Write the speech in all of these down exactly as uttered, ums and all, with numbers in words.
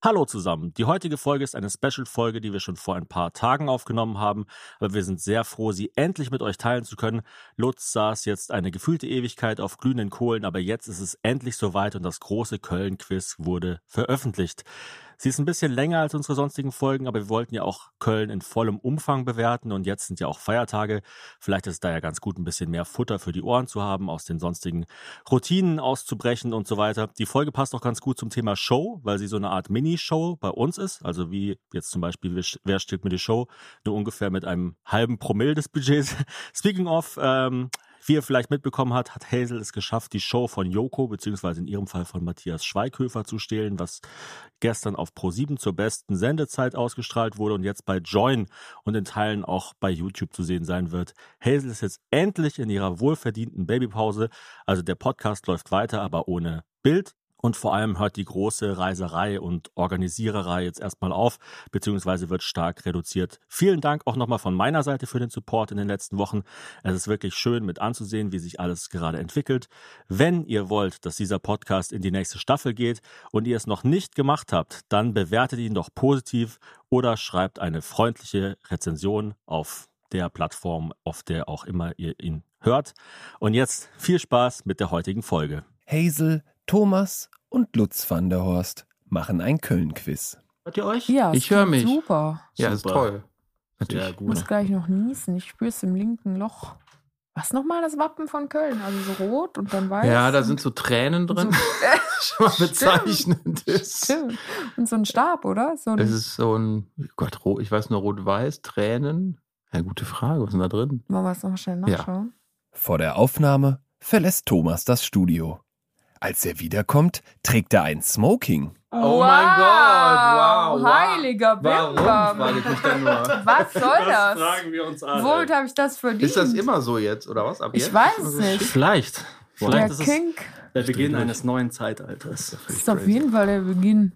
Hallo zusammen. Die heutige Folge ist eine Special-Folge, die wir schon vor ein paar Tagen aufgenommen haben, aber wir sind sehr froh, sie endlich mit euch teilen zu können. Lutz saß jetzt eine gefühlte Ewigkeit auf glühenden Kohlen, aber jetzt ist es endlich soweit und das große Köln-Quiz wurde veröffentlicht. Sie ist ein bisschen länger als unsere sonstigen Folgen, aber wir wollten ja auch Köln in vollem Umfang bewerten und jetzt sind ja auch Feiertage. Vielleicht ist es da ja ganz gut, ein bisschen mehr Futter für die Ohren zu haben, aus den sonstigen Routinen auszubrechen und so weiter. Die Folge passt auch ganz gut zum Thema Show, weil sie so eine Art Mini-Show bei uns ist, also wie jetzt zum Beispiel Wer stiehlt mir die Show, nur ungefähr mit einem halben Promille des Budgets. Speaking of, ähm, wie ihr vielleicht mitbekommen habt, hat Hazel es geschafft, die Show von Joko, beziehungsweise in ihrem Fall von Matthias Schweighöfer zu stehlen, was gestern auf ProSieben zur besten Sendezeit ausgestrahlt wurde und jetzt bei Join und in Teilen auch bei YouTube zu sehen sein wird. Hazel ist jetzt endlich in ihrer wohlverdienten Babypause, also der Podcast läuft weiter, aber ohne Bild. Und vor allem hört die große Reiserei und Organisiererei jetzt erstmal auf, beziehungsweise wird stark reduziert. Vielen Dank auch nochmal von meiner Seite für den Support in den letzten Wochen. Es ist wirklich schön mit anzusehen, wie sich alles gerade entwickelt. Wenn ihr wollt, dass dieser Podcast in die nächste Staffel geht und ihr es noch nicht gemacht habt, dann bewertet ihn doch positiv oder schreibt eine freundliche Rezension auf der Plattform, auf der auch immer ihr ihn hört. Und jetzt viel Spaß mit der heutigen Folge. Hazel, Thomas und Lutz van der Horst machen ein Köln-Quiz. Hört ihr euch? Ja, ich höre mich. Super. Ja, ist toll. Natürlich. Ich muss gleich noch niesen. Ich spüre es im linken Loch. Was nochmal das Wappen von Köln? Also so rot und dann weiß. Ja, da sind so Tränen drin. So, schon mal bezeichnend ist. Stimmt. Und so ein Stab, oder? So ein das ist so ein, Gott, ich weiß nur rot-weiß, Tränen. Ja, gute Frage, was ist denn da drin? Wollen wir es noch schnell nachschauen? Ja. Vor der Aufnahme verlässt Thomas das Studio. Als er wiederkommt, trägt er ein Smoking. Oh wow, mein Gott, wow. Heiliger Bimbam. Warum, frage ich mich dann nur. Was soll das? Das fragen wir uns alle. Womit habe ich das verdient? Ist das immer so jetzt, oder was? Ab ich jetzt? weiß es nicht. Vielleicht. Vielleicht der ist es Kink. der Beginn eines neuen Zeitalters. Das ist auf jeden Fall der Beginn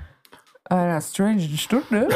einer strangen Stunde.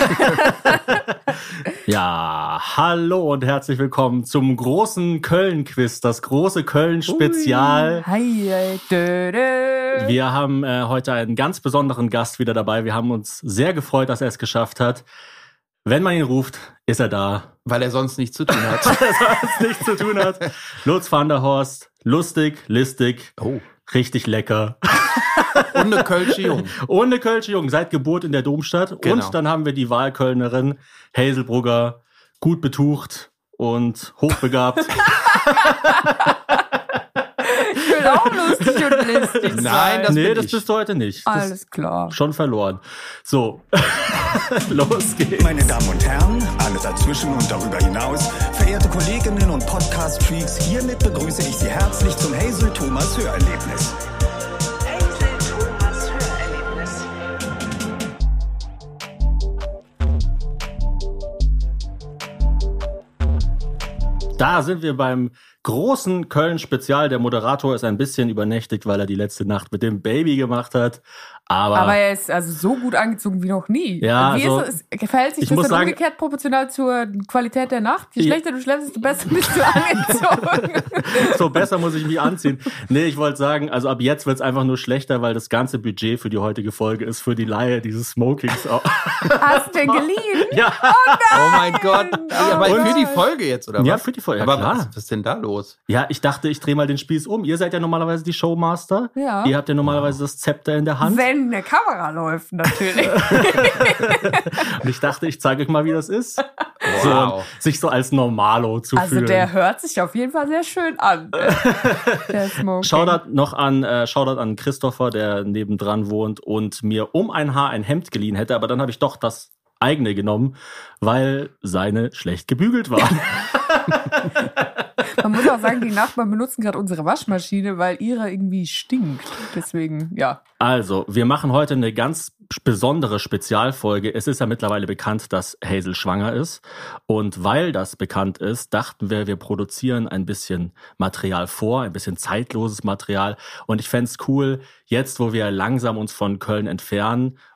Ja, hallo und herzlich willkommen zum großen Köln-Quiz, das große Köln-Spezial. Hi, dö, dö. Wir haben äh, heute einen ganz besonderen Gast wieder dabei. Wir haben uns sehr gefreut, dass er es geschafft hat. Wenn man ihn ruft, ist er da. Weil er sonst nichts zu tun hat. Weil er sonst nichts zu tun hat. Lutz van der Horst, lustig, listig, oh. Richtig lecker. Und eine Kölsche Jung. Und eine Kölsche Jung, seit Geburt in der Domstadt. Genau. Und dann haben wir die Wahlkölnerin Hazel Brugger, gut betucht und hochbegabt. Ich will auch lustig und listig sein. Nein, das, nee, das bist du heute nicht. Das Alles klar. Schon verloren. So, los geht's. Meine Damen und Herren, alle dazwischen und darüber hinaus, verehrte Kolleginnen und Podcast-Freaks, hiermit begrüße ich Sie herzlich zum Hazel Thomas Hörerlebnis. Hazel Thomas Hörerlebnis. Da sind wir beim großen Köln-Spezial. Der Moderator ist ein bisschen übernächtigt, weil er die letzte Nacht mit dem Baby gemacht hat. Aber, Aber er ist also so gut angezogen wie noch nie. Ja, wie also, ist es, verhält sich ich das muss dann sagen, umgekehrt proportional zur Qualität der Nacht? Je schlechter du schläfst, desto besser bist du angezogen. So besser muss ich mich anziehen. Nee, ich wollte sagen, also ab jetzt wird es einfach nur schlechter, weil das ganze Budget für die heutige Folge ist für die Leihe dieses Smokings. Hast du den geliehen? Ja. Oh nein! Oh mein Gott. Oh Aber Gott. für die Folge jetzt, oder was? Ja, für die Folge, Aber ja, klar. was, was ist denn da los? Ja, ich dachte, ich drehe mal den Spieß um. Ihr seid ja normalerweise die Showmaster. Ja. Ihr habt ja normalerweise das Zepter in der Hand. Wenn eine Kamera läuft, natürlich. Und ich dachte, ich zeige euch mal, wie das ist. Wow. So, sich so als Normalo zu Also fühlen. der hört sich auf jeden Fall sehr schön an. Der Smoking. Shoutout noch an, äh, Shoutout an Christopher, der nebendran wohnt und mir um ein Haar ein Hemd geliehen hätte, aber dann habe ich doch das eigene genommen, weil seine schlecht gebügelt waren. Man muss auch sagen, die Nachbarn benutzen gerade unsere Waschmaschine, weil ihre irgendwie stinkt. Deswegen, ja. Also, wir machen heute eine ganz besondere Spezialfolge. Es ist ja mittlerweile bekannt, dass Hazel schwanger ist. Und weil das bekannt ist, dachten wir, wir produzieren ein bisschen Material vor, ein bisschen zeitloses Material. Und ich fände es cool, jetzt, wo wir langsam uns von Köln entfernen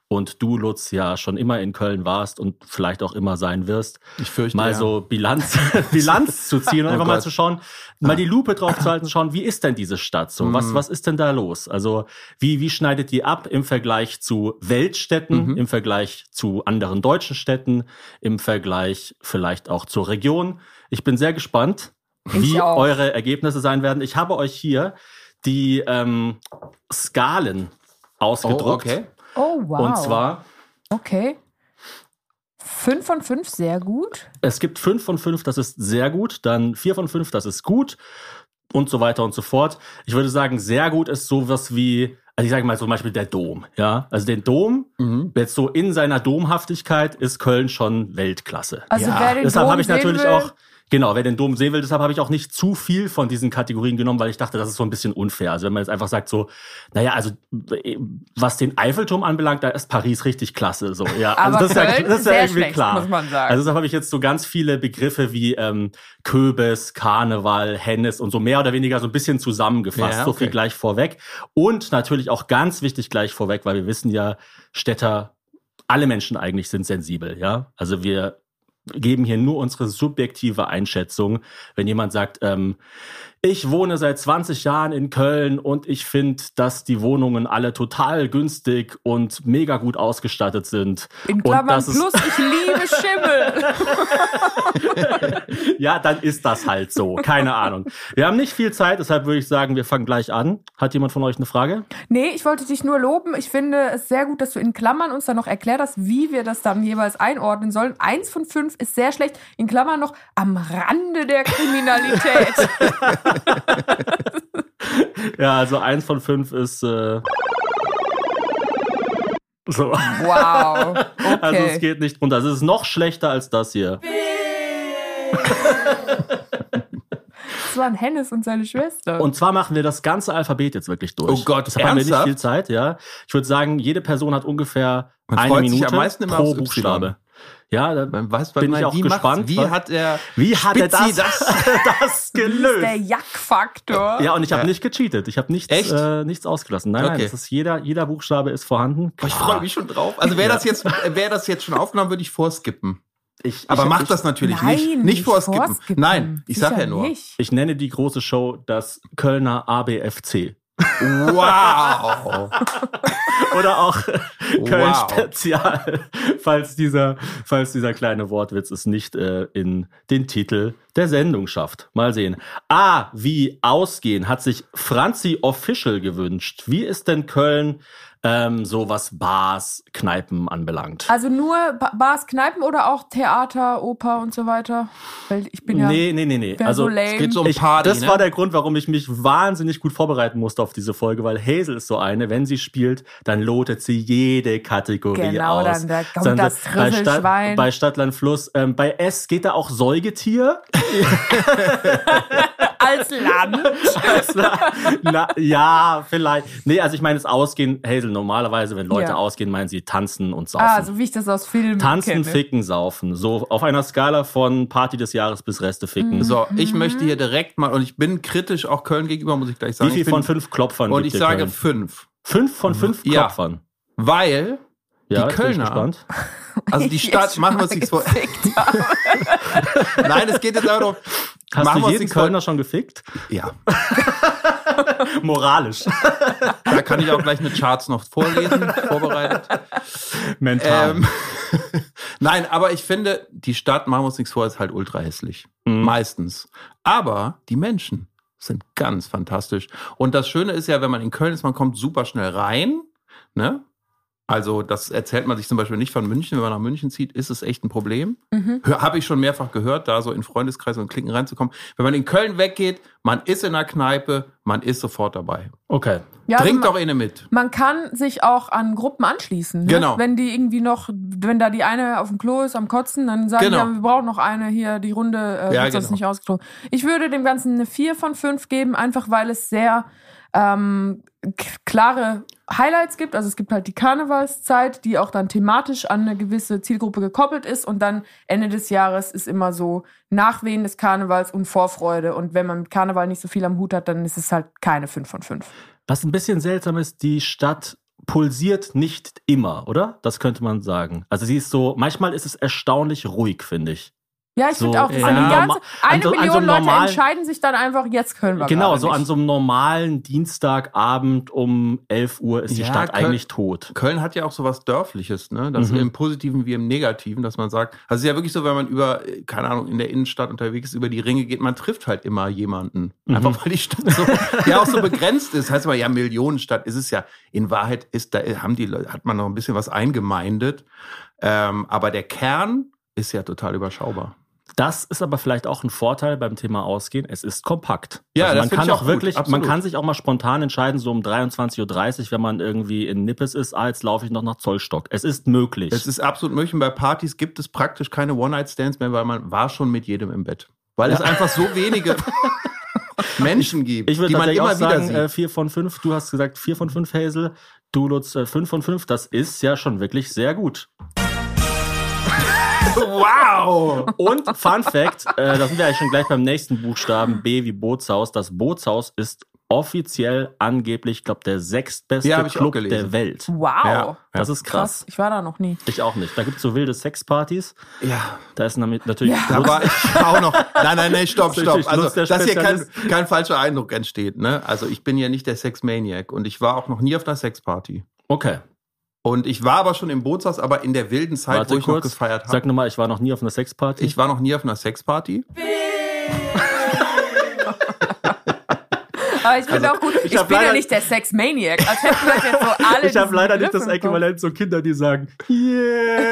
und du, Lutz, ja schon immer in Köln warst und vielleicht auch immer sein wirst, Ich fürchte, mal ja. so Bilanz, Bilanz zu ziehen und Oh einfach mal Gott. zu schauen, mal die Lupe drauf zu halten, schauen, wie ist denn diese Stadt so? Was, Mhm. was ist denn da los? Also wie, wie schneidet die ab im Vergleich zu Weltstädten, Mhm. im Vergleich zu anderen deutschen Städten, im Vergleich vielleicht auch zur Region? Ich bin sehr gespannt, wie auch. eure Ergebnisse sein werden. Ich habe euch hier die ähm, Skalen Oh, ausgedruckt. okay. Oh, wow. Und zwar, Okay. Fünf von fünf, sehr gut. es gibt fünf von fünf, das ist sehr gut, dann vier von fünf, das ist gut und so weiter und so fort. Ich würde sagen, sehr gut ist sowas wie, also ich sage mal zum Beispiel der Dom, ja. Also den Dom, Mhm. jetzt so in seiner Domhaftigkeit ist Köln schon Weltklasse. Also Ja, wer den Deshalb Dom habe ich sehen natürlich will, auch, genau, wer den Dom sehen will, deshalb habe ich auch nicht zu viel von diesen Kategorien genommen, weil ich dachte, das ist so ein bisschen unfair. Also wenn man jetzt einfach sagt so, naja, also was den Eiffelturm anbelangt, da ist Paris richtig klasse. So, ja, Aber also das ist ja, Köln das ist ja sehr irgendwie schlecht, klar. muss man sagen. Also deshalb habe ich jetzt so ganz viele Begriffe wie ähm, Köbes, Karneval, Hennes und so mehr oder weniger so ein bisschen zusammengefasst. Ja, So okay. viel gleich vorweg. Und natürlich auch ganz wichtig gleich vorweg, weil wir wissen ja, Städter, alle Menschen eigentlich sind sensibel, ja. Also wir geben hier nur unsere subjektive Einschätzung. Wenn jemand sagt, ähm, ich wohne seit zwanzig Jahren in Köln und ich finde, dass die Wohnungen alle total günstig und mega gut ausgestattet sind. in und Klammern das ist- plus, ich liebe Schimmel. Ja, dann ist das halt so. Keine Ahnung. Wir haben nicht viel Zeit, deshalb würde ich sagen, wir fangen gleich an. Hat jemand von euch eine Frage? Nee, ich wollte dich nur loben. Ich finde es sehr gut, dass du in Klammern uns dann noch erklärt hast, wie wir das dann jeweils einordnen sollen. Eins von fünf ist sehr schlecht. In Klammern noch am Rande der Kriminalität. Ja, also eins von fünf ist äh, so. Wow. Okay. Also es geht nicht runter. Es ist noch schlechter als das hier. Das waren Hennes und seine Schwester. Und zwar machen wir das ganze Alphabet jetzt wirklich durch. Oh Gott, deshalb haben wir nicht ernsthaft? viel Zeit, ja. Ich würde sagen, jede Person hat ungefähr Man eine freut sich Minute am meisten immer pro aufs Y. Buchstabe. Ja, da Man weiß, bin man, ich auch wie gespannt. macht's- Wie was- hat er, wie hat er das, Spitzi das? das das ist gelöst? der Jack-Faktor. Ja, und ich habe Ja. nicht gecheatet. Ich habe nichts, Echt? äh, nichts ausgelassen. Nein, nein, Okay. das ist jeder, jeder Buchstabe ist vorhanden. Boah, ich freue mich schon drauf. Also wäre das jetzt, wäre das jetzt schon aufgenommen, würde ich vorskippen. Ich, Aber ich, macht ich, das natürlich Nein, nicht. Nicht vorskippen. vorskippen. Nein, ich sag Sicher ja nur. Nicht. Ich nenne die große Show das Kölner A B F C. Wow. Oder auch Köln Wow. Spezial, falls dieser, falls dieser kleine Wortwitz es nicht äh, in den Titel der Sendung schafft. Mal sehen. A wie ausgehen hat sich Franzi Official gewünscht. Wie ist denn Köln ähm, so was Bars, Kneipen anbelangt? Also nur Ba- Bars, Kneipen oder auch Theater, Oper und so weiter? Weil ich bin ja nee, nee, nee, nee. bin Also so lame. Es geht so um ich, Party, das ne? war der Grund, warum ich mich wahnsinnig gut vorbereiten musste auf diese Folge, weil Hazel ist so eine, wenn sie spielt, dann lotet sie jede Kategorie Genau, aus. dann da kommt Dann das bei Stadt, Trüffelschwein. bei Stadtland Fluss. Ähm, bei S geht da auch Säugetier. als Land. Na, ja, vielleicht. Nee, also ich meine das Ausgehen, Hazel, normalerweise, wenn Leute Ja. ausgehen, meinen sie tanzen und saufen. Ah, so wie ich das aus Filmen Tanzen, kenne. ficken, saufen. So auf einer Skala von Party des Jahres bis Reste ficken. So, ich möchte hier direkt mal, und ich bin kritisch auch Köln gegenüber, muss ich gleich sagen. Wie viel ich bin, von fünf Klopfern Und gibt ich dir sage Köln? fünf. Fünf von fünf Ja. Klopfern. Weil Ja, die jetzt bin ich Kölner, gespannt. also die Ich Stadt, schon machen wir mal uns nichts vor. gefickt habe. Nein, es geht jetzt auch darum, Hast machen wir du uns jeden nichts vor. Kölner schon gefickt? Ja, Moralisch. da kann ich auch gleich eine Charts noch vorlesen, vorbereitet. Mental. Ähm, Nein, aber ich finde, die Stadt, machen wir uns nichts vor, ist halt ultra hässlich. Mhm. Meistens. Aber die Menschen sind ganz fantastisch. Und das Schöne ist ja, wenn man in Köln ist, man kommt super schnell rein. Ne? Also das erzählt man sich zum Beispiel nicht von München. Wenn man nach München zieht, ist es echt ein Problem. Mhm. Habe ich schon mehrfach gehört, da so in Freundeskreise und Klicken reinzukommen. Wenn man in Köln weggeht, man ist in der Kneipe, man ist sofort dabei. Okay. Ja, also Trinkt man, doch eine mit. man kann sich auch an Gruppen anschließen. Ne? Genau. Wenn die irgendwie noch, wenn da die eine auf dem Klo ist am Kotzen, dann sagen Genau. die, ja, wir brauchen noch eine hier, die Runde äh, Ja, wird sonst genau. nicht ausgetrunken. Ich würde dem Ganzen eine vier von fünf geben, einfach weil es sehr ähm, k- klare Highlights gibt. Also es gibt halt die Karnevalszeit, die auch dann thematisch an eine gewisse Zielgruppe gekoppelt ist, und dann Ende des Jahres ist immer so Nachwehen des Karnevals und Vorfreude, und wenn man mit Karneval nicht so viel am Hut hat, dann ist es halt keine fünf von fünf. Was ein bisschen seltsam ist, die Stadt pulsiert nicht immer, oder? Das könnte man sagen. Also sie ist so, manchmal ist es erstaunlich ruhig, finde ich. Ja, ich So, finde auch, das ja, sind die ganze, an eine so- an so Million einem Leute normalen- entscheiden sich dann einfach, jetzt können wir Genau, gerade so nicht. an so einem normalen Dienstagabend um elf Uhr ist die Ja, Stadt Köln- eigentlich tot. Köln hat ja auch so was Dörfliches, ne? Das Mhm. im Positiven wie im Negativen, dass man sagt, also es ist ja wirklich so, wenn man über, äh, keine Ahnung, in der Innenstadt unterwegs ist, über die Ringe geht, man trifft halt immer jemanden. Mhm. Einfach weil die Stadt so, ja auch so begrenzt ist. Heißt aber, ja, Millionenstadt ist es ja. In Wahrheit ist, da haben die Leute, hat man noch ein bisschen was eingemeindet. Ähm, aber der Kern ist ja total überschaubar. Das ist aber vielleicht auch ein Vorteil beim Thema Ausgehen. Es ist kompakt. Ja, also das man find kann ich auch auch gut, wirklich, man absolut. kann sich auch mal spontan entscheiden, so um dreiundzwanzig Uhr dreißig, wenn man irgendwie in Nippes ist, ah, jetzt laufe ich noch nach Zollstock. Es ist möglich. Es ist absolut möglich. Und bei Partys gibt es praktisch keine One-Night-Stands mehr, weil man war schon mit jedem im Bett. Weil es einfach so wenige Menschen gibt, Ich würde die man tatsächlich immer auch wieder sagen, sieht. äh, vier von fünf. Du hast gesagt vier von fünf, Hazel. Du, Lutz, äh, fünf von fünf. Das ist ja schon wirklich sehr gut. Wow! Und Fun Fact, äh, da sind wir eigentlich schon gleich beim nächsten Buchstaben, B wie Bootshaus. Das Bootshaus ist offiziell angeblich, ich glaube, der sechstbeste Ja, hab ich auch Club gelesen. der Welt. Wow. Ja. Das ist krass. Krass, ich war da noch nie. Ich auch nicht. Da gibt's so wilde Sexpartys. Ja, Da ist damit natürlich Ja. da war ich auch noch. Nein, nein, nein, stopp, Das ist stopp. natürlich Also, Lutz, der dass hier kein, Spezialist. kein falscher Eindruck entsteht. Ne? Also, ich bin ja nicht der Sexmaniac und ich war auch noch nie auf einer Sexparty. Okay. Und ich war aber schon im Bootshaus, aber in der wilden Zeit, Warte wo ich kurz. noch gefeiert Sag habe. nochmal, ich war noch nie auf einer Sexparty. Ich war noch nie auf einer Sexparty. Aber ich finde auch gut, ich, ich hab bin ja leider- nicht der Sexmaniac. Als hätten wir jetzt so alle Ich habe diesen leider nicht Begriff das im Kopf. Äquivalent zu Kindern, die sagen, yeah.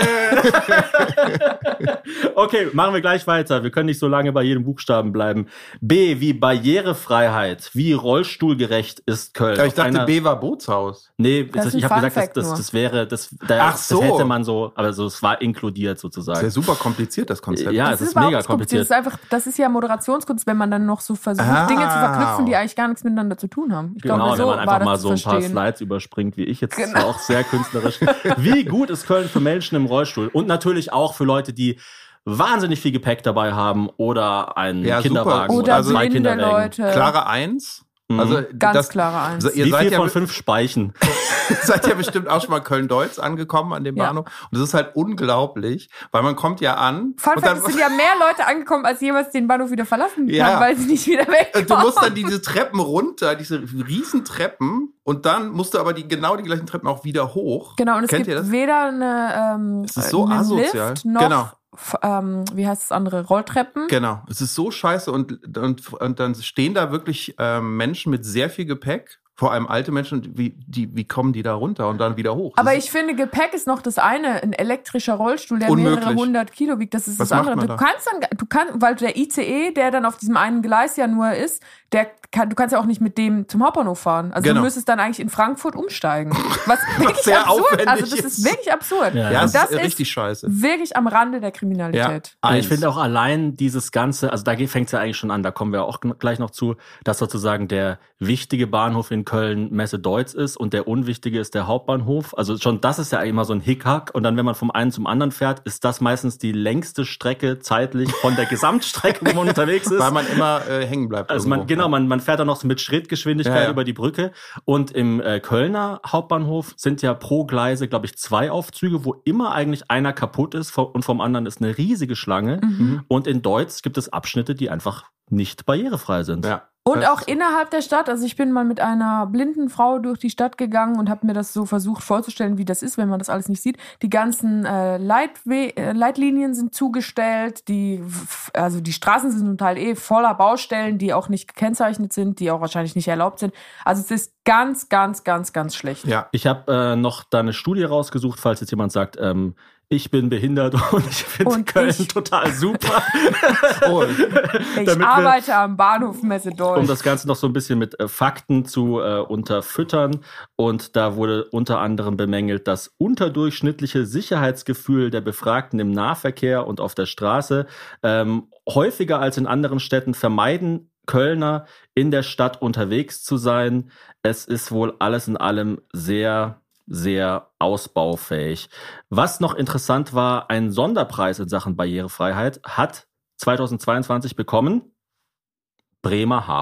Okay, machen wir gleich weiter. Wir können nicht so lange bei jedem Buchstaben bleiben. B wie Barrierefreiheit. Wie rollstuhlgerecht ist Köln? Ja, ich Auf dachte, einer- B war Bootshaus. Nee, Das das ist ich ein habe Fun gesagt, das, Fact das, nur. das wäre, das, da, Ach das so. hätte man so, aber so, es war inkludiert Das ist ja sozusagen. super kompliziert, das Konzept. Ja, Das es ist überhaupt mega nicht kompliziert. kompliziert. Das ist einfach, das ist ja Moderationskunst, wenn man dann noch so versucht, Ah. Dinge zu verknüpfen, die eigentlich gar nichts miteinander zu tun haben. Ich Genau, glaube, so wenn man einfach war das mal zu so ein paar verstehen. Slides überspringt, wie ich jetzt. Das Genau. war auch sehr künstlerisch. Wie gut ist Köln für Menschen im Rollstuhl? Und natürlich auch für Leute, die wahnsinnig viel Gepäck dabei haben oder einen Ja, Kinderwagen super. Oder Also zwei blinde Kinderwägen. Leute. Klare Eins. Also, Ganz das, klare Eins. Ihr Wie seid viel ja, von fünf Speichen? seid ja bestimmt auch schon mal Köln-Deutz angekommen an dem Ja. Bahnhof. Und das ist halt unglaublich, weil man kommt ja an. Fun und Fact, dann, es sind ja mehr Leute angekommen, als jemals den Bahnhof wieder verlassen Ja. haben, weil sie nicht wieder weg Und du musst dann diese Treppen runter, diese riesen Treppen, und dann musst du aber die genau die gleichen Treppen auch wieder hoch. Genau, und es Kennt gibt ihr das? weder eine, ähm, Es ist so einen asozial. Lift noch, Genau. f- ähm, wie heißt das andere, Rolltreppen. Genau, es ist so scheiße und, und, und dann stehen da wirklich ähm, Menschen mit sehr viel Gepäck, vor allem alte Menschen, und wie, die, wie kommen die da runter und dann wieder hoch? Das Aber ist- ich finde, Gepäck ist noch das eine. Ein elektrischer Rollstuhl, der Unmöglich. mehrere hundert Kilo wiegt, das ist Was das macht andere. man Du da? kannst dann, du kannst, weil der I C E, der dann auf diesem einen Gleis ja nur ist, der kann, du kannst ja auch nicht mit dem zum Hauptbahnhof fahren. Also Genau. du müsstest dann eigentlich in Frankfurt umsteigen. Was wirklich sehr absurd. aufwendig Also das ist ist. wirklich absurd. Ja, ja, Und es das ist ist richtig scheiße. wirklich am Rande der Kriminalität. Und Eins. ich finde auch allein dieses Ganze, also da fängt es ja eigentlich schon an, da kommen wir auch gleich noch zu, dass sozusagen der wichtige Bahnhof in Köln Messe Deutz ist und der unwichtige ist der Hauptbahnhof. Also schon das ist ja immer so ein Hickhack. Und dann, wenn man vom einen zum anderen fährt, ist das meistens die längste Strecke zeitlich von der Gesamtstrecke, wo man unterwegs ist. Weil man immer äh, hängen bleibt. Also man, irgendwo. genau, man, man fährt dann noch so mit Schrittgeschwindigkeit Ja, ja. über die Brücke. Und im äh, Kölner Hauptbahnhof sind ja pro Gleise, glaube ich, zwei Aufzüge, wo immer eigentlich einer kaputt ist vom- und vom anderen ist eine riesige Schlange. Mhm. Und in Deutz gibt es Abschnitte, die einfach nicht barrierefrei sind. Ja. Und Das- auch innerhalb der Stadt, also ich bin mal mit einer blinden Frau durch die Stadt gegangen und habe mir das so versucht vorzustellen, wie das ist, wenn man das alles nicht sieht. Die ganzen äh, Leitwe äh, Leitlinien sind zugestellt, die, also die Straßen sind zum Teil eh voller Baustellen, die auch nicht gekennzeichnet sind, die auch wahrscheinlich nicht erlaubt sind. Also es ist ganz, ganz, ganz, ganz schlecht. Ja. Ich habe äh, noch da eine Studie rausgesucht, falls jetzt jemand sagt, ähm, ich bin behindert und ich finde Und Köln ich- total super. Oh, Ich Damit wir- arbeite am Bahnhof Messe Deutsch. Um das Ganze noch so ein bisschen mit äh, Fakten zu äh, unterfüttern. Und da wurde unter anderem bemängelt, das unterdurchschnittliche Sicherheitsgefühl der Befragten im Nahverkehr und auf der Straße ähm, häufiger als in anderen Städten vermeiden Kölner in der Stadt unterwegs zu sein. Es ist wohl alles in allem sehr sehr ausbaufähig. Was noch interessant war, ein Sonderpreis in Sachen Barrierefreiheit hat zweitausendzweiundzwanzig bekommen Bremerhaven.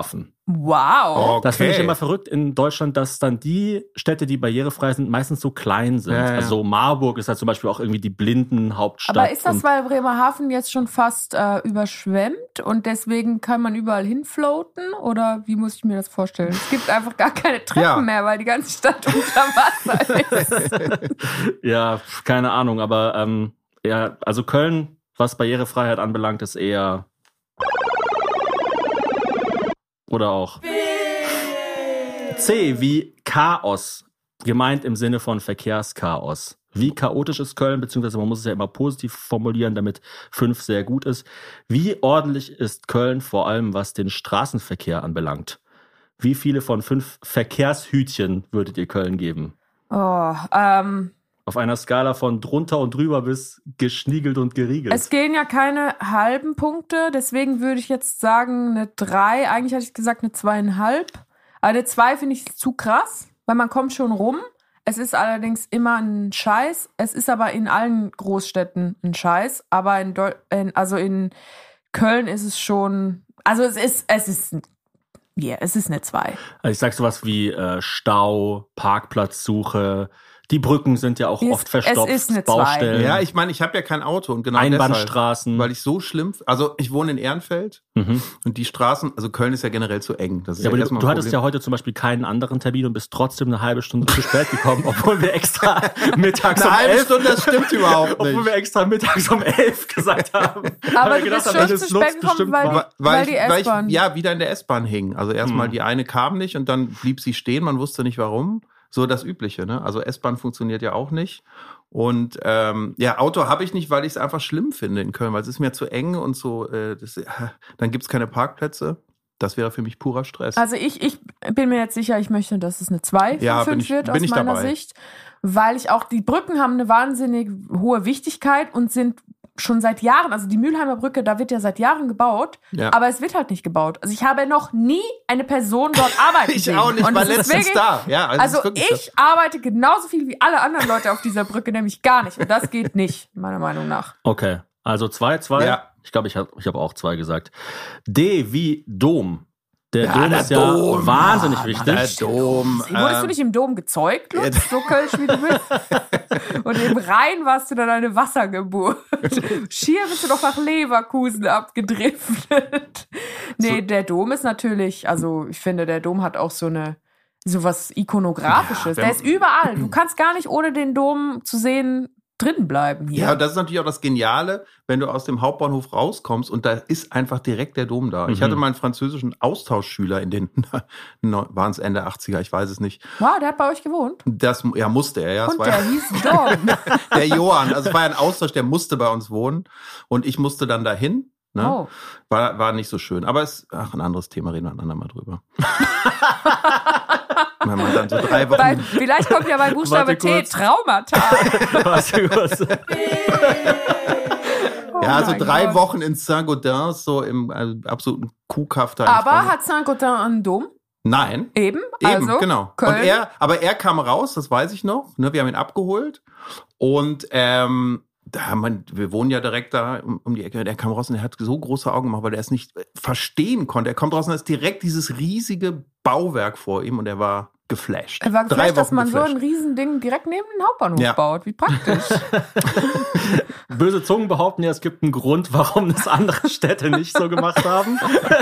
Wow. Okay. Das finde ich immer verrückt in Deutschland, dass dann die Städte, die barrierefrei sind, meistens so klein sind. Ja, ja. Also Marburg ist halt zum Beispiel auch irgendwie die Blindenhauptstadt. Aber ist das, und weil Bremerhaven jetzt schon fast äh, überschwemmt und deswegen kann man überall hinfloaten? Oder wie muss ich mir das vorstellen? Es gibt einfach gar keine Treppen Ja. mehr, weil die ganze Stadt unter Wasser ist. ja, keine Ahnung, aber ähm, ja, also Köln, was Barrierefreiheit anbelangt, ist eher oder auch C wie Chaos, gemeint im Sinne von Verkehrschaos. Wie chaotisch ist Köln, beziehungsweise man muss es ja immer positiv formulieren, damit fünf sehr gut ist. Wie ordentlich ist Köln, vor allem was den Straßenverkehr anbelangt? Wie viele von fünf Verkehrshütchen würdet ihr Köln geben? Oh, ähm, Auf einer Skala von drunter und drüber bis geschniegelt und geriegelt. es gehen ja keine halben Punkte, deswegen würde ich jetzt sagen eine drei. Eigentlich hatte ich gesagt eine zweieinhalb. Aber eine zwei finde ich zu krass, weil man kommt schon rum. Es ist allerdings immer ein Scheiß. Es ist aber in allen Großstädten ein Scheiß. Aber in, Deu- in also in Köln ist es schon, also es ist, es ist, ja, yeah, es ist eine zwei. Also ich sag sowas wie äh, Stau, Parkplatzsuche. Die Brücken sind ja auch Es- oft verstopft. es ist eine zwei. Baustellen, Ja, ich meine, ich habe ja kein Auto und genau Einbahnstraßen. deshalb, weil ich so schlimm, also ich wohne in Ehrenfeld mhm. und die Straßen, also Köln ist ja generell zu eng. Das ist Ja, aber du, erstmal du ein hattest Problem. ja heute zum Beispiel keinen anderen Termin und bist trotzdem eine halbe Stunde zu spät gekommen, obwohl wir extra mittags Eine um halbe elf, Stunde, das stimmt überhaupt obwohl wir nicht. extra mittags um elf gesagt haben. Aber Weil du wir bist gedacht schon haben, zu das spät Lutz gekommen, bestimmt weil war. die- Weil, die ich, weil S-Bahn. ich ja wieder in der S-Bahn hing. Also erstmal Hm. die eine kam nicht und dann blieb sie stehen, man wusste nicht warum. So das Übliche, ne? Also S-Bahn funktioniert ja auch nicht. Und ähm, ja, Auto habe ich nicht, weil ich es einfach schlimm finde in Köln, weil es ist mir zu eng und so, äh, das, äh, dann gibt's keine Parkplätze. Das wäre für mich purer Stress. Also ich, ich bin mir jetzt sicher, ich möchte, dass es eine zwei von Ja, bin fünf ich- wird bin aus ich meiner dabei. Sicht. Weil ich auch, die Brücken haben eine wahnsinnig hohe Wichtigkeit und sind schon seit Jahren, also die Mülheimer Brücke, da wird ja seit Jahren gebaut, Ja. aber es wird halt nicht gebaut. Also ich habe noch nie eine Person dort arbeiten Ich sehen. auch nicht, Und war es ist letztens wirklich- da. Ja, also, es Also ist wirklich so. ich arbeite genauso viel wie alle anderen Leute auf dieser Brücke, nämlich gar nicht. Und das geht nicht, meiner Meinung nach. Okay, also zwei, zwei. Ja. Ich glaube, ich habe ich hab auch zwei gesagt. D wie Dom. Der Ja, Dom der ist ja Dom, wahnsinnig Mann, wichtig. der Dom. Wurdest ähm, du nicht im Dom gezeugt, Lutz? So kölsch wie du bist? Und im Rhein warst du dann eine Wassergeburt. Schier bist du doch nach Leverkusen abgedriftet. Nee, der Dom ist natürlich, also ich finde, der Dom hat auch so eine, so was Ikonografisches. Ja, der wenn- ist überall. Du kannst gar nicht ohne den Dom zu sehen drin bleiben hier. Ja, das ist natürlich auch das Geniale, wenn du aus dem Hauptbahnhof rauskommst und da ist einfach direkt der Dom da. Ich Mhm. hatte mal einen französischen Austauschschüler in den, waren es Ende achtziger, ich weiß es nicht. Wow, der hat bei euch gewohnt. Das, ja, musste er, ja. Es Und war der ja hieß Dom. der Johann, also es war ja ein Austausch, der musste bei uns wohnen und ich musste dann dahin. Ne? Oh. War, war nicht so schön. Aber es, ach, ein anderes Thema, reden wir ein andermal drüber. Wenn man dann so drei Wochen. Bei, vielleicht kommt ja bei Buchstabe Warte T kurz. Traumata. Warte kurz. ja, also mein drei Gott. Wochen in Saint-Gaudin, so im also, absoluten Kuhkaff da. in Aber Frankreich. hat Saint-Gothard einen Dom? Nein. Eben, Eben, also genau. Köln. Und er, aber er kam raus, das weiß ich noch. Ne, wir haben ihn abgeholt. Und ähm, da haben wir, wir wohnen ja direkt da um, um die Ecke. Der kam raus und er hat so große Augen gemacht, weil er es nicht verstehen konnte. Er kommt raus und ist direkt dieses riesige Bauwerk vor ihm und er war geflasht. Er war Drei geflasht, dass Wochen man so geflasht. ein Riesending direkt neben den Hauptbahnhof Ja. baut. Wie praktisch. Böse Zungen behaupten ja, es gibt einen Grund, warum das andere Städte nicht so gemacht haben.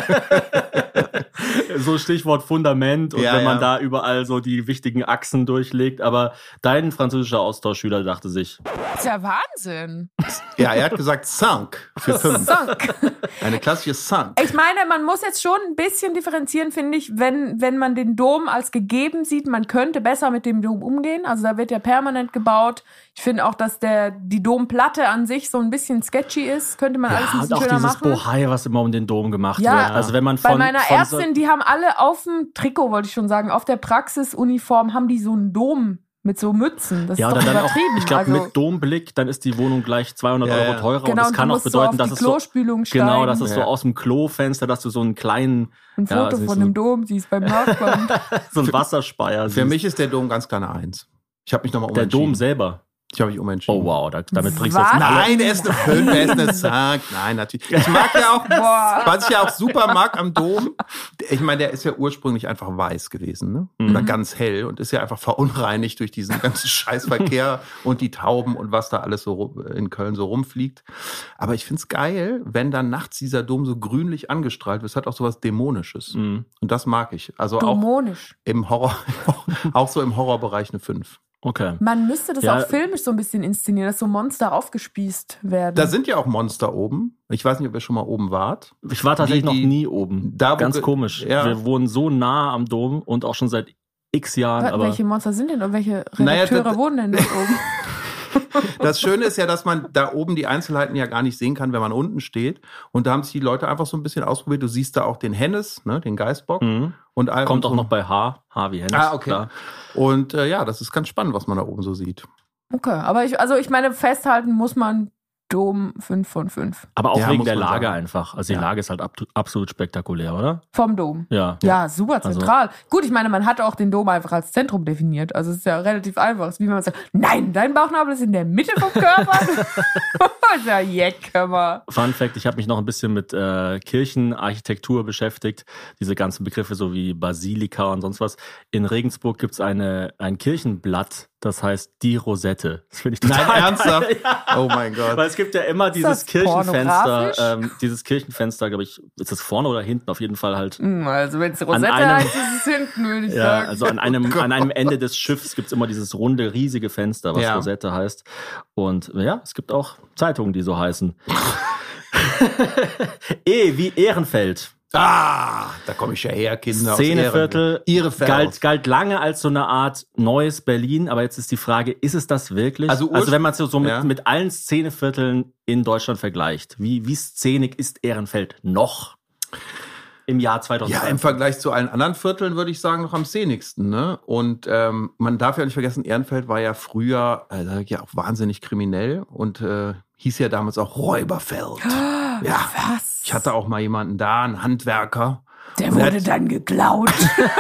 So Stichwort Fundament und Ja, wenn man ja. da überall so die wichtigen Achsen durchlegt. Aber dein französischer Austauschschüler dachte sich, Das ist ja Wahnsinn. Ja, er hat gesagt Cinq für fünf. Sunk. Eine klassische Cinq. Ich meine, man muss jetzt schon ein bisschen differenzieren, finde ich, wenn, wenn man den Dom als gegeben sieht, man könnte besser mit dem Dom umgehen. Also da wird ja permanent gebaut. Ich finde auch, dass der, die Domplatte an sich so ein bisschen sketchy ist. Könnte man alles ein ja, und bisschen auch schöner dieses machen. Bohai, was immer um den Dom gemacht Ja, wird. Also wenn man von, Bei meiner von Ärztin, die haben alle auf dem Trikot, wollte ich schon sagen, auf der Praxisuniform haben die so einen Dom mit so Mützen. Das ja, ist oder doch dann auch, übertrieben. ich glaube, also, mit Domblick, dann ist die Wohnung gleich zweihundert Ja, Euro ja. teurer. genau, und das und kann du auch musst bedeuten, so auf dass die es so, Klospülung steigen. genau, dass es so Ja. aus dem Klofenster, dass du so einen kleinen, ein ja, Foto also von so- dem Dom siehst beim Nachbarn. so einen Wasserspeier Für siehst. mich ist der Dom ganz kleine Eins. Ich habe mich nochmal Der Dom umentschieden. selber. Ich habe mich umentschieden. Oh wow, da, damit bringst du Was? jetzt alle. Nein, er ist eine fünf, er ist eine Zack. Nein, natürlich. Ich mag ja auch, Boah. was ich ja auch super mag am Dom, ich meine, der ist ja ursprünglich einfach weiß gewesen, ne? Mhm. Oder ganz hell und ist ja einfach verunreinigt durch diesen ganzen Scheißverkehr und die Tauben und was da alles so rum- in Köln so rumfliegt. Aber ich find's geil, wenn dann nachts dieser Dom so grünlich angestrahlt wird. Es hat auch sowas Dämonisches. Mhm. Und das mag ich. Also auch Dämonisch. im Horror, auch so im Horrorbereich eine fünf. Okay. Man müsste das Ja. auch filmisch so ein bisschen inszenieren, dass so Monster aufgespießt werden. Da sind ja auch Monster oben. Ich weiß nicht, ob ihr schon mal oben wart. Ich war tatsächlich Die- die- noch nie oben. da, wo Ganz ge- komisch. ja. Wir wohnen so nah am Dom und auch schon seit x Jahren. Wa- Aber welche Monster sind denn und welche Naja, Redakteure das- wohnen denn dort oben? Das Schöne ist ja, dass man da oben die Einzelheiten ja gar nicht sehen kann, wenn man unten steht. Und da haben sich die Leute einfach so ein bisschen ausprobiert. Du siehst da auch den Hennes, ne, den Geißbock. Mhm. Und all- kommt und auch so- noch bei H. H wie Hennes. Ah, okay. Klar. Und äh, ja, das ist ganz spannend, was man da oben so sieht. Okay, aber ich, also ich meine, festhalten muss man Dom fünf von fünf. Aber auch Ja, wegen muss der man Lage sagen. einfach. Also die Ja. Lage ist halt ab, absolut spektakulär, oder? Vom Dom. Ja. Ja, super Also- zentral. Gut, ich meine, man hat auch den Dom einfach als Zentrum definiert. Also es ist ja relativ einfach. Es ist wie wenn man sagt, nein, dein Bauchnabel ist in der Mitte vom Körper. Das ist ja jeck, hör mal. Fun Fact, ich habe mich noch ein bisschen mit äh, Kirchenarchitektur beschäftigt. Diese ganzen Begriffe so wie Basilika und sonst was. In Regensburg gibt's eine ein Kirchenblatt, das heißt die Rosette. Das finde ich total Nein, ernsthaft? Ja. Oh mein Gott. Weil es gibt ja immer dieses das Kirchenfenster, pornografisch? ähm, dieses Kirchenfenster, glaube ich, ist das vorne oder hinten? Auf jeden Fall halt. Hm, Also wenn es Rosette einem- heißt, ist es hinten, würde ich Ja, sagen. also an einem, an einem Ende des Schiffs gibt's immer dieses runde, riesige Fenster, was Ja. Rosette heißt. Und ja, es gibt auch Zeitungen, die so heißen. E wie Ehrenfeld. Ah, da komme ich ja her, Kinder. aus Szeneviertel Ehrenfeld. galt, galt lange als so eine Art neues Berlin, aber jetzt ist die Frage, ist es das wirklich? Also Also, urs- wenn man es so, so mit, Ja. mit allen Szenevierteln in Deutschland vergleicht, wie, wie szenig ist Ehrenfeld noch im Jahr zwanzig Ja, im Vergleich zu allen anderen Vierteln würde ich sagen noch am szenigsten. Ne? Und ähm, man darf ja nicht vergessen, Ehrenfeld war ja früher äh, ja auch wahnsinnig kriminell und äh, hieß ja damals auch Räuberfeld. Ja, Was? ich hatte auch mal jemanden da, einen Handwerker. Der Der wurde hat- dann geklaut.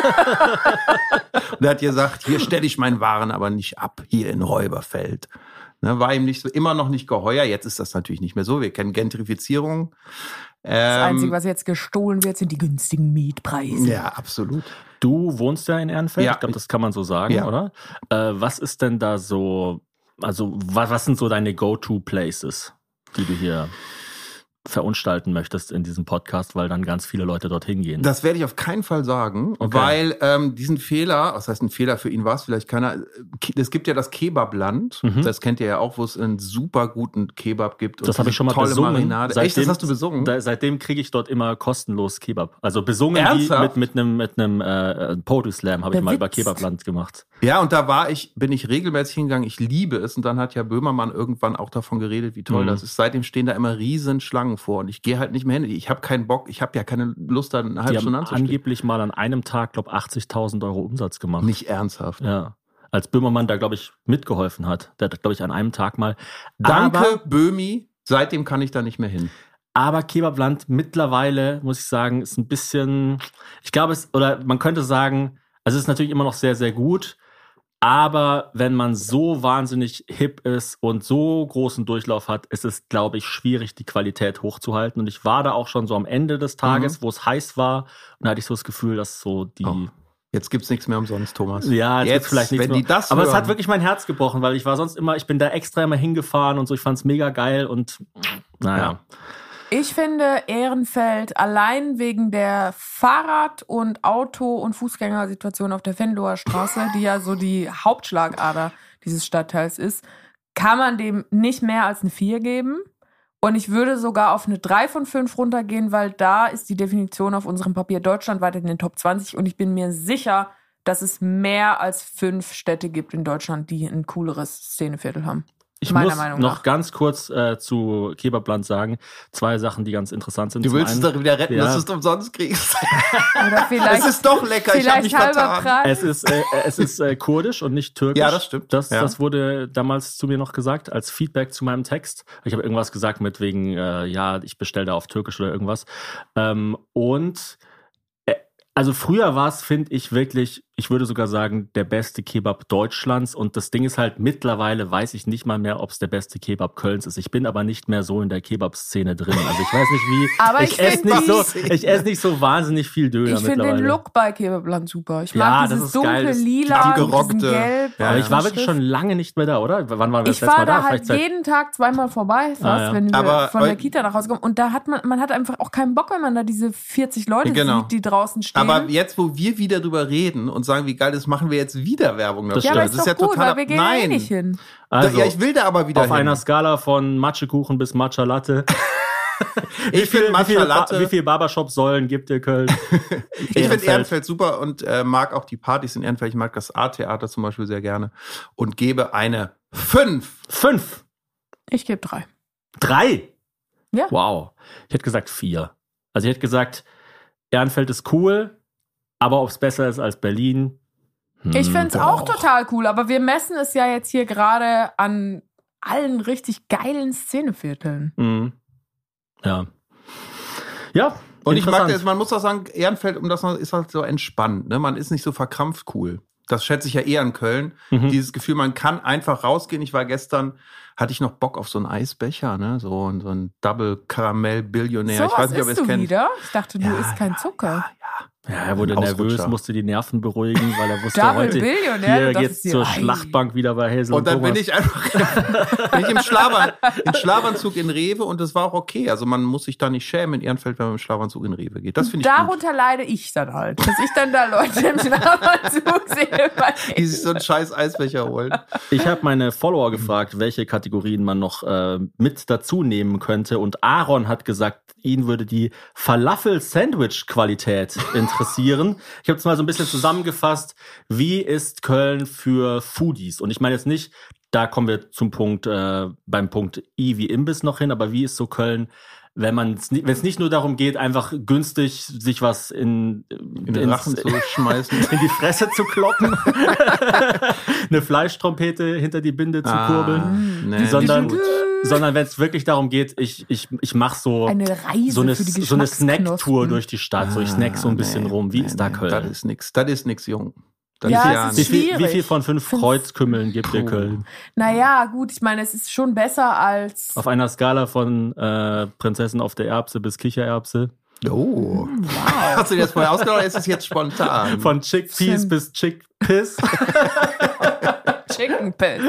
Und der hat gesagt, hier stelle ich meinen Waren aber nicht ab, hier in Räuberfeld. Ne, war ihm nicht so, immer noch nicht geheuer. Jetzt ist das natürlich nicht mehr so. Wir kennen Gentrifizierung. Das Ähm, Einzige, was jetzt gestohlen wird, sind die günstigen Mietpreise. ja, absolut. Du wohnst ja in Ehrenfeld, Ja. ich glaube, das kann man so sagen, Ja. oder? Äh, was ist denn da so, also was, was sind so deine Go-To-Places, die du hier verunstalten möchtest in diesem Podcast, weil dann ganz viele Leute dorthin gehen? Das werde ich auf keinen Fall sagen, Okay. weil ähm, diesen Fehler, was heißt ein Fehler, für ihn war es vielleicht keiner, es gibt ja das Kebabland, Mhm. das kennt ihr ja auch, wo es einen super guten Kebab gibt. und Das habe diese ich schon mal tolle besungen. Marinade. Echt, das hast du besungen? Da, seitdem kriege ich dort immer kostenlos Kebab. Also besungen wie Ernsthaft? mit mit einem mit einem äh, Poetry Slam habe ich mal über Bewitzt. Kebabland gemacht. Ja, und da war ich, bin ich regelmäßig hingegangen. Ich liebe es. Und dann hat ja Böhmermann irgendwann auch davon geredet, wie toll Mhm. das ist. Seitdem stehen da immer riesen Schlangen vor. Und ich gehe halt nicht mehr hin. Ich habe keinen Bock. Ich habe ja keine Lust, da eine Die halbe haben Stunde anzustehen. angeblich mal an einem Tag, glaube achtzigtausend Euro Umsatz gemacht. Nicht ernsthaft. Ja. Als Böhmermann da, glaube ich, mitgeholfen hat. Der hat, glaube ich, an einem Tag mal. Danke, Aber, Böhmi. Seitdem kann ich da nicht mehr hin. aber Kebabland mittlerweile, muss ich sagen, ist ein bisschen, ich glaube es, oder man könnte sagen, also es ist natürlich immer noch sehr, sehr gut. Aber wenn man so wahnsinnig hip ist und so großen Durchlauf hat, ist es, glaube ich, schwierig, die Qualität hochzuhalten. Und ich war da auch schon so am Ende des Tages, wo es heiß war. Und da hatte ich so das Gefühl, dass so die... Oh. Jetzt gibt's nichts mehr umsonst, Thomas. Ja, jetzt, Jetzt, gibt's vielleicht nichts wenn mehr. die das Aber es hören. hat wirklich mein Herz gebrochen, weil ich war sonst immer, ich bin da extra immer hingefahren und so. Ich fand's mega geil und naja. Ja. Ich finde Ehrenfeld allein wegen der Fahrrad- und Auto- und Fußgängersituation auf der Venloer Straße, die ja so die Hauptschlagader dieses Stadtteils ist, kann man dem nicht mehr als eine vier geben. Und ich würde sogar auf eine drei von fünf runtergehen, weil da ist die Definition auf unserem Papier deutschlandweit in den Top zwanzig. Und ich bin mir sicher, dass es mehr als fünf Städte gibt in Deutschland, die ein cooleres Szeneviertel haben. Ich Meiner muss Meinung noch nach. ganz kurz äh, zu Kebabland sagen, zwei Sachen, die ganz interessant sind. Du Zum willst es einen- doch wieder retten, Ja. dass du es umsonst kriegst. Oder vielleicht, Es ist doch lecker, ich habe vielleicht mich halber vertan. Preis. Es ist, äh, es ist äh, kurdisch und nicht türkisch. Ja, das stimmt. Das, Ja. das wurde damals zu mir noch gesagt, als Feedback zu meinem Text. Ich habe irgendwas gesagt mit wegen, äh, ja, ich bestelle da auf türkisch oder irgendwas. Ähm, und äh, Also früher war es, finde ich, wirklich, ich würde sogar sagen, der beste Kebab Deutschlands. Und das Ding ist halt, mittlerweile weiß ich nicht mal mehr, ob es der beste Kebab Kölns ist. Ich bin aber nicht mehr so in der Kebab-Szene drin. Also ich weiß nicht wie. Aber ich ich esse find nicht so, die- ich esse nicht so wahnsinnig viel Döner Ich finde mittlerweile. den Look bei Kebabland super. Ich Ja, mag das dieses ist geil. dunkle Das- Lila, die und diesen gerockte. Gelb. Ja, aber ja. ich war wirklich schon lange nicht mehr da, oder? Wann waren wir das Ich letzte Mal war da? da halt Vielleicht seit- jeden Tag zweimal vorbei, fast, Ah, ja. wenn wir Aber von der eu- Kita nach Hause kommen. Und da hat man, man hat einfach auch keinen Bock, wenn man da diese vierzig Leute Genau. sieht, die draußen stehen. Aber jetzt, wo wir wieder drüber reden und sagen, wie geil das, machen wir jetzt wieder Werbung dafür. Das ja, aber stimmt. ist doch gut, weil wir gehen Nein. eh nicht hin. Also, ja, ich will da aber wieder auf hin. einer Skala von Matschekuchen bis Matcha Latte. ich wie, viel, finde wie, Matcha viele Ba- Latte. wie viele Barbershop-Säulen gibt dir Köln? Ich finde Ehrenfeld super und äh, mag auch die Partys in Ehrenfeld. Ich mag das A-Theater zum Beispiel sehr gerne und gebe eine fünf. Fünf. Ich gebe drei. Drei? Ja. Wow. Ich hätte gesagt vier. Also ich hätte gesagt, Ehrenfeld ist cool, aber ob es besser ist als Berlin? Hm, Ich finde es auch doch. total cool, aber wir messen es ja jetzt hier gerade an allen richtig geilen Szenevierteln. Hm. Ja. Ja. Und ich mag interessant. das, man muss auch sagen, Ehrenfeld, um das ist halt so entspannt. Ne? Man ist nicht so verkrampft cool. Das schätze ich ja eher an Köln. Mhm. Dieses Gefühl, man kann einfach rausgehen. Ich war gestern, hatte ich noch Bock auf so einen Eisbecher, ne? So, so ein Double Karamell Billionär. So Ich weiß was nicht, ob ihr isst es du kennt. wieder? Ich dachte, du Ja, isst kein Zucker. Ja, er wurde Ausrutscher. nervös, musste die Nerven beruhigen, weil er wusste, Double heute Billionär, hier du dachtest geht's dir, zur ei. Schlachtbank wieder bei Hazel und, Und dann Thomas. bin ich einfach bin ich im, Schlafanzug, im Schlafanzug in Rewe und das war auch okay. Also man muss sich da nicht schämen in Ehrenfeld, wenn man im Schlafanzug in Rewe geht. Das finde ich gut. Darunter leide ich dann halt, dass ich dann da Leute im Schlafanzug sehe. Die sich so einen scheiß Eisbecher holen. Ich habe meine Follower gefragt, welche Kategorien man noch äh, mit dazu nehmen könnte. Und Aaron hat gesagt, ihn würde die Falafel-Sandwich-Qualität interessieren. Ich habe es mal so ein bisschen zusammengefasst. Wie ist Köln für Foodies? Und ich meine jetzt nicht, da kommen wir zum Punkt, äh, beim Punkt I wie Imbiss noch hin, aber wie ist so Köln, wenn man wenn es nicht nur darum geht, einfach günstig sich was in, In den Rachen zu schmeißen. in die Fresse zu kloppen, eine Fleischtrompete hinter die Binde zu kurbeln, nee, sondern, nicht gut. sondern wenn es wirklich darum geht, ich, ich, ich mache so, Eine Reise so eine, für die so eine Snack-Tour Geschmacksknospen. durch die Stadt, so ich snack so ein bisschen nee, rum. Wie nee, ist da nee, Köln? Das ist nix. Das ist nix, Jung. Das Ja, ist es ja ist wie, nicht. viel, wie schwierig. viel von fünf Find's- Kreuzkümmeln gibt dir Puh. Köln? Naja, gut, ich meine, es ist schon besser als. Auf einer Skala von äh, Prinzessin auf der Erbse bis Kichererbse? Oh. Hast du dir das vorher ausgedacht oder ist es jetzt spontan? Von Chickpeas Stimmt. bis Chickpiss? Chicken Piss.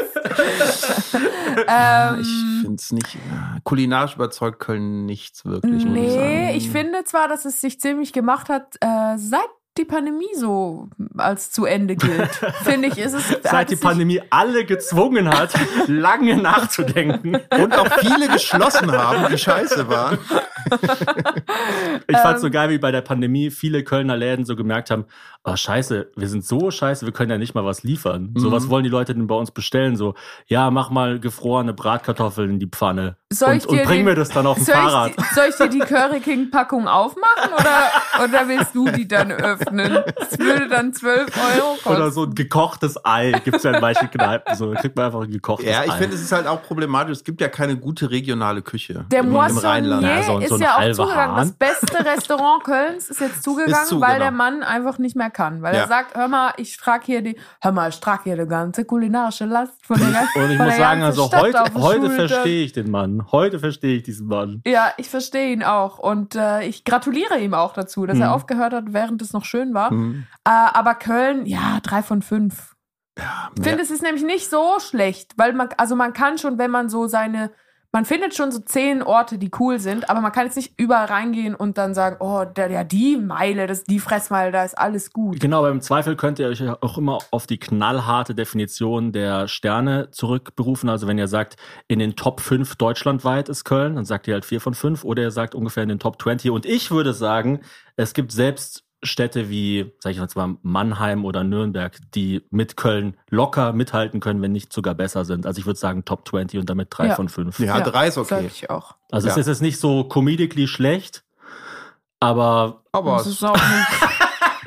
ähm, Ich finde es nicht. äh, Kulinarisch überzeugt Köln nichts wirklich, muss ich sagen. nee, ich finde zwar, dass es sich ziemlich gemacht hat, äh, seit die Pandemie so als zu Ende gilt. Finde ich, ist es. hat Seit die es sich- Pandemie alle gezwungen hat, lange nachzudenken. Und auch viele geschlossen haben, die scheiße waren. Ich fand's Ähm. so geil, wie bei der Pandemie viele Kölner Läden so gemerkt haben, oh scheiße, wir sind so scheiße, wir können ja nicht mal was liefern. So, Mhm. was wollen die Leute denn bei uns bestellen? So, ja, mach mal gefrorene Bratkartoffeln in die Pfanne. Soll ich und, dir und bring den- mir das dann auf dem Soll Fahrrad. ich, soll ich dir die Curry King Packung aufmachen oder, oder willst du die dann öffnen? Das würde dann zwölf Euro kosten. Oder so ein gekochtes Ei gibt's ja in manchen Kneipen. So, da kriegt man einfach ein gekochtes Ja, ich Ei. finde, es ist halt auch problematisch. Es gibt ja keine gute regionale Küche Der im, im Rheinland. Moissonnier Ja, so- so ist ein ja auch halber zugegangen. Hahn. Das beste Restaurant Kölns ist jetzt zugegangen, Ist zu, weil genau. der Mann einfach nicht mehr kann. Weil Ja. er sagt, hör mal, ich trage hier die, hör mal, ich trage hier die ganze kulinarische Last von der, Und ich von muss der sagen, ganzen also Stadt heute, auf den heute Schultern. verstehe ich den Mann. Heute verstehe ich diesen Mann. Ja, ich verstehe ihn auch. Und äh, ich gratuliere ihm auch dazu, dass Mhm. er aufgehört hat, während es noch schön war. Hm. Äh, aber Köln, ja, drei von fünf. Ja, Ich finde, es ist nämlich nicht so schlecht, weil man, also man kann schon, wenn man so seine, man findet schon so zehn Orte, die cool sind, aber man kann jetzt nicht überall reingehen und dann sagen, oh, der, ja, die Meile, das, die Fressmeile, da ist alles gut. Genau, aber im Zweifel könnt ihr euch auch immer auf die knallharte Definition der Sterne zurückberufen. Also wenn ihr sagt, in den Top fünf deutschlandweit ist Köln, dann sagt ihr halt vier von fünf. Oder ihr sagt ungefähr in den Top zwanzig. Und ich würde sagen, es gibt selbst Städte wie, sag ich jetzt mal, Mannheim oder Nürnberg, die mit Köln locker mithalten können, wenn nicht sogar besser sind. Also ich würde sagen Top zwanzig und damit drei Ja. von fünf. Ja, drei ist Sag okay. ich auch. Also Ja. es ist jetzt nicht so comedically schlecht, aber Aber Das ist auch nicht.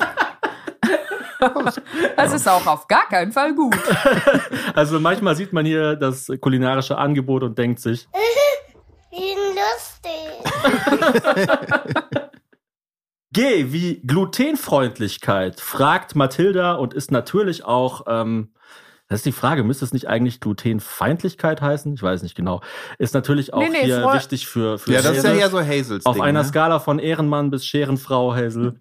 Das ist auch auf gar keinen Fall gut. also manchmal sieht man hier das kulinarische Angebot und denkt sich, Wie lustig. G wie Glutenfreundlichkeit, fragt Mathilda und ist natürlich auch, ähm, das ist die Frage, müsste es nicht eigentlich Glutenfeindlichkeit heißen? Ich weiß nicht genau. Ist natürlich auch Nee, nee, hier Freu- wichtig für, für Ja, das ist ja Hazel. eher so Hazels Auf Ding, einer ne? Skala von Ehrenmann bis Scherenfrau, Hazel.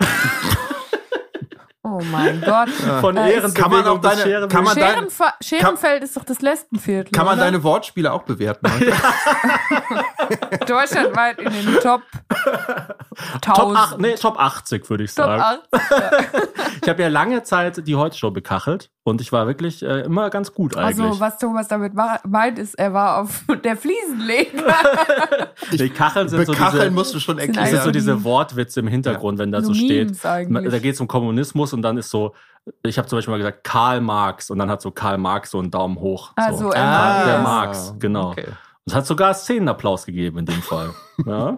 Oh mein Gott. Von Äh, Ehrenbewegung kann man auch bis deine- Scherenbewegung. kann man dein- Scherenfe- Scherenfeld ist doch das Lesbenviertel. Kann man oder? deine Wortspiele auch bewerten? Deutschlandweit in den Top Top, tausend. ach, nee, Top achtzig, würde ich Top sagen. achtzig. Ich habe ja lange Zeit die Heute-Show bekachelt und ich war wirklich äh, immer ganz gut eigentlich. Also, was Thomas damit ma- meint, ist, er war auf der Fliesenleger. die Kacheln sind so Bekacheln diese, musst du schon Sind das sind erklären. so also- diese Wortwitze im Hintergrund, wenn da so, So steht. Memes eigentlich. Da geht es um Kommunismus und dann ist so, ich habe zum Beispiel mal gesagt, Karl Marx und dann hat so Karl Marx so einen Daumen hoch. Ah, so. so, Karl, Ah, der ja. Marx, genau. Okay. Und es hat sogar Szenenapplaus gegeben in dem Fall. Ja.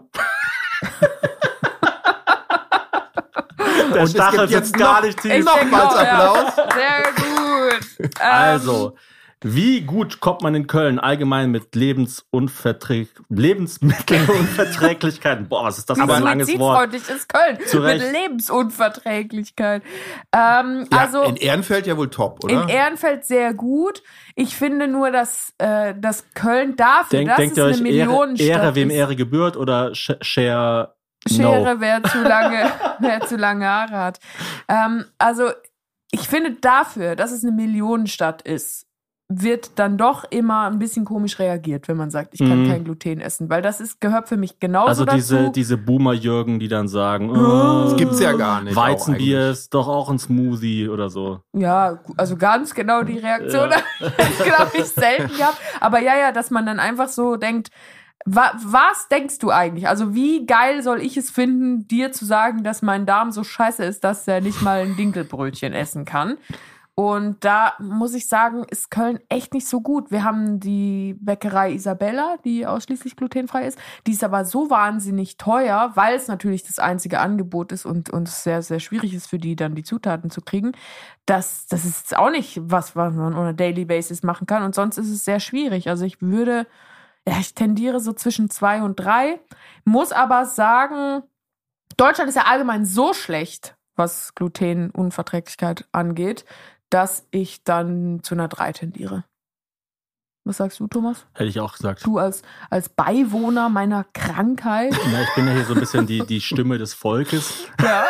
Der Und es Stachel gibt jetzt sitzt gar noch- nicht tief. Ich denke Nochmals auch, ja. Applaus. Sehr gut. Ähm, Also, wie gut kommt man in Köln allgemein mit Lebensunverträg Lebensmittelunverträglichkeiten? Boah, was ist das für Wie ein langes Wort? suizidfreundlich ist Köln Zu mit Recht. Lebensunverträglichkeit. Ähm, Ja, also in Ehrenfeld ja wohl top, oder? in Ehrenfeld sehr gut. Ich finde nur, dass, äh, dass Köln dafür, Denk, dass denkt es ihr eine euch, Ehre, Millionenstadt Ehre wem ist. Ehre gebührt oder Sh- Share? Schere, No. wer zu lange, wer zu lange Haare hat. Ähm, also ich finde dafür, dass es eine Millionenstadt ist, wird dann doch immer ein bisschen komisch reagiert, wenn man sagt, ich kann Mhm. kein Gluten essen, weil das ist, gehört für mich genauso Also diese, dazu. diese Boomer-Jürgen, die dann sagen, oh, Das gibt's ja gar nicht. Weizenbier auch ist doch auch ein Smoothie oder so. Ja, also ganz genau die Reaktion habe ich, glaube ich, selten gehabt. Aber ja, ja, dass man dann einfach so denkt, wa was denkst du eigentlich? Also wie geil soll ich es finden, dir zu sagen, dass mein Darm so scheiße ist, dass er nicht mal ein Dinkelbrötchen essen kann? Und da muss ich sagen, ist Köln echt nicht so gut. Wir haben die Bäckerei Isabella, die ausschließlich glutenfrei ist. Die ist aber so wahnsinnig teuer, weil es natürlich das einzige Angebot ist und, und es sehr, sehr schwierig ist für die, dann die Zutaten zu kriegen. Das, das ist jetzt auch nicht was, was man on a daily basis machen kann. Und sonst ist es sehr schwierig. Also ich würde, ja, ich tendiere so zwischen zwei und drei. Muss aber sagen, Deutschland ist ja allgemein so schlecht, was Glutenunverträglichkeit angeht, dass ich dann zu einer drei tendiere. Was sagst du, Thomas? Hätte ich auch gesagt. Du als, als Beiwohner meiner Krankheit. Na, ich bin ja hier so ein bisschen die, die Stimme des Volkes. Ja.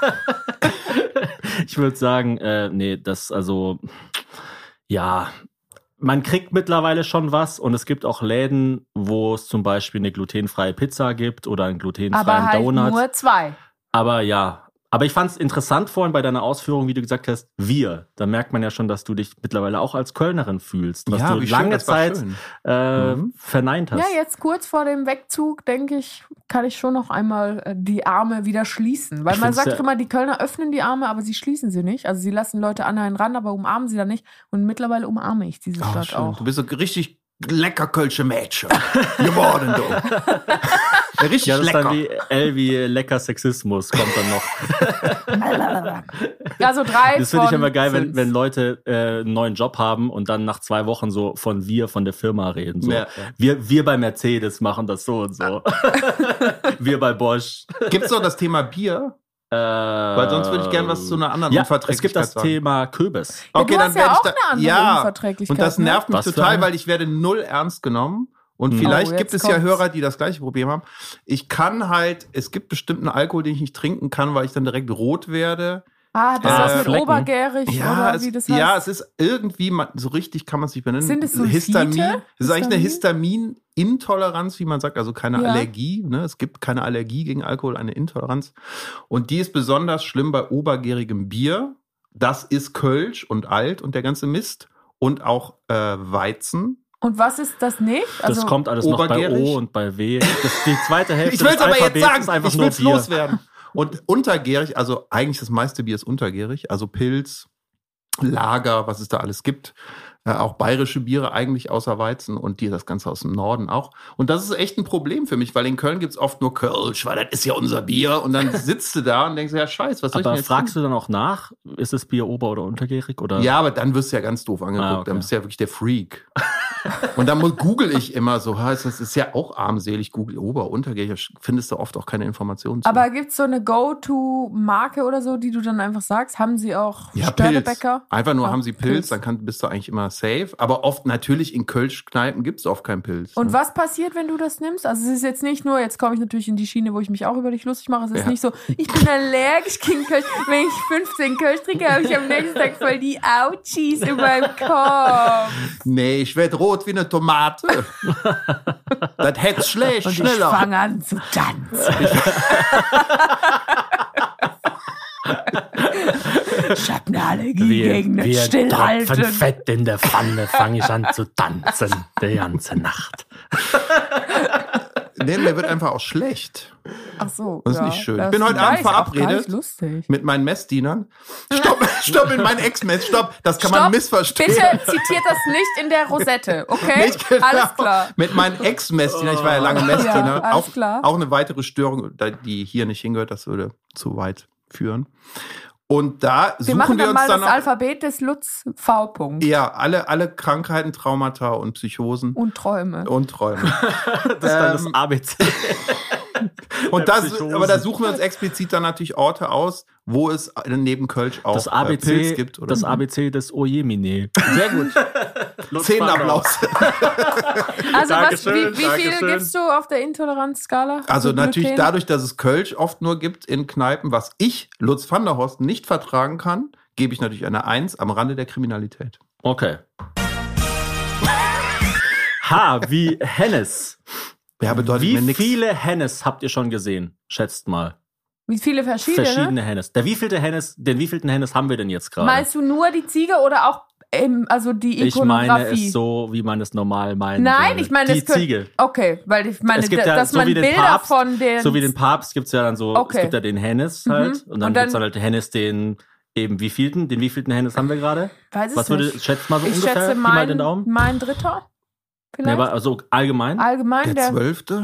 Ich würde sagen, äh, nee, das also, ja, man kriegt mittlerweile schon was und es gibt auch Läden, wo es zum Beispiel eine glutenfreie Pizza gibt oder einen glutenfreien Aber halt Donut. nur zwei. Aber ja, aber ich fand es interessant vorhin bei deiner Ausführung, wie du gesagt hast, wir. Da merkt man ja schon, dass du dich mittlerweile auch als Kölnerin fühlst, was Ja, du wie schön, lange das war Zeit schön. äh, Mhm. verneint hast. Ja, jetzt kurz vor dem Wegzug, denke ich, kann ich schon noch einmal äh, die Arme wieder schließen. Weil Ich man find's sagt ja- immer, die Kölner öffnen die Arme, aber sie schließen sie nicht. Also sie lassen Leute an einen ran, aber umarmen sie dann nicht. Und mittlerweile umarme ich diese Ah, Stadt schön. auch. Du bist so richtig lecker kölsche Mädchen geworden, du. Ja, richtig Ja, das ist lecker. dann wie L wie lecker Sexismus, kommt dann noch. Also drei Das finde ich von immer geil, wenn, fünf. wenn Leute äh, einen neuen Job haben und dann nach zwei Wochen so von wir, von der Firma reden. So. Ja, ja. Wir, wir bei Mercedes machen das so und so. Wir bei Bosch. Gibt's noch das Thema Bier? Äh, Weil sonst würde ich gerne was zu einer anderen ja, Unverträglichkeit es gibt das sagen. Thema Kürbis. Ja, du hast ja werd auch eine andere ja, Unverträglichkeit, und das ne? nervt mich Was für total, eine? weil ich werde null ernst genommen. Und Mhm. vielleicht Oh, gibt jetzt es ja kommt's. Hörer, die das gleiche Problem haben. Ich kann halt, es gibt bestimmten Alkohol, den ich nicht trinken kann, weil ich dann direkt rot werde. Ah, das Äh, ist mit Flecken. obergärig Ja, oder es, wie das heißt. ja, es ist irgendwie, man, so richtig kann man es nicht benennen. Sind es Histamin? Sulfite? Es ist eigentlich eine Histamin? Histaminintoleranz, wie man sagt, also keine Ja. Allergie. Ne? Es gibt keine Allergie gegen Alkohol, eine Intoleranz. Und die ist besonders schlimm bei obergärigem Bier. Das ist Kölsch und alt und der ganze Mist. Und auch äh, Weizen. Und was ist das nicht? Das Also, kommt alles noch bei obergärig? O und bei W. Das, die zweite Hälfte Ich will es des aber jetzt Alphabets sagen, ist einfach ich nur will es Bier. loswerden. Und untergärig, also eigentlich das meiste Bier ist untergärig, also Pilz, Lager, was es da alles gibt. Äh, auch bayerische Biere eigentlich außer Weizen und die das Ganze aus dem Norden auch. Und das ist echt ein Problem für mich, weil in Köln gibt's oft nur Kölsch, weil das ist ja unser Bier. Und dann sitzt du da und denkst, ja scheiß, was soll ich Aber denn jetzt fragst du dann auch nach, ist das Bier ober- oder untergärig? Oder? tun? Ja, aber dann wirst du ja ganz doof angeguckt. Ah, okay. Dann bist du ja wirklich der Freak. Und dann mu- google ich immer so, heißt das ist ja auch armselig, Google Ober, Untergeher, findest du oft auch keine Informationen zu. Aber gibt's so eine Go-To-Marke oder so, die du dann einfach sagst? Haben sie auch ja, Pilz. Störtebäcker? Einfach nur Ja, haben sie Pilz, Pilz. dann kann, bist du eigentlich immer safe. Aber oft natürlich in Kölsch-Kneipen gibt's oft keinen Pilz. Und ne? was passiert, wenn du das nimmst? Also es ist jetzt nicht nur, jetzt komme ich natürlich in die Schiene, wo ich mich auch über dich lustig mache. Es ist Ja. nicht so, ich bin allergisch gegen Kölsch. Wenn ich fünfzehn Kölsch trinke, habe ich am nächsten Tag voll die Ouchies in meinem Kopf. Nee, ich werd rot wie eine Tomate. Das hätt's schlecht, Und ich schneller. fange an zu tanzen. Ich hab eine Allergie gegen das Tropfen Stillhalten. Fett in der Pfanne, fange ich an zu tanzen, die ganze Nacht. Nee, mir wird einfach auch schlecht. Ach so. Das ist ja, nicht schön. das Ich bin heute war Abend ich auch gar verabredet. nicht lustig. Mit meinen Messdienern. Stopp, stopp in mein Ex-Mess, stopp. Das kann man Stopp, missverstehen. bitte zitiert das nicht in der Rosette, okay? Nicht genau. Alles klar. Mit meinen Ex-Messdienern, ich war ja lange Messdiener, Ja, alles auch, klar. auch eine weitere Störung, die hier nicht hingehört, das würde zu weit führen. Und da Wir suchen machen wir dann uns mal dann das auch, Alphabet des Lutz V. -Punkt. ja, alle, alle Krankheiten, Traumata und Psychosen Und Träume. und Träume. Das ist dann das Ähm, A B C. Und Der das, Psychosen. aber da suchen wir uns explizit dann natürlich Orte aus, wo es neben Kölsch auch Das A B äh, Pilz C, gibt. Oder das A B C des Ojemine. Sehr gut. Zehn Applaus. Also was, Dankeschön, wie, wie viel Dankeschön. gibst du auf der Intoleranzskala? Also natürlich Gluten? dadurch, dass es Kölsch oft nur gibt in Kneipen, was ich, Lutz van der Horst, nicht vertragen kann, gebe ich natürlich eine Eins am Rande der Kriminalität. Okay. H wie Hennes. Ja, bedeutet mir Wie nichts. viele Hennes habt ihr schon gesehen? Schätzt mal. Wie viele verschiedene? Verschiedene Hennes. Der wievielte Hennes, den wievielten Hennes haben wir denn jetzt gerade? Meinst du nur die Ziege oder auch ähm, also die Ich meine Ikonografie? es so, wie man es normal meint. Nein, ich meine die es könnte- Ziege. Okay, weil ich meine, Es gibt ja, dass so man wie den Bilder Papst, von den So wie den Papst gibt's ja dann so, Okay. es gibt ja den Hennes halt. Mhm. Und dann, Und dann- gibt's dann halt den Hennes, den eben wievielten, den wievielten Hennes haben wir gerade? Weiß es Was würde, nicht. schätzt mal so Ich ungefähr, schätze Pi mal mein, den Daumen? mein Dritter. Ja, Vielleicht? aber also allgemein? Allgemein Der der. Zwölfte?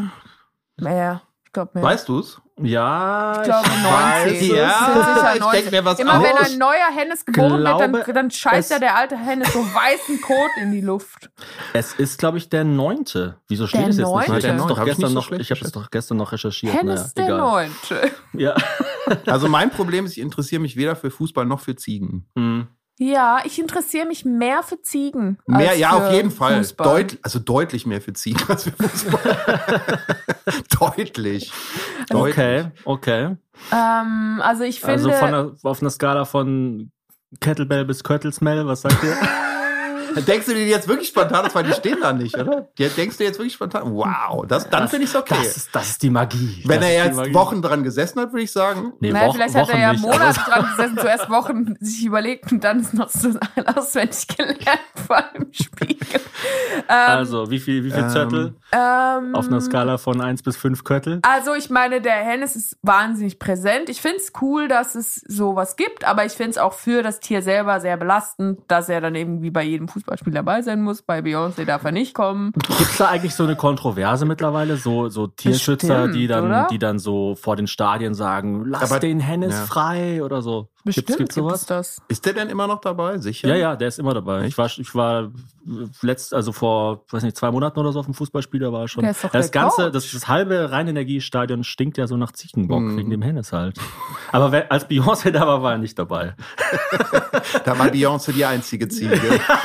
Naja, ich glaube mehr. Weißt du's? Ja, Ich glaube neunzehn. Ja, Das sind sicher ich neunzehn. denk mir was Immer aus. wenn ein neuer Hennes geboren wird, Glaube, dann, dann scheißt es- ja der alte Hennes so weißen Kot in die Luft. Es ist, glaube ich, der neunte. Wieso steht Der es jetzt Neunte? nicht? Ich habe es Der doch Neunte. Hab ich gestern nicht so noch, schlecht ich habe es doch gestern noch recherchiert. Hennes naja, der egal. Neunte. Ja. Also mein Problem ist, ich interessiere mich weder für Fußball noch für Ziegen. Hm. Ja, ich interessiere mich mehr für Ziegen. Mehr, als ja, für auf jeden Fall. Fußball. Deut, also deutlich mehr für Ziegen als für Fußball. deutlich. Deutlich. Okay, okay. Ähm, also ich finde. Also von der, auf einer Skala von Kettlebell bis Köttelsmell, was sagt ihr? Denkst du dir jetzt wirklich spontan, das war die stehen da nicht, oder? Die denkst du jetzt wirklich spontan, wow, das, dann finde ich es okay. Das ist, das ist die Magie. Wenn das er ist die jetzt Magie. Wochen dran gesessen hat, würde ich sagen, Nee, naja, Wochen, vielleicht hat Wochen er ja nicht, Monate aber- dran gesessen, zuerst Wochen sich überlegt und dann ist noch so auswendig gelernt vor dem Spiegel. Ähm, Also, wie viel, wie viel Ähm, Zörtel ähm, auf einer Skala von eins bis fünf Köttel? Also ich meine, der Hennes ist wahnsinnig präsent. Ich finde es cool, dass es sowas gibt, aber ich finde es auch für das Tier selber sehr belastend, dass er dann irgendwie bei jedem Fußballspiel dabei sein muss. Bei Beyoncé darf er nicht kommen. Gibt's da eigentlich so eine Kontroverse mittlerweile? So, so Tierschützer, Bestimmt, die dann, oder? die dann so vor den Stadien sagen, lass Aber- den Hennes ja. frei oder so. Bestimmt Gibt's, gibt's gibt sowas? es das. ist der denn immer noch dabei? Sicher? Ja, ja, der ist immer dabei. Ich war, ich war letzt, also vor, weiß nicht, zwei Monaten oder so auf dem Fußballspiel, da war er schon. Der ist doch das der ganze, Coach. das, das halbe Rheinenergiestadion stinkt ja so nach Ziegenbock Mhm. wegen dem Hennes halt. Aber wer, als Beyoncé da war, war er nicht dabei. Da war Beyoncé die einzige Ziege.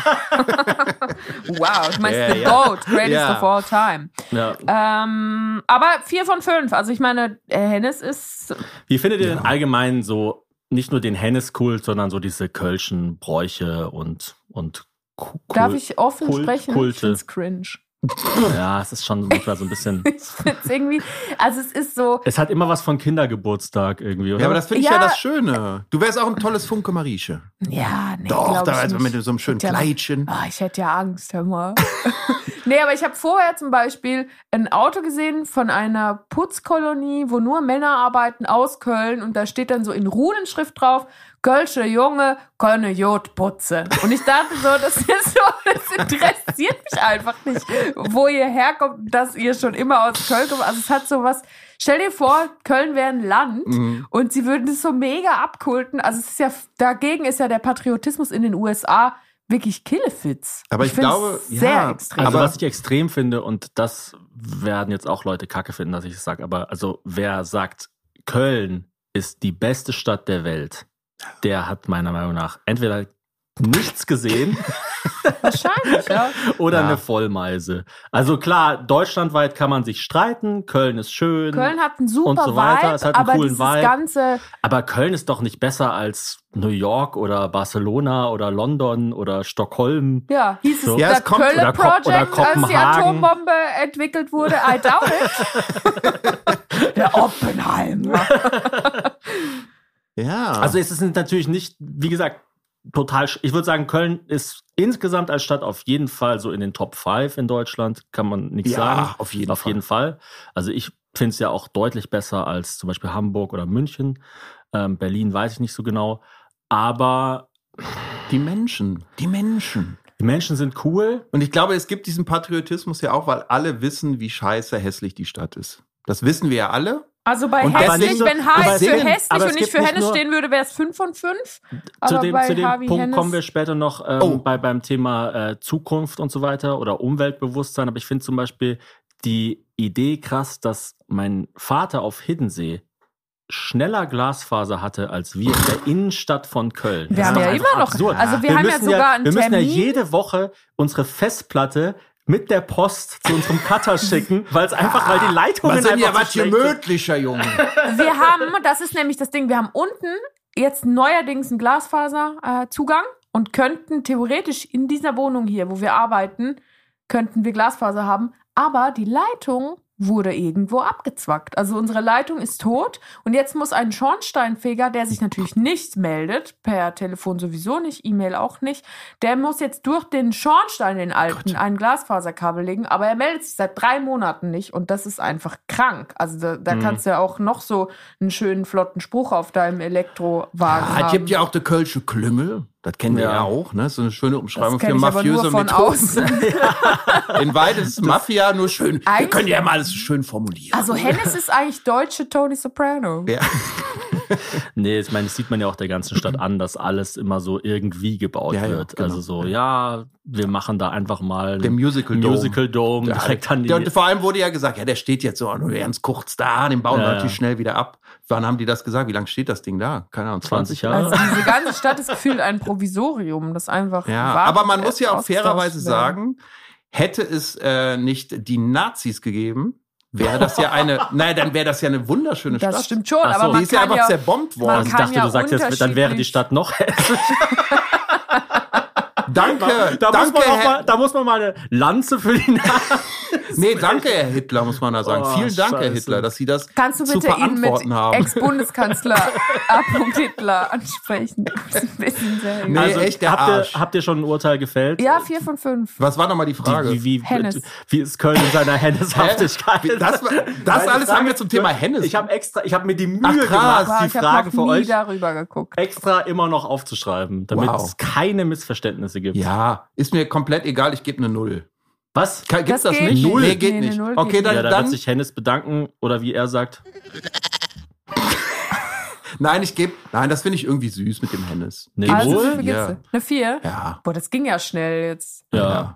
Wow, ich meine, Ja, the ja. GOAT, greatest Ja. of all time. Ja. Ähm, aber vier von fünf. Also ich meine, der Hennes ist. Wie findet ihr denn allgemein so nicht nur den Hennes-Kult, sondern so diese Kölschen Bräuche und, und Ku- Darf Kult- ich offen Kult- sprechen? Kulte. Ich find's cringe. Ja, es ist schon manchmal so ein bisschen. Ich find's irgendwie. Also es ist so. Es hat immer was von Kindergeburtstag irgendwie, oder? Ja, aber das finde ich Ja. ja. das Schöne. Du wärst auch ein tolles Funke Marieche. Ja, nee, Doch, glaub da ich also nicht. mit so einem schönen Ja, Kleidchen. Ah, ich hätte ja Angst, hör mal. Nee, aber ich habe vorher zum Beispiel ein Auto gesehen von einer Putzkolonie, wo nur Männer arbeiten aus Köln und da steht dann so in Runenschrift drauf, Kölsche Junge können Jod putzen. Und ich dachte so, das ist so, das interessiert mich einfach nicht, wo ihr herkommt, dass ihr schon immer aus Köln kommt. Also es hat so was, stell dir vor, Köln wäre ein Land Mhm. und sie würden das so mega abkulten. Also es ist ja, dagegen ist ja der Patriotismus in den U S A wirklich Killefits. Aber ich find's glaube, sehr ja, extrem. Also Aber- was ich extrem finde, und das werden jetzt auch Leute kacke finden, dass ich es sage, aber also wer sagt, Köln ist die beste Stadt der Welt, der hat meiner Meinung nach entweder nichts gesehen Wahrscheinlich, ja. oder Ja. eine Vollmeise. Also klar, deutschlandweit kann man sich streiten, Köln ist schön, Köln hat einen super und so weiter, Vibe, es hat einen aber coolen dieses Vibe. ganze, aber Köln ist doch nicht besser als New York oder Barcelona oder London oder Stockholm. ja, hieß So. es Ja, das es kommt- Köln oder Ko- Project, oder als die Kopenhagen. Atombombe entwickelt wurde. I doubt it. Der Oppenheimer. Ja. Also es ist natürlich nicht, wie gesagt, total, sch- ich würde sagen, Köln ist insgesamt als Stadt auf jeden Fall so in den Top fünf in Deutschland, kann man nichts Ja, sagen. auf jeden auf Fall. jeden Fall. Also ich finde es ja auch deutlich besser als zum Beispiel Hamburg oder München. Ähm, Berlin weiß ich nicht so genau. Aber die Menschen, die Menschen. die Menschen sind cool. Und ich glaube, es gibt diesen Patriotismus ja auch, weil alle wissen, wie scheiße hässlich die Stadt ist. Das wissen wir ja alle. Also bei Und aber hässlich, nicht so- wenn aber H es für gibt- hässlich aber es und nicht gibt für nicht Hennes nur- stehen würde, wäre es fünf von fünf. Zu Aber dem, bei zu dem Harvey Punkt Hennes, kommen wir später noch ähm, Oh. bei, beim Thema äh, Zukunft und so weiter oder Umweltbewusstsein. Aber ich finde zum Beispiel die Idee krass, dass mein Vater auf Hiddensee schneller Glasfaser hatte als wir in der Innenstadt von Köln. Wir Das haben ist doch ja einfach immer noch- absurd. also wir haben ja müssen sogar einen Wir müssen ja Termin. jede Woche unsere Festplatte mit der Post zu unserem Cutter schicken, weil es einfach, weil die Leitungen Was sind ja einfach was so schlecht sind. gemütlicher, Junge. wir haben, das ist nämlich das Ding, wir haben unten jetzt neuerdings einen Glasfaserzugang äh, Zugang und könnten theoretisch in dieser Wohnung hier, wo wir arbeiten, könnten wir Glasfaser haben, aber die Leitung wurde irgendwo abgezwackt. Also unsere Leitung ist tot und jetzt muss ein Schornsteinfeger, der sich natürlich nicht meldet, per Telefon sowieso nicht, E-Mail auch nicht, der muss jetzt durch den Schornstein, den alten, ein Glasfaserkabel legen, aber er meldet sich seit drei Monaten nicht und das ist einfach krank. Also da, da Mhm. kannst du ja auch noch so einen schönen, flotten Spruch auf deinem Elektrowagen Ah, haben. es gibt ja auch die Kölsche Klüngel. Das kennen wir Ja. ja auch, ne? So eine schöne Umschreibung Das für kenn ich aber mafiöse nur von Methoden. außen. In Wahrheit ist Mafia nur schön. Wir Eigentlich- können ja mal alles so schön formulieren. Also Hennes ist eigentlich deutsche Tony Soprano. Ja. Nee, ich meine, das sieht man ja auch der ganzen Stadt an, dass alles immer so irgendwie gebaut Ja, ja, wird. genau. Also so, ja, wir machen da einfach mal Der Musical Dome. Musical Dome Ja, direkt an die. ja, und vor allem wurde ja gesagt, ja, der steht jetzt so nur ganz kurz da, den bauen wir Ja, ja. natürlich schnell wieder ab. Wann haben die das gesagt? Wie lange steht das Ding da? Keine Ahnung, zwanzig zwanzig Jahre? Jahre. Also diese ganze Stadt ist gefühlt ein Provisorium, das einfach Ja, wartet, aber man muss ja auch ausgetauscht fairerweise werden. sagen, hätte es äh, nicht die Nazis gegeben, wäre das ja eine, naja, dann wäre das ja eine wunderschöne Stadt. Das stimmt schon, Ach so. aber Die man ist ja kann einfach ja, zerbombt man worden. Also ich kann dachte, ja du sagst jetzt, dann wäre die unterschiedlich- Stadt noch hässlicher. Danke, Da, muss danke, man auch Herr, mal, da muss man mal eine Lanze für die Nazis. nee, danke, Herr Hitler, muss man da sagen. Oh, Vielen Dank, Herr Scheiße. Hitler, dass Sie das Kannst du zu bitte ihn mit verantworten haben. Ex-Bundeskanzler A. Hitler ansprechen? Das ist ein bisschen sehr Nee, Also, echt der habt, Arsch. ihr, habt ihr schon ein Urteil gefällt? Ja, vier von fünf. Was war nochmal die Frage? Wie, wie, Hennes. wie, wie ist Köln in seiner Henneshaftigkeit? Wie- Das, das alles haben wir zum Thema Hennes. Ich habe extra, ich habe mir die Mühe Ach, krass. gemacht, Aber die ich habe Fragen noch für nie euch darüber geguckt. extra immer noch aufzuschreiben, damit Wow. es keine Missverständnisse gibt. ja, ist mir komplett egal, ich gebe eine Null. Was? Ka- Gibt's Das das, geht nicht? nicht. Nee, geht Nee, eine nicht. Null Okay, geht dann, Ja, da dann wird sich Hennes bedanken oder wie er sagt. nein, ich gebe, nein, das finde ich irgendwie süß mit dem Hennes. Nee, Gib's Also, wie wohl? viel gibt's Ja. denn? Eine vier? Ja. Boah, das ging ja schnell jetzt. Ja.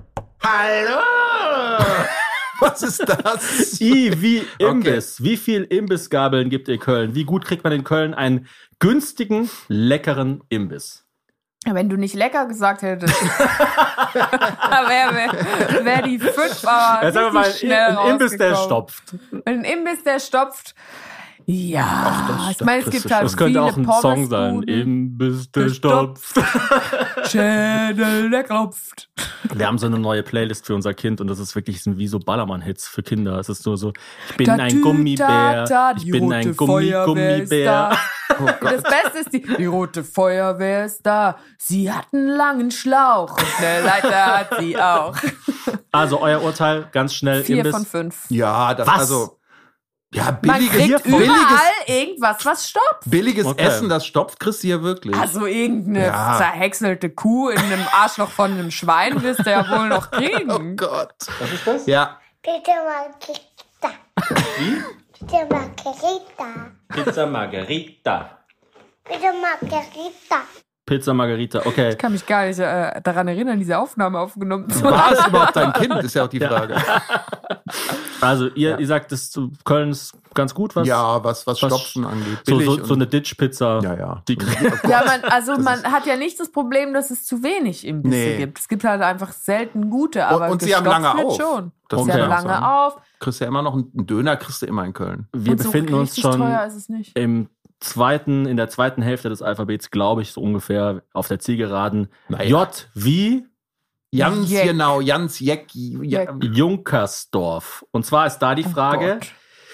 Hallo! Was ist das? I wie Imbiss. Wie viel Imbissgabeln gibt ihr Köln? Wie gut kriegt man in Köln einen günstigen, leckeren Imbiss? Ja, wenn du nicht lecker gesagt hättest, wäre wär, wär die fünf aber Ja, sagen wir mal, richtig schnell ein Imbiss, der rausgekommen. stopft. Ein Imbiss, der stopft. Ja, das- ich meine, es das gibt ist- halt Das könnte viele auch ein Song sein. Pommesbuden. Imbiss, der Der stopft. Schädel, der klopft. Wir haben so eine neue Playlist für unser Kind und das ist wirklich sind wie so Ballermann-Hits für Kinder. Es ist nur so, ich bin Tatü, ein Gummibär, tata, ich die bin rote ein Gummi, Feuerwehr ist Gummibär. da. Das Beste ist, die, die rote Feuerwehr ist da. Sie hat einen langen Schlauch und eine Leiter hat sie auch. Also euer Urteil, ganz schnell, Vier Imbiss. von fünf. Ja, das, Was? also, ja, Man billiges, kriegt billiges, überall irgendwas, was stopft. billiges Okay. Essen, das stopft, kriegst du ja wirklich. Also irgendeine Ja. zerhäckselte Kuh in einem Arschloch von einem Schwein wirst du ja wohl noch kriegen. Oh Gott. Was ist das? Ja. Bitte Margarita. Wie? Bitte Margarita. Pizza Margherita. Bitte Margarita. Pizza Margherita, okay. Ich kann mich gar nicht äh, daran erinnern, diese Aufnahme aufgenommen zu War haben. es überhaupt dein Kind, ist ja auch die Frage. Also ihr, ihr sagt, das zu Köln ist ganz gut, was? Ja, was, was was- Stopfen angeht. So, Billig so, so und- eine Ditch-Pizza. Ja, ja. Die, Ja, man, also man hat ja nicht das Problem, dass es zu wenig Imbisse Nee. gibt. Es gibt halt einfach selten gute, aber und sie haben lange gestopft wird auf. schon. Das sie muss haben man auch lange sagen. auf. Kriegst du ja immer noch einen Döner, kriegst du immer in Köln. wir und so befinden uns richtig schon teuer ist es nicht. im zweiten, in der zweiten Hälfte des Alphabets, glaube ich, so ungefähr auf der Zielgeraden. Naja. J wie Jans, Jeck. genau, Jans Jeck. Ja, Jeck. Junkersdorf. Und zwar ist da die Frage, Oh Gott.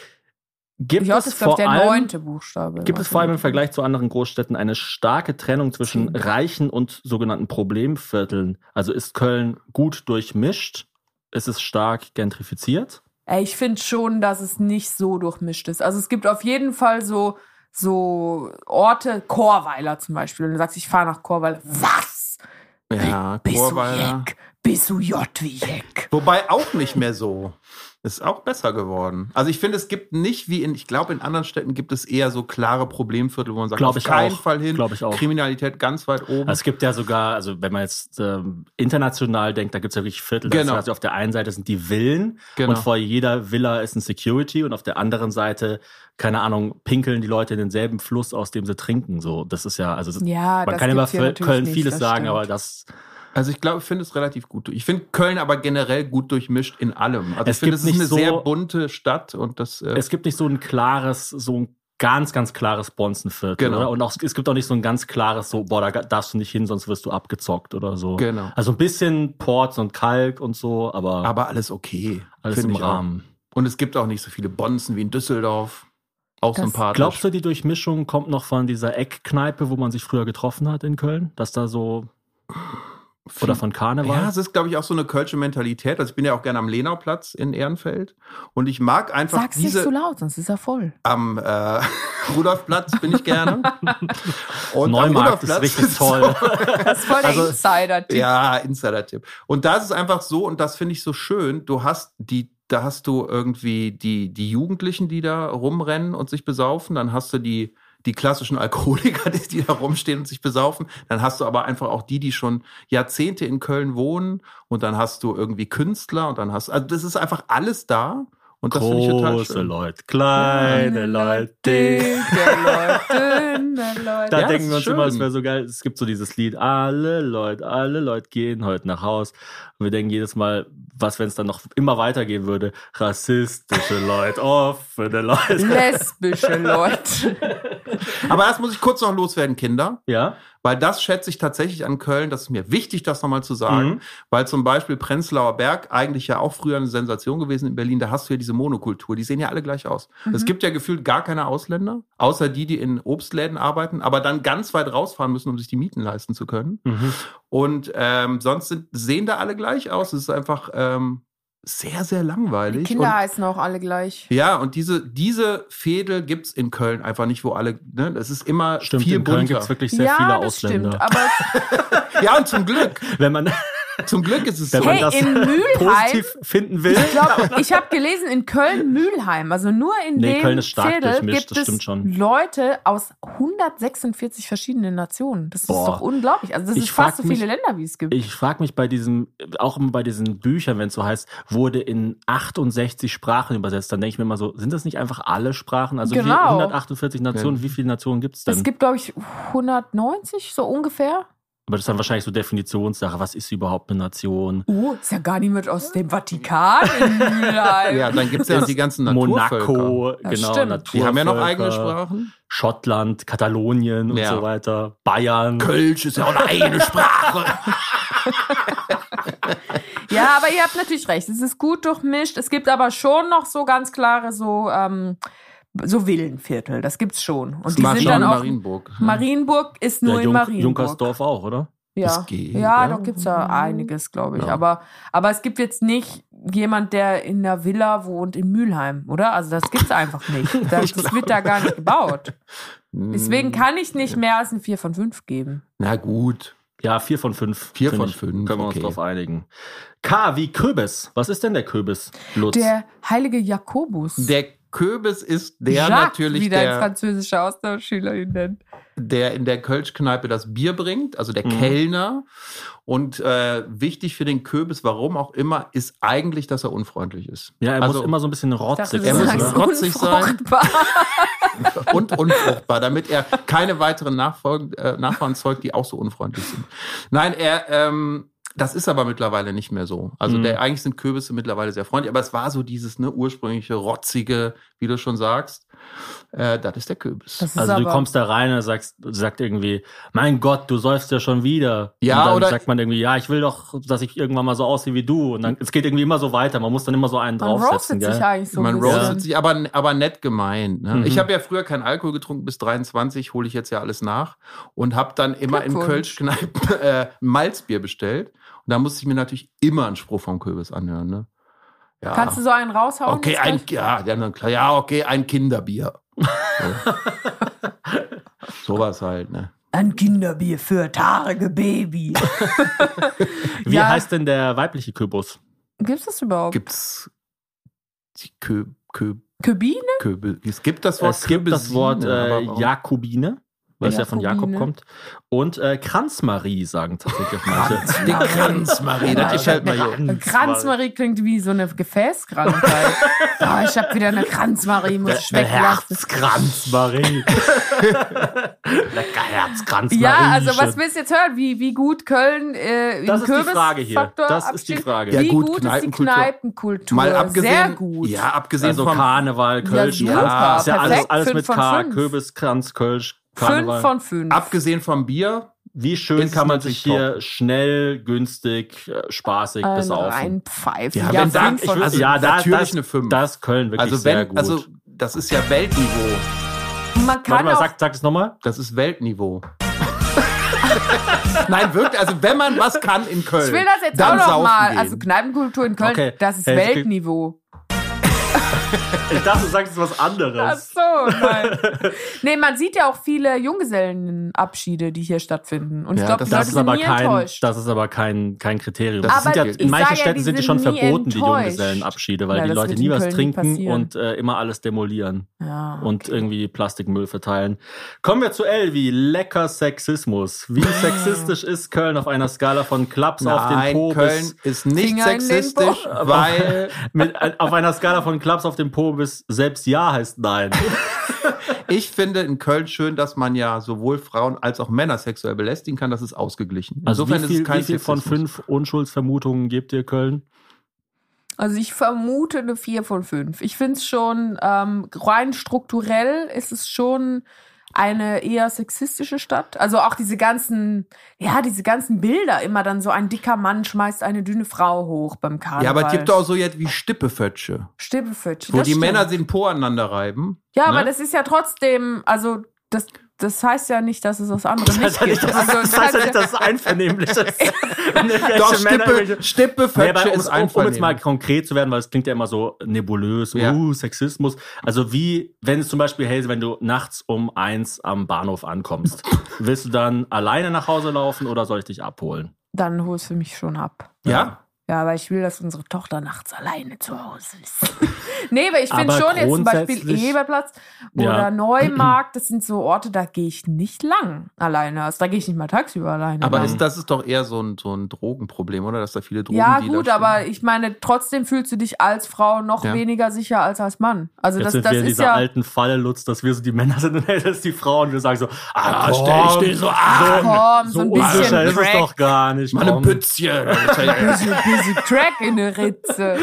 gibt J es ist, glaube vor ich, der allem neunte Buchstabe. Gibt es vor allem im Vergleich zu anderen Großstädten eine starke Trennung zwischen Zehn. reichen und sogenannten Problemvierteln? Also ist Köln gut durchmischt? Ist es stark gentrifiziert? Ey, ich finde schon, dass es nicht so durchmischt ist. Also es gibt auf jeden Fall so, so Orte, Chorweiler zum Beispiel. Und du sagst, ich fahre nach Chorweiler. Was? ja Bist du Chorweiler. Jeck? Bist du J wie Jeck? Wobei auch nicht mehr so. Ist auch besser geworden. Also ich finde, es gibt nicht wie in, ich glaube, in anderen Städten gibt es eher so klare Problemviertel, wo man sagt, Glaub auf ich keinen auch. Fall hin. Glaub ich auch. Kriminalität ganz weit oben. Also es gibt ja sogar, also wenn man jetzt ähm, international denkt, da gibt es ja wirklich Viertel. Das Genau. heißt, auf der einen Seite sind die Villen Genau. und vor jeder Villa ist ein Security und auf der anderen Seite, keine Ahnung, pinkeln die Leute in denselben Fluss, aus dem sie trinken. So, das ist ja, also das, Ja, man das kann über gibt's hier Völ- natürlich Köln nicht, vieles das sagen, stimmt. aber das Also ich glaube, ich finde es relativ gut. Ich finde Köln aber generell gut durchmischt in allem. Also Es ich finde, gibt es ist nicht eine so- sehr bunte Stadt und das. Äh, es gibt nicht so ein klares, so ein ganz, ganz klares Bonzenviertel. Genau. Oder? Und auch, es gibt auch nicht so ein ganz klares, so, boah, da darfst du nicht hin, sonst wirst du abgezockt oder so. Genau. Also ein bisschen Ports und Kalk und so, aber, aber alles okay. alles finde im ich auch. Rahmen. Und es gibt auch nicht so viele Bonzen wie in Düsseldorf. Auch Das- sympathisch. Glaubst du, die Durchmischung kommt noch von dieser Eckkneipe, wo man sich früher getroffen hat in Köln? Dass da so, oder von Karneval? Ja, es ist, glaube ich, auch so eine kölsche Mentalität. Also ich bin ja auch gerne am Lenauplatz in Ehrenfeld. Und ich mag einfach Sag's nicht diese... so laut, sonst ist er voll. Am äh, Rudolfplatz bin ich gerne. Und am Neumarkt ist Rudolfplatz richtig ist toll. Das ist voll der Also, Insider-Tipp. Ja, Insider-Tipp. Und da ist es einfach so, und das finde ich so schön, du hast die, da hast du irgendwie die, die Jugendlichen, die da rumrennen und sich besaufen, dann hast du die, die klassischen Alkoholiker, die, die da rumstehen und sich besaufen, dann hast du aber einfach auch die, die schon Jahrzehnte in Köln wohnen, und dann hast du irgendwie Künstler, und dann hast, also das ist einfach alles da. Und das finde ich total Große schön. Leute, kleine Leute. Dicke Leute, dünne Leute. Da Ja, denken ist wir uns schön. immer, es wäre so geil. Es gibt so dieses Lied, alle Leute, alle Leute gehen heute nach Haus. Und wir denken jedes Mal, was, wenn es dann noch immer weitergehen würde? Rassistische Leute, offene Leute. Lesbische Leute. Aber das muss ich kurz noch loswerden, Kinder. Ja? Weil das schätze ich tatsächlich an Köln, das ist mir wichtig, das nochmal zu sagen, Mhm. weil zum Beispiel Prenzlauer Berg eigentlich ja auch früher eine Sensation gewesen in Berlin, da hast du ja diese Monokultur, die sehen ja alle gleich aus. Es gibt ja gefühlt gar keine Ausländer, außer die, die in Obstläden arbeiten, aber dann ganz weit rausfahren müssen, um sich die Mieten leisten zu können. Mhm. Und ähm, sonst sind, sehen da alle gleich aus, es ist einfach ähm, sehr, sehr langweilig. Die Kinder Und heißen auch alle gleich. ja, und diese, diese Fädel gibt's in Köln einfach nicht, wo alle, ne, es ist immer Stimmt, viel in Köln bunter. gibt es wirklich sehr ja, viele das Ausländer. stimmt. Aber Ja, und zum Glück, Wenn man, zum Glück ist es wenn so. man Hey, das in Mülheim- positiv finden will. ich glaube, ich habe gelesen, in Köln-Mühlheim, also nur in Nee, dem Köln ist stark Viertel durchmischt, gibt das es stimmt schon. Leute aus hundertsechsundvierzig verschiedenen Nationen. Das ist Boah. doch unglaublich. Also das Ich ist fast frag so viele mich- Länder, wie es gibt. Ich frage mich bei diesem, auch immer bei diesen Büchern, wenn es so heißt, wurde in achtundsechzig Sprachen übersetzt, dann denke ich mir immer so, sind das nicht einfach alle Sprachen? Also wie Genau. hundertachtundvierzig Nationen, wie viele Nationen gibt es denn? Es gibt, glaube ich, hundertneunzig, so ungefähr. Aber das ist dann wahrscheinlich so Definitionssache. Was ist überhaupt eine Nation? Oh, ist ja gar niemand aus dem Vatikan in Mülheim. Ja, dann gibt's ja die ganzen Naturvölker. Monaco, Ja, genau, stimmt. Naturvölker. Die haben ja noch eigene Sprachen. Schottland, Katalonien und Ja. so weiter. Bayern. Kölsch ist ja auch eine eigene Sprache. Ja, aber ihr habt natürlich recht. Es ist gut durchmischt. Es gibt aber schon noch so ganz klare so, ähm, so Villenviertel. Das gibt's schon. Und die Mar- sind dann auch. Marienburg. Marienburg ist nur Ja, in Junk- Marienburg. Junkersdorf auch, oder? Ja, Das geht, ja, ja. da gibt's ja einiges, glaube ich. Ja. Aber, aber es gibt jetzt nicht jemand, der in einer Villa wohnt in Mülheim, oder? Also das gibt's einfach nicht. Das, das wird da gar nicht gebaut. Deswegen kann ich nicht mehr als ein vier von fünf geben. Na gut. Ja, vier von fünf. Vier finde von ich. fünf, Können wir okay. uns drauf einigen. K wie Kürbis. Was ist denn der Kürbis, Lutz? Der heilige Jakobus. Der Kürbis ist der Jacques, natürlich, wie dein der, französischer Austauschschüler ihn nennt. der in der Kölschkneipe das Bier bringt, also der Mhm. Kellner. Und äh, wichtig für den Kürbis, warum auch immer, ist eigentlich, dass er unfreundlich ist. Ja, er also, muss immer so ein bisschen rotzig Er sein. muss Ne? rotzig sein. unfruchtbar. und unfruchtbar, damit er keine weiteren Nachfolgen, äh, Nachfahren zeugt, die auch so unfreundlich sind. Nein, er, ähm, das ist aber mittlerweile nicht mehr so. Also Mhm. der, eigentlich sind Kürbisse mittlerweile sehr freundlich, aber es war so dieses ne, ursprüngliche, rotzige, wie du schon sagst. Äh, das ist der Kürbis. Das ist Also du aber- kommst da rein und sagst, sagt irgendwie, mein Gott, du säufst ja schon wieder. Ja, und dann oder- sagt man irgendwie, ja, ich will doch, dass ich irgendwann mal so aussehe wie du. Und dann, es geht irgendwie immer so weiter. Man muss dann immer so einen Man draufsetzen, roastet sich gell? eigentlich so Man ein bisschen. roastet sich, aber, aber nett gemeint. Ne? Mhm. Ich habe ja früher keinen Alkohol getrunken, bis dreiundzwanzig, hole ich jetzt ja alles nach. Und habe dann immer in Glückwunsch. Kölschkneipen äh, ein Malzbier bestellt. Und da musste ich mir natürlich immer einen Spruch vom Kürbis anhören. Ne? Ja. Kannst du so einen raushauen? Okay, jetzt ein, gleich? ja, ja, na klar, ja, okay, ein Kinderbier. So. Sowas halt, ne? Ein Kinderbier für Tage Baby. Wie Ja. heißt denn der weibliche Kürbis? Gibt's das überhaupt? Gibt's die Kö, Kö, Kürbine? Köbel. Es gibt das Wort Es gibt das Wort Kürbisine, äh, aber warum? Jakobine, weil es ja von Jakob Jakobine. kommt. Und äh, Kranzmarie sagen tatsächlich manche. Die Kranzmarie, das gefällt mir hier. Kranzmarie klingt wie so eine Gefäßkrankheit. Ah, ich habe wieder eine Kranzmarie, muss ich weglassen. Herzkranzmarie. Lecker Herzkranzmarie. Ja, also was willst du jetzt hören? Wie, wie gut Köln äh, Das im ist die Frage hier. Kürbisfaktor Das ist die absteht? Frage. Ja, Wie gut, gut, ist die Kneipenkultur. Kneipenkultur? Mal abgesehen, Sehr gut. ja, abgesehen Also vom Karneval, Kölsch, Ja, ja, super, ist ja alles, perfekt. alles Fünf mit von K, fünf. Kürbis, Kranz, Kölsch, Fünf Karneval. von fünf. abgesehen vom Bier, Wie schön ist kann man natürlich sich hier schnell, günstig, äh, spaßig Ein besaufen. Reinpfeifen. Ja, Ja, wenn da- fünf ich von will- fünf. Also, ja, da, natürlich das, eine fünf. das ist Köln wirklich also sehr wenn, gut. also das ist ja Weltniveau. Man Warte kann mal, auch sag, sag es nochmal. Das ist Weltniveau. Nein, wirklich, also wenn man was kann in Köln, Ich will das jetzt dann auch noch saufen mal. gehen. Also Kneipenkultur in Köln, Okay. das ist Hey, es gibt- Weltniveau. Ich dachte, du sagst was Ach anderes. so, nein. Nee, man sieht ja auch viele Junggesellenabschiede, die hier stattfinden. Und ich Ja, glaube, das- die Leute Das ist sind aber nie kein, enttäuscht. das ist aber kein, kein Kriterium. Das Das sind ja, Aber in ich manchen sag ja, Städten die sind die sind schon nie verboten, die enttäuscht. Junggesellenabschiede, weil Ja, die das Leute wird nie in was Köln nie trinken passieren. und äh, immer alles demolieren Ja. und irgendwie Plastikmüll verteilen. Kommen wir zu Elvi. Lecker Sexismus. Wie sexistisch ist Köln auf einer Skala von Klaps auf den Nein, Po Köln bis ist nicht Finger in den sexistisch, Po. weil mit, äh, auf einer Skala von Klaps auf den Po bis selbst Ja heißt Nein. ich finde in Köln schön, dass man ja sowohl Frauen als auch Männer sexuell belästigen kann. Das ist ausgeglichen. Also Insofern wie viel, ist es kein wie viel von Sexismus. fünf Unschuldsvermutungen gebt ihr Köln? Also ich vermute eine vier von fünf. Ich finde es schon, ähm, rein strukturell ist es schon eine eher sexistische Stadt. Also auch diese ganzen, ja, diese ganzen Bilder, immer dann so ein dicker Mann schmeißt eine dünne Frau hoch beim Karneval. Ja, aber es gibt auch so jetzt wie Stippefötsche, Stippefötsch. wo das die stimmt. Männer den Po aneinander reiben. Ja, ne? aber das ist ja trotzdem, also das, das heißt ja nicht, dass es das andere Das nicht heißt ja nicht, gibt. dass, Also, das heißt ja nicht, dass es einvernehmlich ist. Wenn irgendwelche Doch, Männer Stippe, irgendwelche- Stippefötsche Nee, aber um, ist um, um jetzt mal einvernehmlich. konkret zu werden, weil es klingt ja immer so nebulös, Ja. uh, Sexismus. Also wie, wenn es zum Beispiel, hey, wenn du nachts um eins am Bahnhof ankommst, willst du dann alleine nach Hause laufen oder soll ich dich abholen? dann holst du mich schon ab. Ja? Ja, aber ich will, dass unsere Tochter nachts alleine zu Hause ist. Nee, aber ich finde Aber schon jetzt zum Beispiel grundsätzlich- Eberplatz Ja. oder Neumarkt, das sind so Orte, da gehe ich nicht lang alleine. Also da gehe ich nicht mal tagsüber alleine. Aber lang. ist, das ist doch eher so ein, so ein Drogenproblem, oder? Dass da viele Drogen ja, gut, aber ich meine, trotzdem fühlst du dich als Frau noch Ja. weniger sicher als als Mann. Also Jetzt das, sind das wir in ist dieser ja. alten Falle, Lutz, dass wir so die Männer sind und hey, das ist die Frau und wir sagen so, ah, stell dich nicht so an. Komm, so ein bisschen unsicher ist es Crack. doch gar nicht. Mal ein komm. Pützchen. bisschen, bisschen Crack in der Ritze.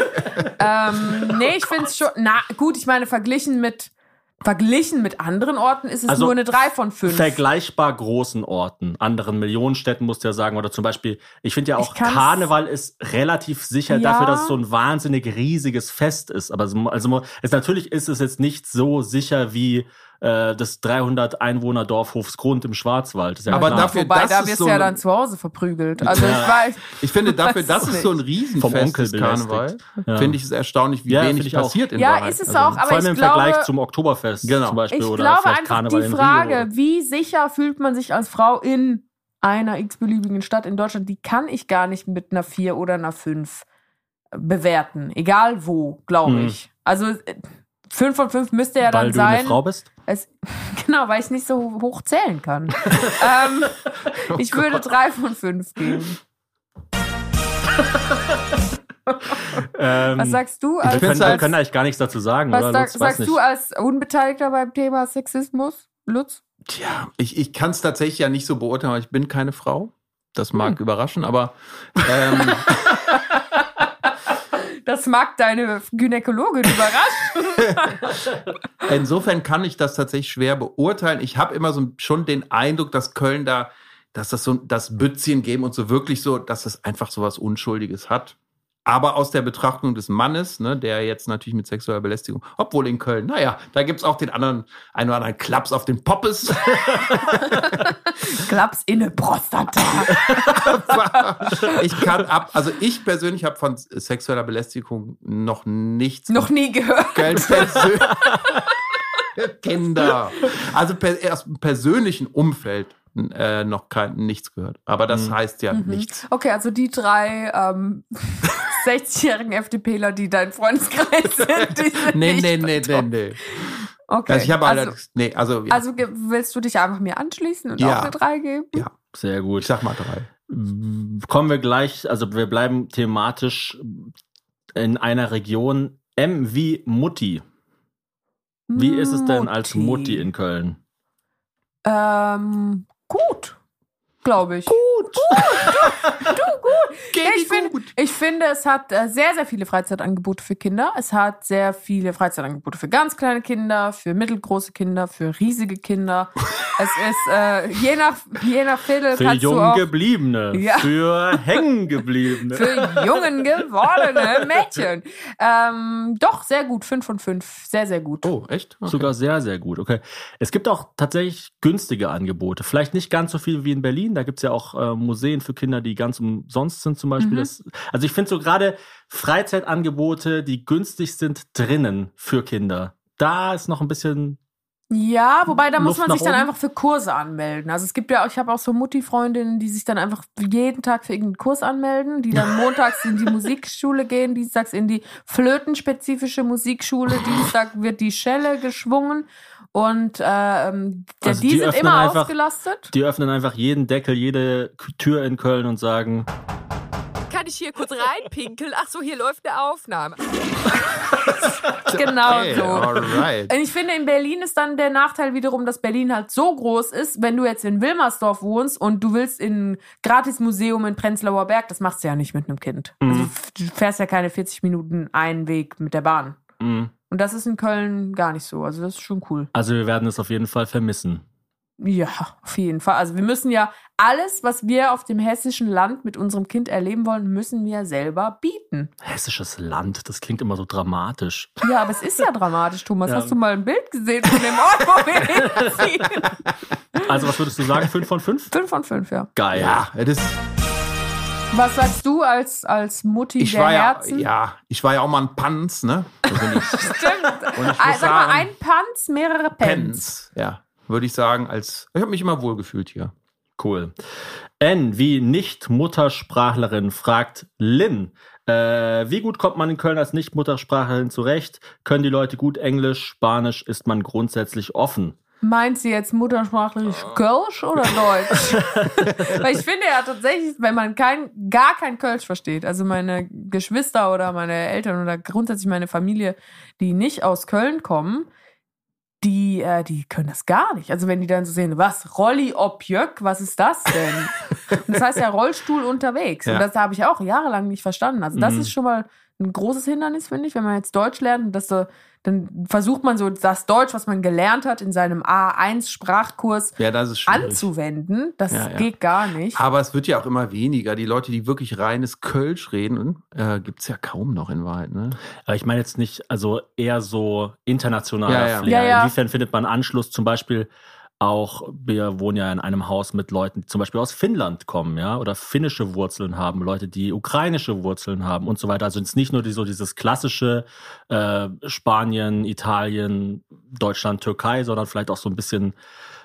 ähm, nee, ich finde es schon. Na gut, ich meine, verglichen mit verglichen mit anderen Orten ist es Also nur eine drei von fünf. Vergleichbar großen Orten, anderen Millionenstädten musst du ja sagen, oder zum Beispiel, ich finde ja auch Ich kann's- Karneval ist relativ sicher Ja. dafür, dass es so ein wahnsinnig riesiges Fest ist. Aber so- also es, natürlich ist es jetzt nicht so sicher wie äh, das dreihundert Einwohner Dorf Hofsgrund im Schwarzwald. Ist ja Aber klar. dafür- Wobei, das da ist wirst so du ja eine- dann zu Hause verprügelt. Also Ja. ich weiß. Ich finde dafür, Weiß das es ist so ein Vom Riesenfest Onkel des Karneval. Ja. Finde ich es erstaunlich, wie Ja, finde wenig ich auch. passiert in Ja, Wahrheit. ist es Also, auch, aber Vor allem ich im glaube, Vergleich zum Oktoberfest Genau. zum Beispiel Ich oder glaube vielleicht einfach Karneval die in Frage, Rio. wie sicher fühlt man sich als Frau in einer x-beliebigen Stadt in Deutschland, die kann ich gar nicht mit einer vier oder einer fünf bewerten. Egal wo, glaube Mhm. ich. Also äh, fünf von fünf müsste ja dann Weil du sein. eine Frau bist? Es, genau, weil ich nicht so hoch zählen kann. ähm, Oh ich würde drei von fünf geben. Ähm, Was sagst du? wir Als, können, halt- wir können eigentlich gar nichts dazu sagen, was oder? sag, Lutz? Weiß sagst nicht. du als Unbeteiligter beim Thema Sexismus, Lutz? Tja, ich, ich kann es tatsächlich ja nicht so beurteilen, weil ich bin keine Frau. Das mag Hm. überraschen, aber ähm, Das mag deine Gynäkologin überraschen. insofern kann ich das tatsächlich schwer beurteilen. Ich habe immer so schon den Eindruck, dass Köln da, dass das so das Bützchen geben und so wirklich so, dass es einfach so was Unschuldiges hat. Aber aus der Betrachtung des Mannes, ne, der jetzt natürlich mit sexueller Belästigung, obwohl in Köln, naja, da gibt's auch den anderen, einen oder anderen Klaps auf den Poppes. Klaps in eine Prostata. Ich kann ab, also ich persönlich habe von sexueller Belästigung noch nichts. Noch nie gehört. Köln persönlich. Kinder. Also per, aus dem persönlichen Umfeld äh, noch kein, nichts gehört. Aber das Mhm. heißt ja nichts. Okay, also die drei ähm, sechzigjährigen FDPler, die dein Freundeskreis sind, die sind Nee, nicht nee, nee, nee, betroffen. nee. Okay. Also ich habe also, halt, nee, also, ja, also ge- willst du dich einfach mir anschließen und Ja. auch eine drei geben? ja, Sehr ich gut. sag mal drei. Kommen wir gleich, also wir bleiben thematisch in einer Region. M wie Mutti. Wie ist es denn als Mutti in Köln? Ähm, gut, glaube ich. Gut. Du, gut. Geht Ja, ich, nicht find, gut. ich finde, es hat äh, sehr, sehr viele Freizeitangebote für Kinder. Es hat sehr viele Freizeitangebote für ganz kleine Kinder, für mittelgroße Kinder, für riesige Kinder. Es ist, äh, je nach, je nach Viertel Für kannst du jung auch gebliebene, Ja. für hängen gebliebene. für jungen gewordene Mädchen. Ähm, doch, sehr gut. Fünf von fünf. Sehr, sehr gut. Oh, echt? Okay. Sogar sehr, sehr gut. Okay. Es gibt auch tatsächlich günstige Angebote. Vielleicht nicht ganz so viel wie in Berlin. Da gibt es ja auch äh, Museen für Kinder, die ganz umsonst sind zum Beispiel. Mhm. Das, also ich finde so gerade Freizeitangebote, die günstig sind drinnen für Kinder. Da ist noch ein bisschen... Ja, wobei da muss Luft man nach sich dann oben? einfach für Kurse anmelden. Also es gibt ja auch, ich habe auch so Mutti-Freundinnen, die sich dann einfach jeden Tag für irgendeinen Kurs anmelden, die dann montags in die Musikschule gehen, dienstags in die flötenspezifische Musikschule, Dienstag wird die Schelle geschwungen und ähm, der, Also die, die sind öffnen immer einfach- ausgelastet. Die öffnen einfach jeden Deckel, jede Tür in Köln und sagen, Kann ich hier kurz reinpinkeln? Ach so, hier läuft eine Aufnahme. Genau Hey, so. alright. Und ich finde, in Berlin ist dann der Nachteil wiederum, dass Berlin halt so groß ist, wenn du jetzt in Wilmersdorf wohnst und du willst in ein Gratismuseum in Prenzlauer Berg, das machst du ja nicht mit einem Kind. Mhm. Also du fährst ja keine vierzig Minuten einen Weg mit der Bahn. "Mm, Und das ist in Köln gar nicht so. Also das ist schon cool. also wir werden es auf jeden Fall vermissen. Ja, auf jeden Fall. Also wir müssen ja alles, was wir auf dem hessischen Land mit unserem Kind erleben wollen, müssen wir selber bieten. Hessisches Land, das klingt immer so dramatisch. Ja, aber es ist ja dramatisch, Thomas. Ja. Hast du mal ein Bild gesehen von dem Ort, wo wir hinziehen? Also was würdest du sagen, fünf von fünf? Fünf von fünf, ja. Geil. Ja, das, Was sagst du als, als Mutti ich der war ja, Herzen? ja, ich war ja auch mal ein Panz, ne? Also wenn ich, Stimmt. und ich Ah, muss Sag mal, sagen, ein Panz, mehrere Pens. Pens, ja, würde ich sagen, als, ich habe mich immer wohlgefühlt hier. Cool. N wie Nicht-Muttersprachlerin fragt Lynn. Äh, wie gut kommt man in Köln als Nicht-Muttersprachlerin zurecht? Können die Leute gut Englisch? Spanisch? Ist man grundsätzlich offen? Meint sie jetzt muttersprachlich Kölsch oder Deutsch? Weil ich finde ja tatsächlich, wenn man kein, gar kein Kölsch versteht, also meine Geschwister oder meine Eltern oder grundsätzlich meine Familie, die nicht aus Köln kommen, die, äh, die können das gar nicht. Also wenn die dann so sehen, was, Rolli ob Jöck, was ist das denn? Und das heißt ja Rollstuhl unterwegs. Ja. Und das habe ich auch jahrelang nicht verstanden. Also das Mhm. ist schon mal ein großes Hindernis, finde ich, wenn man jetzt Deutsch lernt und das so, dann versucht man so das Deutsch, was man gelernt hat, in seinem A eins Sprachkurs Ja, das ist schwierig. anzuwenden. Das Ja, ja. geht gar nicht. Aber es wird ja auch immer weniger. Die Leute, die wirklich reines Kölsch reden, äh, gibt es ja kaum noch in Wahrheit. Ne? Aber ich meine jetzt nicht, also eher so internationaler Ja, ja. Flair. Ja, ja. Inwiefern findet man Anschluss zum Beispiel auch, wir wohnen ja in einem Haus mit Leuten, die zum Beispiel aus Finnland kommen, ja, oder finnische Wurzeln haben, Leute, die ukrainische Wurzeln haben und so weiter. Also es ist nicht nur die, so dieses klassische äh, Spanien, Italien, Deutschland, Türkei, sondern vielleicht auch so ein bisschen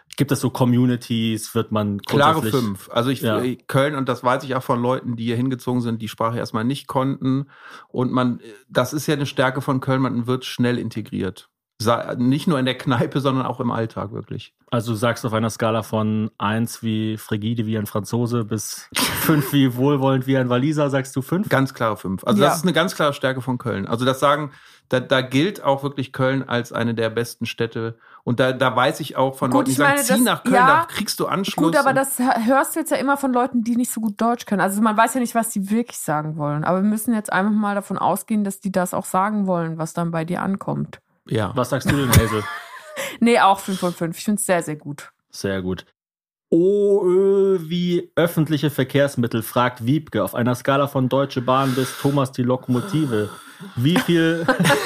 Gibt es so Communities, wird man Klare grundsätzlich- fünf. Also ich Ja. Köln, und das weiß ich auch von Leuten, die hier hingezogen sind, die Sprache erstmal nicht konnten. Und man, das ist ja eine Stärke von Köln, man wird schnell integriert. Sa- Nicht nur in der Kneipe, sondern auch im Alltag wirklich. Also du sagst auf einer Skala von eins wie frigide wie ein Franzose bis fünf wie wohlwollend wie ein Waliser, sagst du fünf? Ganz klare fünf. Also Ja. das ist eine ganz klare Stärke von Köln. Also das sagen, da, da gilt auch wirklich Köln als eine der besten Städte. Und da, da weiß ich auch von Gut, Leuten, die ich sagen, meine, zieh das- nach Köln, ja, da kriegst du Anschluss. Gut, aber Und- das hörst du jetzt ja immer von Leuten, die nicht so gut Deutsch können. Also man weiß ja nicht, was die wirklich sagen wollen. Aber wir müssen jetzt einfach mal davon ausgehen, dass die das auch sagen wollen, was dann bei dir ankommt. Ja. Was sagst du denn, Hazel? Nee, auch fünf von fünf. Ich finde es sehr, sehr gut. Sehr gut. O Ö wie öffentliche Verkehrsmittel, fragt Wiebke auf einer Skala von Deutsche Bahn bis Thomas die Lokomotive. Wie viel,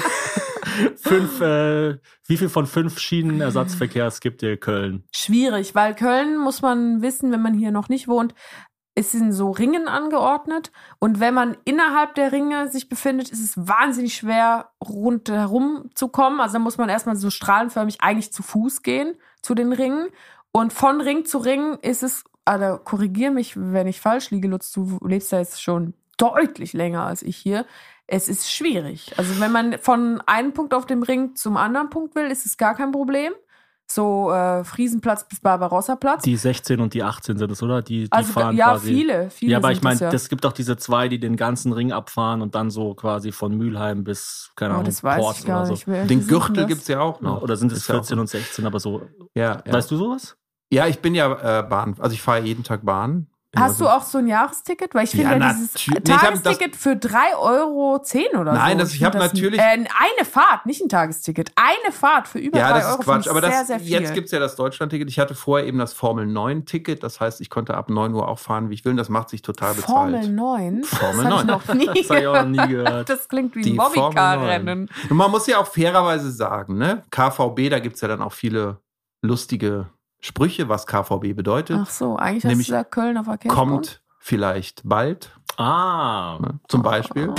fünf, äh, wie viel von fünf Schienenersatzverkehrs gibt dir Köln? Schwierig, weil Köln, muss man wissen, wenn man hier noch nicht wohnt, ist in so Ringen angeordnet. Und wenn man innerhalb der Ringe sich befindet, ist es wahnsinnig schwer, rundherum zu kommen. Also da muss man erstmal so strahlenförmig eigentlich zu Fuß gehen zu den Ringen. Und von Ring zu Ring ist es, also korrigier mich, wenn ich falsch liege, Lutz, du lebst ja jetzt schon deutlich länger als ich hier. Es ist schwierig. Also wenn man von einem Punkt auf dem Ring zum anderen Punkt will, ist es gar kein Problem. So äh, Friesenplatz bis Barbarossa-Platz. Die sechzehn und die achtzehn sind es, oder? Die, die Also fahren ja, quasi. viele, viele Ja, aber sind ich meine, das ja. das gibt auch diese zwei, die den ganzen Ring abfahren und dann so quasi von Mülheim bis, keine Oh, Ahnung, das weiß Port ich gar oder nicht so. mehr. Den Wie sind Gürtel das? gibt's ja auch Ja, noch. oder sind es Ist ja auch- vierzehn und sechzehn, aber so. Ja, ja. Weißt du sowas? Ja, ich bin ja äh, Bahn. Also ich fahre jeden Tag Bahn. Bin Hast also, du auch so ein Jahresticket? Weil ich finde Ja, ja, dieses natür- Nee, ich hab Tagesticket für drei Euro zehn oder Nein, so. das- ich hab find das natürlich- Ein, äh, eine Fahrt, nicht ein Tagesticket. Eine Fahrt für über Ja, drei das Euro ist Quatsch. finde ich Aber das, sehr, sehr viel. jetzt gibt's ja das Deutschland-Ticket. Ich hatte vorher eben das Formel neun Ticket. Das heißt, ich konnte ab neun Uhr auch fahren, wie ich will. Und das macht sich total bezahlt. Formel neun? Formel das neun. hab ich noch nie Das habe ich auch noch nie gehört. Das klingt wie Die ein Formel Bobbycar-Rennen. Und man muss ja auch fairerweise sagen, ne? K V B, da gibt's ja dann auch viele lustige Sprüche, was K V B bedeutet. Ach so, eigentlich Nämlich heißt es ja Kölner Verkehrsbund. Kommt vielleicht bald. Ah. Ne? Zum Beispiel.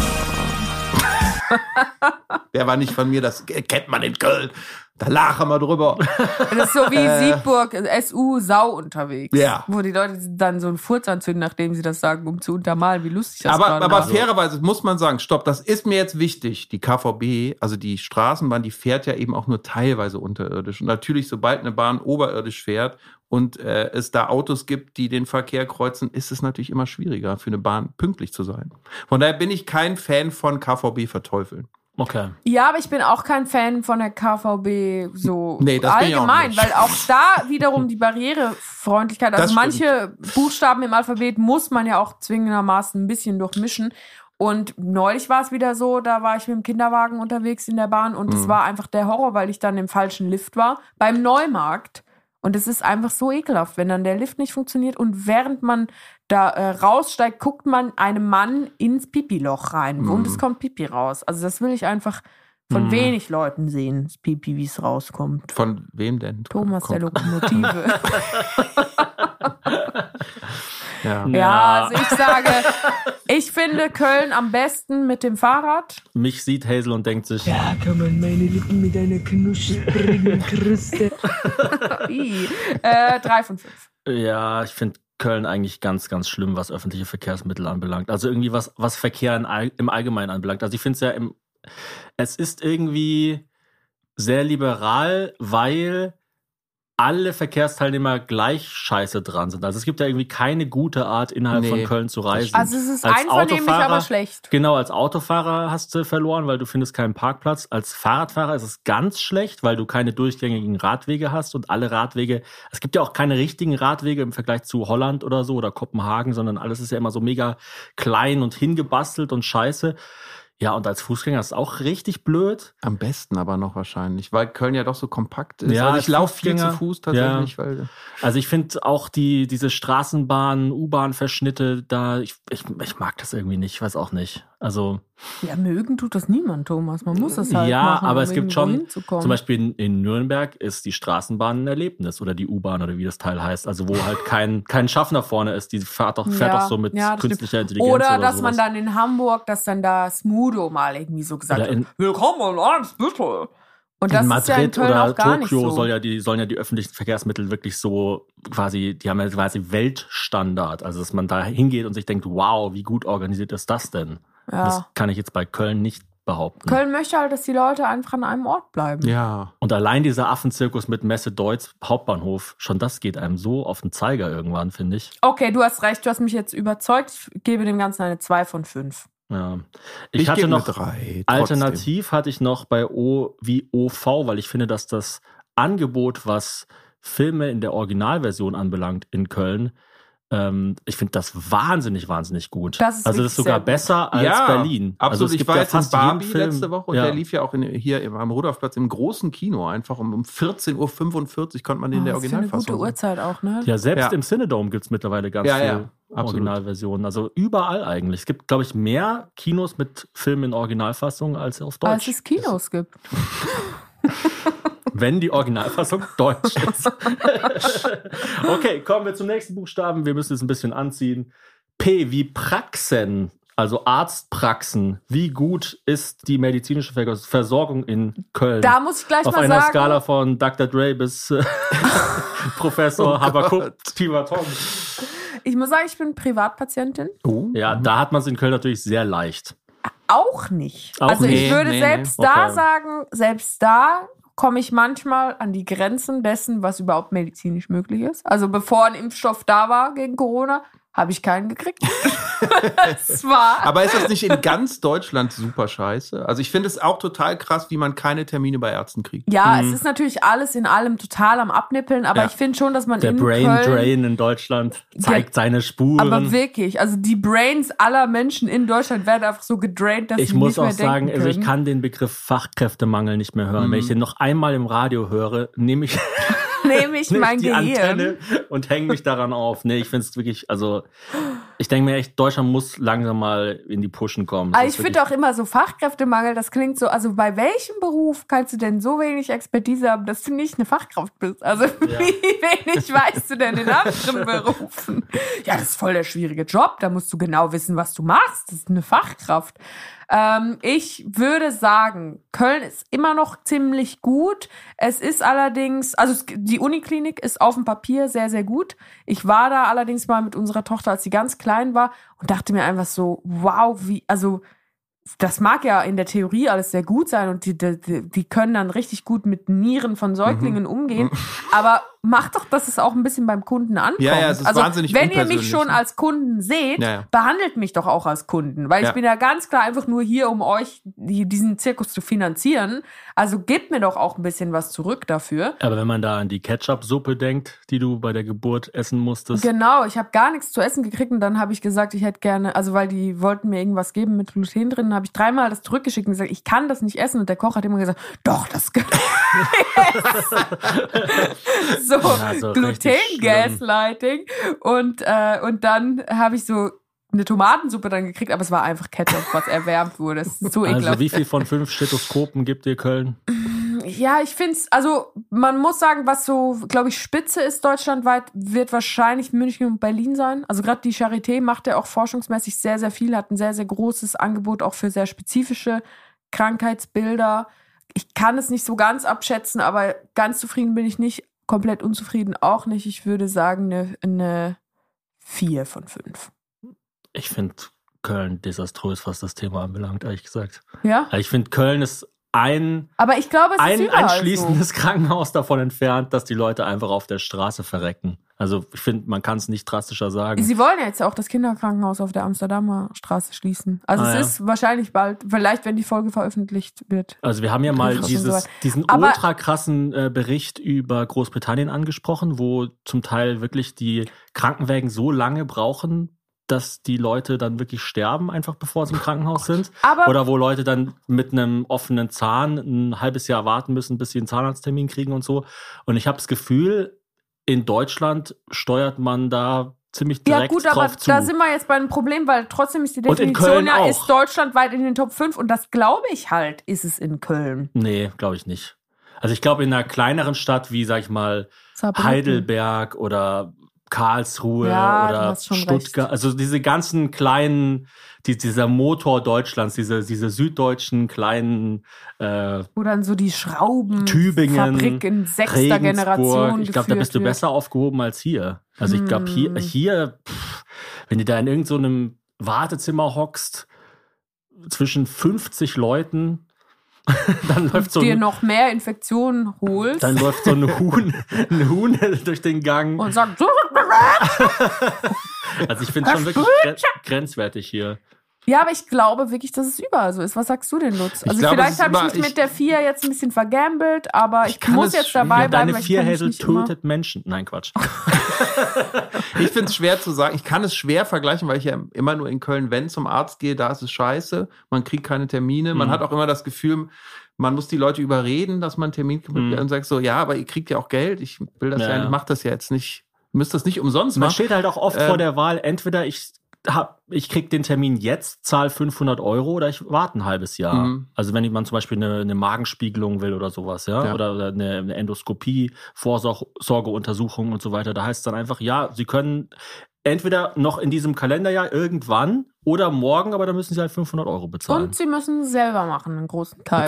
Der war nicht von mir, das kennt man in Köln. Da lachen wir drüber. Das ist so wie Siegburg, S U, Sau unterwegs. Ja. Wo die Leute dann so einen Furz anzünden, nachdem sie das sagen, um zu untermalen, wie lustig das Aber, gerade aber war. fairerweise muss man sagen, stopp, das ist mir jetzt wichtig. Die K V B, also die Straßenbahn, die fährt ja eben auch nur teilweise unterirdisch. Und natürlich, sobald eine Bahn oberirdisch fährt und äh, es da Autos gibt, die den Verkehr kreuzen, ist es natürlich immer schwieriger, für eine Bahn pünktlich zu sein. Von daher bin ich kein Fan von K V B verteufeln. Okay. Ja, aber ich bin auch kein Fan von der K V B so Nee, das bin ich auch allgemein, nicht. weil auch da wiederum die Barrierefreundlichkeit, also Das stimmt. manche Buchstaben im Alphabet muss man ja auch zwingendermaßen ein bisschen durchmischen. Und neulich war es wieder so, da war ich mit dem Kinderwagen unterwegs in der Bahn und es Mhm. war einfach der Horror, weil ich dann im falschen Lift war, beim Neumarkt. Und es ist einfach so ekelhaft, wenn dann der Lift nicht funktioniert und während man da äh, raussteigt, guckt man einem Mann ins Pipi-Loch rein Mhm. und es kommt Pipi raus. Also das will ich einfach von Mhm. wenig Leuten sehen, das Pipi, wie es rauskommt. Von wem denn? Thomas der Kommt- Lokomotive. Ja. Ja, also ich sage, ich finde Köln am besten mit dem Fahrrad. Mich sieht Hazel und denkt sich, Da kann man meine Lippen mit einer knusprigen Kruste. Ih, äh, drei von fünf. ja, ich finde Köln eigentlich ganz, ganz schlimm, was öffentliche Verkehrsmittel anbelangt. Also irgendwie was, was Verkehr in, all- im Allgemeinen anbelangt. Also ich finde es ja im, es ist irgendwie sehr liberal, weil alle Verkehrsteilnehmer gleich scheiße dran sind. Also es gibt ja irgendwie keine gute Art, innerhalb Nee, von Köln zu reisen. Also es ist Als einvernehmlich, Autofahrer- aber schlecht. Genau, als Autofahrer hast du verloren, weil du findest keinen Parkplatz. Als Fahrradfahrer ist es ganz schlecht, weil du keine durchgängigen Radwege hast und alle Radwege, es gibt ja auch keine richtigen Radwege im Vergleich zu Holland oder so oder Kopenhagen, sondern alles ist ja immer so mega klein und hingebastelt und scheiße. Ja, und als Fußgänger ist es auch richtig blöd. Am besten aber noch wahrscheinlich, weil Köln ja doch so kompakt ist. Ja, also als ich laufe viel Fußgänger, zu Fuß tatsächlich, weil Also ich finde auch die diese Straßenbahn, U-Bahn-Verschnitte da, ich, ich, ich mag das irgendwie nicht, ich weiß auch nicht. Also Ja, mögen tut das niemand, Thomas. Man muss das halt ja, machen, aber um es gibt irgendwo schon, hinzukommen. zum Beispiel in, in Nürnberg ist die Straßenbahn ein Erlebnis oder die U-Bahn oder wie das Teil heißt. Also wo halt kein, kein Schaffner vorne ist, die fährt doch, fährt Ja, doch so mit ja, das künstlicher stimmt. Intelligenz Oder, oder dass sowas. man dann in Hamburg, dass dann da Smudo mal irgendwie so gesagt Oder in- hat, willkommen in Eimsbüttel. Und das in ist ja in Madrid Köln oder auch gar nicht Tokio so. soll ja die, sollen ja die öffentlichen Verkehrsmittel wirklich so quasi, die haben ja quasi Weltstandard. Also dass man da hingeht und sich denkt, wow, wie gut organisiert ist das denn? Ja. Das kann ich jetzt bei Köln nicht behaupten. Köln möchte halt, dass die Leute einfach an einem Ort bleiben. Ja. Und allein dieser Affenzirkus mit Messe Deutz Hauptbahnhof, schon das geht einem so auf den Zeiger irgendwann, finde ich. Okay, du hast recht, du hast mich jetzt überzeugt. Ich gebe dem Ganzen eine zwei von fünf. Ja. Ich, Ich hatte gebe noch eine drei, trotzdem. alternativ hatte ich noch bei O wie O V, weil ich finde, dass das Angebot, was Filme in der Originalversion anbelangt in Köln, ähm, ich finde das wahnsinnig, wahnsinnig gut. Das ist also das wirklich ist sogar sehr gut. besser als ja, Berlin. Absolut. Also es Ich gibt war ja jetzt in fast jeden Barbie Film. letzte Woche und Ja. der lief ja auch in, hier im, am Rudolfplatz im großen Kino. Einfach um, um vierzehn Uhr fünfundvierzig konnte man den in der Oh, das ist für eine Originalfassung gute sehen. Uhrzeit auch, ne? Ja, selbst Ja. im Cinedome gibt es mittlerweile ganz Ja, viele ja, absolut. Originalversionen. Also überall eigentlich. Es gibt, glaube ich, mehr Kinos mit Filmen in Originalfassung als auf Deutsch. Als es Kinos gibt. Wenn die Originalfassung deutsch ist. Okay, kommen wir zum nächsten Buchstaben. Wir müssen es ein bisschen anziehen. P wie Praxen, also Arztpraxen. Wie gut ist die medizinische Vers- Versorgung in Köln? Da muss ich gleich Auf mal einer sagen, Skala von Doktor Dre bis äh, Professor Oh Habakuk Gott. Tivaton. ich muss sagen, ich bin Privatpatientin. Oh. Ja, da hat man es in Köln natürlich sehr leicht. Auch nicht. Auch also ich nicht? würde Nee, nee, selbst nee. da Okay. sagen, selbst da komme ich manchmal an die Grenzen dessen, was überhaupt medizinisch möglich ist. Also bevor ein Impfstoff da war gegen Corona, habe ich keinen gekriegt. Das war Aber ist das nicht in ganz Deutschland super scheiße? Also ich finde es auch total krass, wie man keine Termine bei Ärzten kriegt. ja, Mhm. es ist natürlich alles in allem total am Abnippeln, aber Ja. ich finde schon, dass man Der in Brain Köln, Drain in Deutschland zeigt seine Spuren. aber wirklich, also die Brains aller Menschen in Deutschland werden einfach so gedraint, dass Ich sie muss nicht mehr auch sagen, denken also ich können. kann den Begriff Fachkräftemangel nicht mehr hören. Mhm. Wenn ich den noch einmal im Radio höre, nehme ich, Nehme ich nehme mein ich die Gehirn. Antenne und hänge mich daran auf. Nee, ich finde es wirklich, also ich denke mir echt, Deutschland muss langsam mal in die Pushen kommen. Das Aber ist ich finde wirklich- auch immer so Fachkräftemangel, das klingt so, also bei welchem Beruf kannst du denn so wenig Expertise haben, dass du nicht eine Fachkraft bist? Also wie wenig weißt du denn in anderen Berufen? Ja, das ist voll der schwierige Job, da musst du genau wissen, was du machst. Das ist eine Fachkraft. Ähm, ich würde sagen, Köln ist immer noch ziemlich gut. Es ist allerdings, also es, die Uniklinik ist auf dem Papier sehr, sehr gut. Ich war da allerdings mal mit unserer Tochter, als sie ganz klein war und dachte mir einfach so, wow, wie, also das mag ja in der Theorie alles sehr gut sein und die, die, die können dann richtig gut mit Nieren von Säuglingen umgehen. Aber macht doch, dass es auch ein bisschen beim Kunden ankommt. Ja, ja, es ist also, wahnsinnig wenn ihr mich unpersönlich, schon ne? als Kunden seht, Ja, ja. behandelt mich doch auch als Kunden. Weil Ja. ich bin ja ganz klar einfach nur hier, um euch die, diesen Zirkus zu finanzieren. Also gebt mir doch auch ein bisschen was zurück dafür. Aber wenn man da an die Ketchup-Suppe denkt, die du bei der Geburt essen musstest. Genau, ich habe gar nichts zu essen gekriegt und dann habe ich gesagt, ich hätte gerne, also weil die wollten mir irgendwas geben mit Gluten drin, habe ich dreimal das zurückgeschickt und gesagt, ich kann das nicht essen und der Koch hat immer gesagt, doch, das kann ich so, Ja, so richtig Gluten-Gaslighting und, äh, und dann habe ich so eine Tomatensuppe dann gekriegt, aber es war einfach Ketchup, was erwärmt wurde. Es ist so ekelhaft. Also wie viel von fünf Stethoskopen gibt dir Köln? Ja, ich finde es, also man muss sagen, was so, glaube ich, Spitze ist deutschlandweit, wird wahrscheinlich München und Berlin sein. Also gerade die Charité macht ja auch forschungsmäßig sehr, sehr viel, hat ein sehr, sehr großes Angebot auch für sehr spezifische Krankheitsbilder. Ich kann es nicht so ganz abschätzen, aber ganz zufrieden bin ich nicht, komplett unzufrieden auch nicht. Ich würde sagen eine, eine vier von fünf. Ich finde Köln desaströs, was das Thema anbelangt, ehrlich gesagt. Ja? Ich finde, Köln ist ein, Aber ich glaube, es ist ein überall anschließendes so. Krankenhaus davon entfernt, dass die Leute einfach auf der Straße verrecken. Also ich finde, man kann es nicht drastischer sagen. Sie wollen ja jetzt auch das Kinderkrankenhaus auf der Amsterdamer Straße schließen. Also Ah, es ja. ist wahrscheinlich bald, vielleicht wenn die Folge veröffentlicht wird. Also wir haben ja mal Krass. dieses, diesen Aber- ultra krassen äh, Bericht über Großbritannien angesprochen, wo zum Teil wirklich die Krankenwägen so lange brauchen, dass die Leute dann wirklich sterben, einfach bevor sie im Krankenhaus sind. Aber Oder wo Leute dann mit einem offenen Zahn ein halbes Jahr warten müssen, bis sie einen Zahnarzttermin kriegen und so. Und ich habe das Gefühl, in Deutschland steuert man da ziemlich ja direkt gut, aber drauf zu. da sind wir jetzt bei einem Problem, weil trotzdem ist die Und in Definition Köln ja, auch. ist deutschlandweit in den Top fünf und das glaube ich halt, ist es in Köln. Nee, glaube ich nicht. Also ich glaube, in einer kleineren Stadt wie, sag ich mal, Saarbrücken. Heidelberg oder Karlsruhe Ja, du oder hast schon Stuttgart. recht. Also diese ganzen kleinen, die, dieser Motor Deutschlands, diese, diese süddeutschen kleinen äh, Wo dann so die Schrauben Tübingen, Fabrik in sechster Generation Regensburg. Ich glaube, da bist du geführt besser aufgehoben als hier. Also ich glaube, hier, Hm. hier pff, wenn du da in irgend so einem Wartezimmer hockst, zwischen fünfzig Leuten, dann läuft so dir ein, noch mehr Infektionen holst dann läuft so ein Huhn, ein Huhn durch den Gang. und sagst, Also ich finde es schon wirklich gren- grenzwertig hier. ja, aber ich glaube wirklich, dass es überall so ist. Was sagst du denn, Lutz? Also glaube, es vielleicht ist habe ich immer- mich ich- mit der vier jetzt ein bisschen vergambelt, aber ich, Ich kann muss es jetzt schwierig- dabei bleiben. Deine weil ich kann mich Vierhäsel nicht immer- tötet Menschen. Nein, Quatsch. Ich finde es schwer zu sagen. Ich kann es schwer vergleichen, weil ich ja immer nur in Köln, wenn zum Arzt gehe, da ist es scheiße. Man kriegt keine Termine. Man Mhm. hat auch immer das Gefühl, man muss die Leute überreden, dass man einen Termin kriegt Mhm. und sagt so, ja, aber ihr kriegt ja auch Geld. Ich will das Ja, ja, ja. ich mache das ja jetzt nicht. Ihr müsst das nicht umsonst Man machen. steht halt auch oft Ähm, vor der Wahl, entweder ich hab, ich krieg den Termin jetzt, zahl fünfhundert Euro oder ich warte ein halbes Jahr. Mhm. Also wenn man zum Beispiel eine, eine Magenspiegelung will oder sowas, ja, Ja. oder, oder eine, eine Endoskopie, Vorsorgeuntersuchung und so weiter, da heißt es dann einfach, ja, Sie können entweder noch in diesem Kalenderjahr irgendwann oder morgen, aber da müssen Sie halt fünfhundert Euro bezahlen. Und sie müssen es selber machen, einen großen Teil.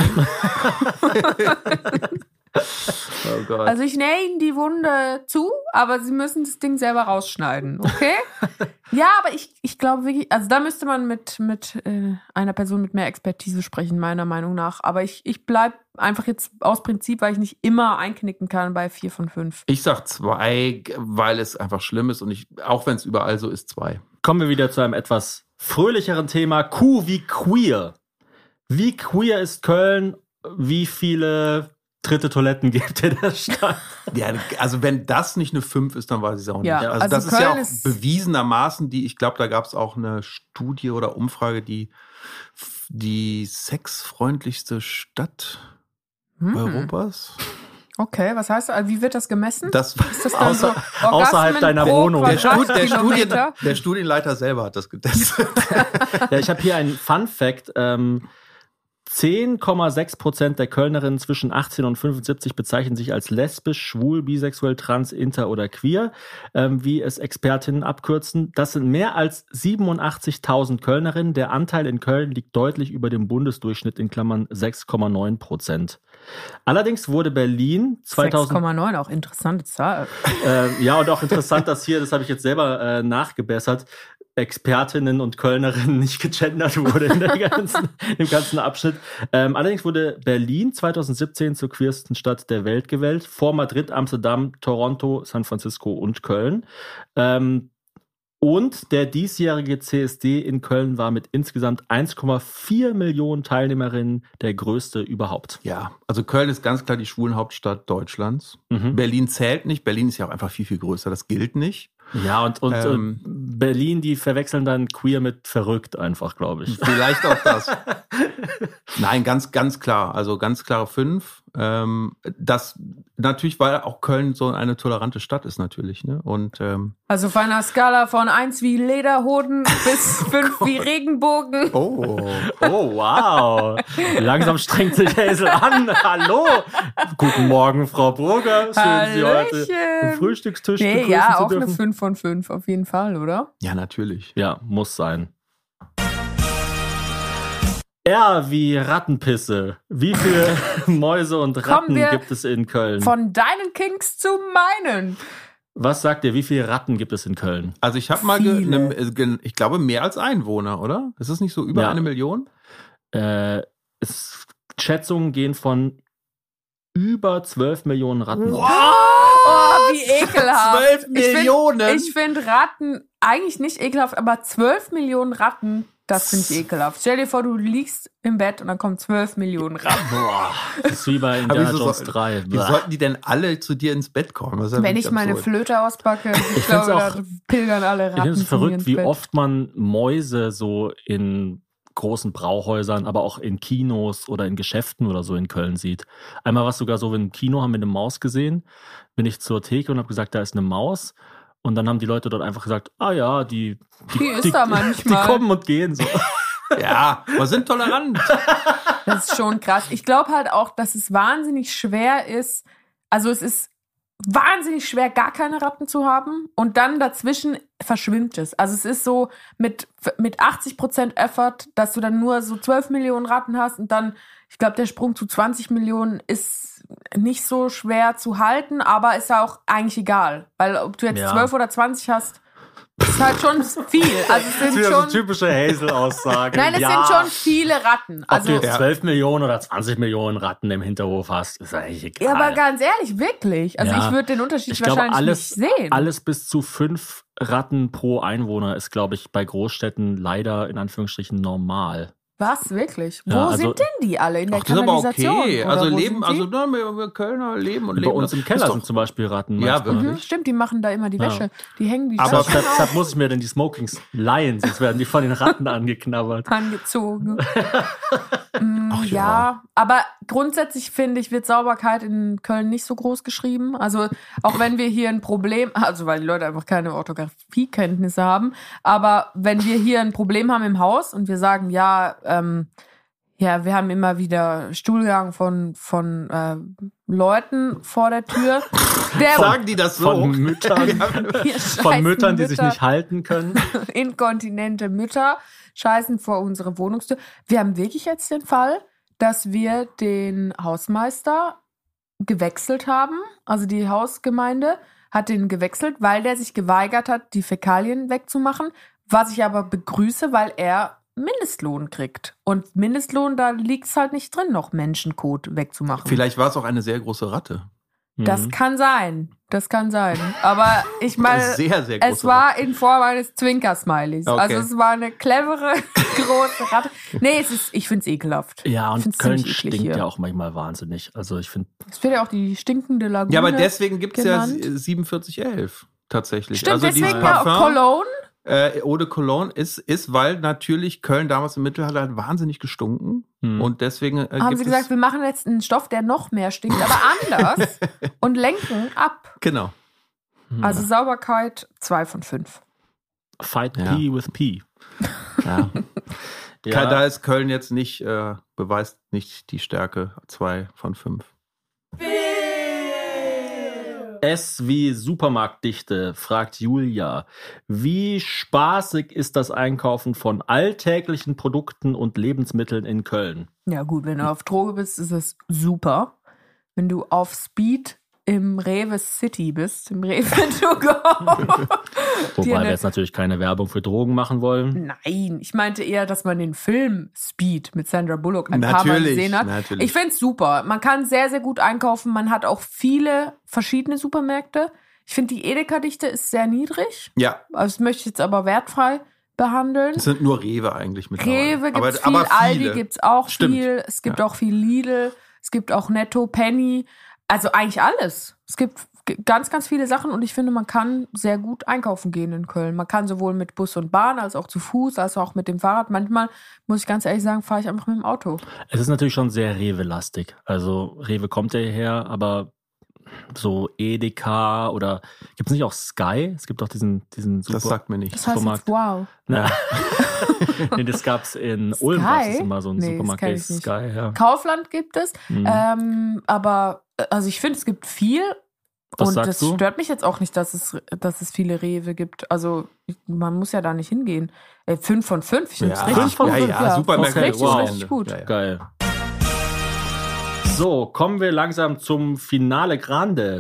Oh Gott. Also ich nähe ihnen die Wunde zu, aber sie müssen das Ding selber rausschneiden, okay? Ja, aber ich, ich glaube wirklich, also da müsste man mit, mit äh, einer Person mit mehr Expertise sprechen, meiner Meinung nach. Aber ich, ich bleibe einfach jetzt aus Prinzip, weil ich nicht immer einknicken kann bei vier von fünf. Ich sag zwei, weil es einfach schlimm ist und ich, auch wenn es überall so ist, zwei. Kommen wir wieder zu einem etwas fröhlicheren Thema. Q wie queer. Wie queer ist Köln? Wie viele dritte Toiletten gibt in der Stadt? Ja, also wenn das nicht eine fünf ist, dann weiß ich es auch nicht. Ja, also, also das ist Köln ja auch ist- bewiesenermaßen die, ich glaube, da gab es auch eine Studie oder Umfrage, die die sexfreundlichste Stadt Hm. Europas. Okay, was heißt das? Also wie wird das gemessen? Das Ist das dann Außer- so außerhalb Orgasmen deiner pro Wohnung. der, Stud der, Studien, Quadratkilometer? der Studienleiter selber hat das getestet. Ja, ich habe hier einen Fun Fact. Ähm, zehn Komma sechs Prozent der Kölnerinnen zwischen achtzehn und fünfundsiebzig bezeichnen sich als lesbisch, schwul, bisexuell, trans, inter oder queer, ähm, wie es Expertinnen abkürzen. Das sind mehr als siebenundachtzigtausend Kölnerinnen. Der Anteil in Köln liegt deutlich über dem Bundesdurchschnitt in Klammern sechs Komma neun Prozent. Allerdings wurde Berlin sechs zweitausend... Komma neun, auch interessante Zahl. Äh, ja, und auch interessant, dass hier, das habe ich jetzt selber äh, nachgebessert, Expertinnen und Kölnerinnen nicht gegendert wurde in der ganzen, im ganzen Abschnitt. Ähm, allerdings wurde Berlin zweitausendsiebzehn zur queersten Stadt der Welt gewählt, vor Madrid, Amsterdam, Toronto, San Francisco und Köln. Ähm, und der diesjährige C S D in Köln war mit insgesamt eins Komma vier Millionen Teilnehmerinnen der größte überhaupt. Ja, also Köln ist ganz klar die Schwulenhauptstadt Deutschlands. Mhm. Berlin zählt nicht. Berlin ist ja auch einfach viel, viel größer. Das gilt nicht. Ja, und, und Ähm, äh, Berlin, die verwechseln dann queer mit verrückt einfach, glaube ich. Vielleicht auch das. Nein, ganz, ganz klar. Also ganz klare fünf. Ähm, das natürlich, weil auch Köln so eine tolerante Stadt ist natürlich. Ne? Und ähm, Also auf einer Skala von eins wie Lederhoden bis fünf wie Regenbogen. oh, Oh, wow. Langsam strengt sich Hazel an. Hallo. Guten Morgen, Frau Burger. Schön, Sie heute Hallöchen. am Frühstückstisch Nee, begrüßen ja, zu auch eine dürfen. fünf von fünf auf jeden Fall, oder? ja, natürlich. Ja, muss sein. R wie Rattenpisse. Wie viele Mäuse und Ratten wir gibt es in Köln? Von deinen Kinks zu meinen. Was sagt ihr, wie viele Ratten gibt es in Köln? Also ich habe mal, ge, Viele. ne, äh, ge, ich glaube, mehr als Einwohner, oder? Ist es nicht so über Ja. eine Million? Äh, es, Schätzungen gehen von über zwölf Millionen Ratten aus. Oh, wie ekelhaft. zwölf Ich find- Millionen? Ich finde Ratten eigentlich nicht ekelhaft, aber zwölf Millionen Ratten, das finde ich ekelhaft. Stell dir vor, du liegst im Bett und dann kommen zwölf Millionen Ratten. Boah, das ist wie bei Aber Indiana wieso Jones soll- drei. Wie sollten die denn alle zu dir ins Bett kommen? Das ist ja Wenn wirklich ich meine absurd. Flöte auspacke, ich, find's glaube, auch- da pilgern alle Ich Ratten. finde es zu mir verrückt, ins wie Bett. oft man Mäuse so in großen Brauhäusern, aber auch in Kinos oder in Geschäften oder so in Köln sieht. Einmal war es sogar so, wir im Kino haben wir eine Maus gesehen, bin ich zur Theke und habe gesagt, da ist eine Maus. Und dann haben die Leute dort einfach gesagt, ah ja, die, Die ist da manchmal. Die kommen und gehen so. Ja, wir sind tolerant. Das ist schon krass. Ich glaube halt auch, dass es wahnsinnig schwer ist. Also es ist wahnsinnig schwer, gar keine Ratten zu haben. Und dann dazwischen verschwimmt es. Also es ist so mit, mit achtzig Prozent Effort, dass du dann nur so zwölf Millionen Ratten hast. Und dann, ich glaube, der Sprung zu zwanzig Millionen ist nicht so schwer zu halten, aber ist ja auch eigentlich egal. Weil ob du jetzt Ja. zwölf oder zwanzig hast, ist halt schon viel. Also es Das sind ist wieder schon... so typische Hazel-Aussage. Nein, es ja. sind schon viele Ratten. Ob Also, du jetzt zwölf Millionen oder zwanzig Millionen Ratten im Hinterhof hast, ist eigentlich egal. ja, aber ganz ehrlich, wirklich. Also Ja. ich würde den Unterschied ich glaube, wahrscheinlich alles, nicht sehen. alles bis zu fünf Ratten pro Einwohner ist, glaube ich, bei Großstädten leider in Anführungsstrichen normal. Was, wirklich? Wo Ja, also- sind denn die alle? In der Ach, das ist aber Kanalisation? okay. Oder Also wo leben, sind die? also na, wir, wir Kölner leben und Bei leben. uns im Ist Keller doch- sind zum Beispiel Ratten. Ja, manchmal. wirklich. Mhm, stimmt, die machen da immer die Ja. Wäsche. Die hängen die Aber Wäsche deshalb, deshalb muss ich mir denn die Smokings leihen, sonst werden die von den Ratten angeknabbert. angezogen. Mm, Ach ja. ja, aber grundsätzlich finde ich, wird Sauberkeit in Köln nicht so groß geschrieben. Also auch wenn wir hier ein Problem, also weil die Leute einfach keine Orthographiekenntnisse haben, aber wenn wir hier ein Problem haben im Haus und wir sagen, ja, ähm, ja, wir haben immer wieder Stuhlgang von, von äh, Leuten vor der Tür. Der Sagen die das so? Von Müttern, Hier von scheißen Müttern, die sich Mütter. nicht halten können. Inkontinente Mütter scheißen vor unsere Wohnungstür. Wir haben wirklich jetzt den Fall, dass wir den Hausmeister gewechselt haben. Also die Hausgemeinde hat den gewechselt, weil der sich geweigert hat, die Fäkalien wegzumachen. Was ich aber begrüße, weil er Mindestlohn kriegt. Und Mindestlohn, da liegt es halt nicht drin, noch Menschenkot wegzumachen. Vielleicht war es auch eine sehr große Ratte. Das Mhm. kann sein. Das kann sein. Aber ich meine, Eine sehr, sehr große es war in Form eines Zwinker-Smileys. Okay. Also es war eine clevere, große Ratte. Nee, es ist, ich finde es ekelhaft. Ja, Ich und find's Köln ziemlich eklig stinkt hier. ja auch manchmal wahnsinnig. Also ich finde, Es wird ja auch die stinkende Lagune. Ja, aber deswegen gibt es ja genannt. siebenundvierzig elf tatsächlich. Stimmt, also deswegen dieses ja auch Parfum, Cologne. äh, Eau de Cologne ist, ist, weil natürlich Köln damals im Mittelalter hat wahnsinnig gestunken. Hm. Und deswegen äh, Haben gibt sie gesagt, es, wir machen jetzt einen Stoff, der noch mehr stinkt, aber anders und lenken ab. genau. Also Sauberkeit zwei von fünf. Fight Ja. P with P. Ja. Ja. Da ist Köln jetzt nicht, äh, beweist nicht die Stärke zwei von fünf. S wie Supermarktdichte, fragt Julia. Wie spaßig ist das Einkaufen von alltäglichen Produkten und Lebensmitteln in Köln? Ja gut, wenn du auf Droge bist, ist es super. Wenn du auf Speed im Rewe City bist, im Rewe to go. Wobei Dir wir eine- jetzt natürlich keine Werbung für Drogen machen wollen. Nein, ich meinte eher, dass man den Film Speed mit Sandra Bullock ein paar Mal Natürlich, gesehen hat. natürlich. Ich finde es super. Man kann sehr, sehr gut einkaufen. Man hat auch viele verschiedene Supermärkte. Ich finde, die Edeka-Dichte ist sehr niedrig. Ja, Also das möchte ich jetzt aber wertfrei behandeln. es sind nur Rewe eigentlich mittlerweile. Rewe aber, gibt's viel, aber Aldi viele. gibt's auch Stimmt. viel. Es gibt Ja. auch viel Lidl. Es gibt auch Netto, Penny. Also eigentlich alles. Es gibt g- ganz, ganz viele Sachen und ich finde, man kann sehr gut einkaufen gehen in Köln. Man kann sowohl mit Bus und Bahn als auch zu Fuß, als auch mit dem Fahrrad. Manchmal, muss ich ganz ehrlich sagen, fahre ich einfach mit dem Auto. Es ist natürlich schon sehr Rewe-lastig. Also Rewe kommt ja hierher, aber so Edeka oder gibt es nicht auch Sky? Es gibt auch diesen, diesen Super... Das sagt mir nichts. Das heißt Supermarkt. jetzt, wow. Ja. nee, das gab's in Ulm, Sky? war es immer so ein Nee, das Supermarkt, kenn der ich ist nicht. Sky, ja. Kaufland gibt es. Mhm. Ähm, aber, äh, also ich finde, es gibt viel. Was und sagst das du? stört mich jetzt auch nicht, dass es, dass es viele Rewe gibt. Also ich- man muss ja da nicht hingehen. Äh, fünf von fünf. Ich finde es Ja, richtig fünf von gut. fünf, ja, Supermärkte. Okay, richtig, wow. richtig gut. Ja, ja. Geil. So, kommen wir langsam zum Finale Grande.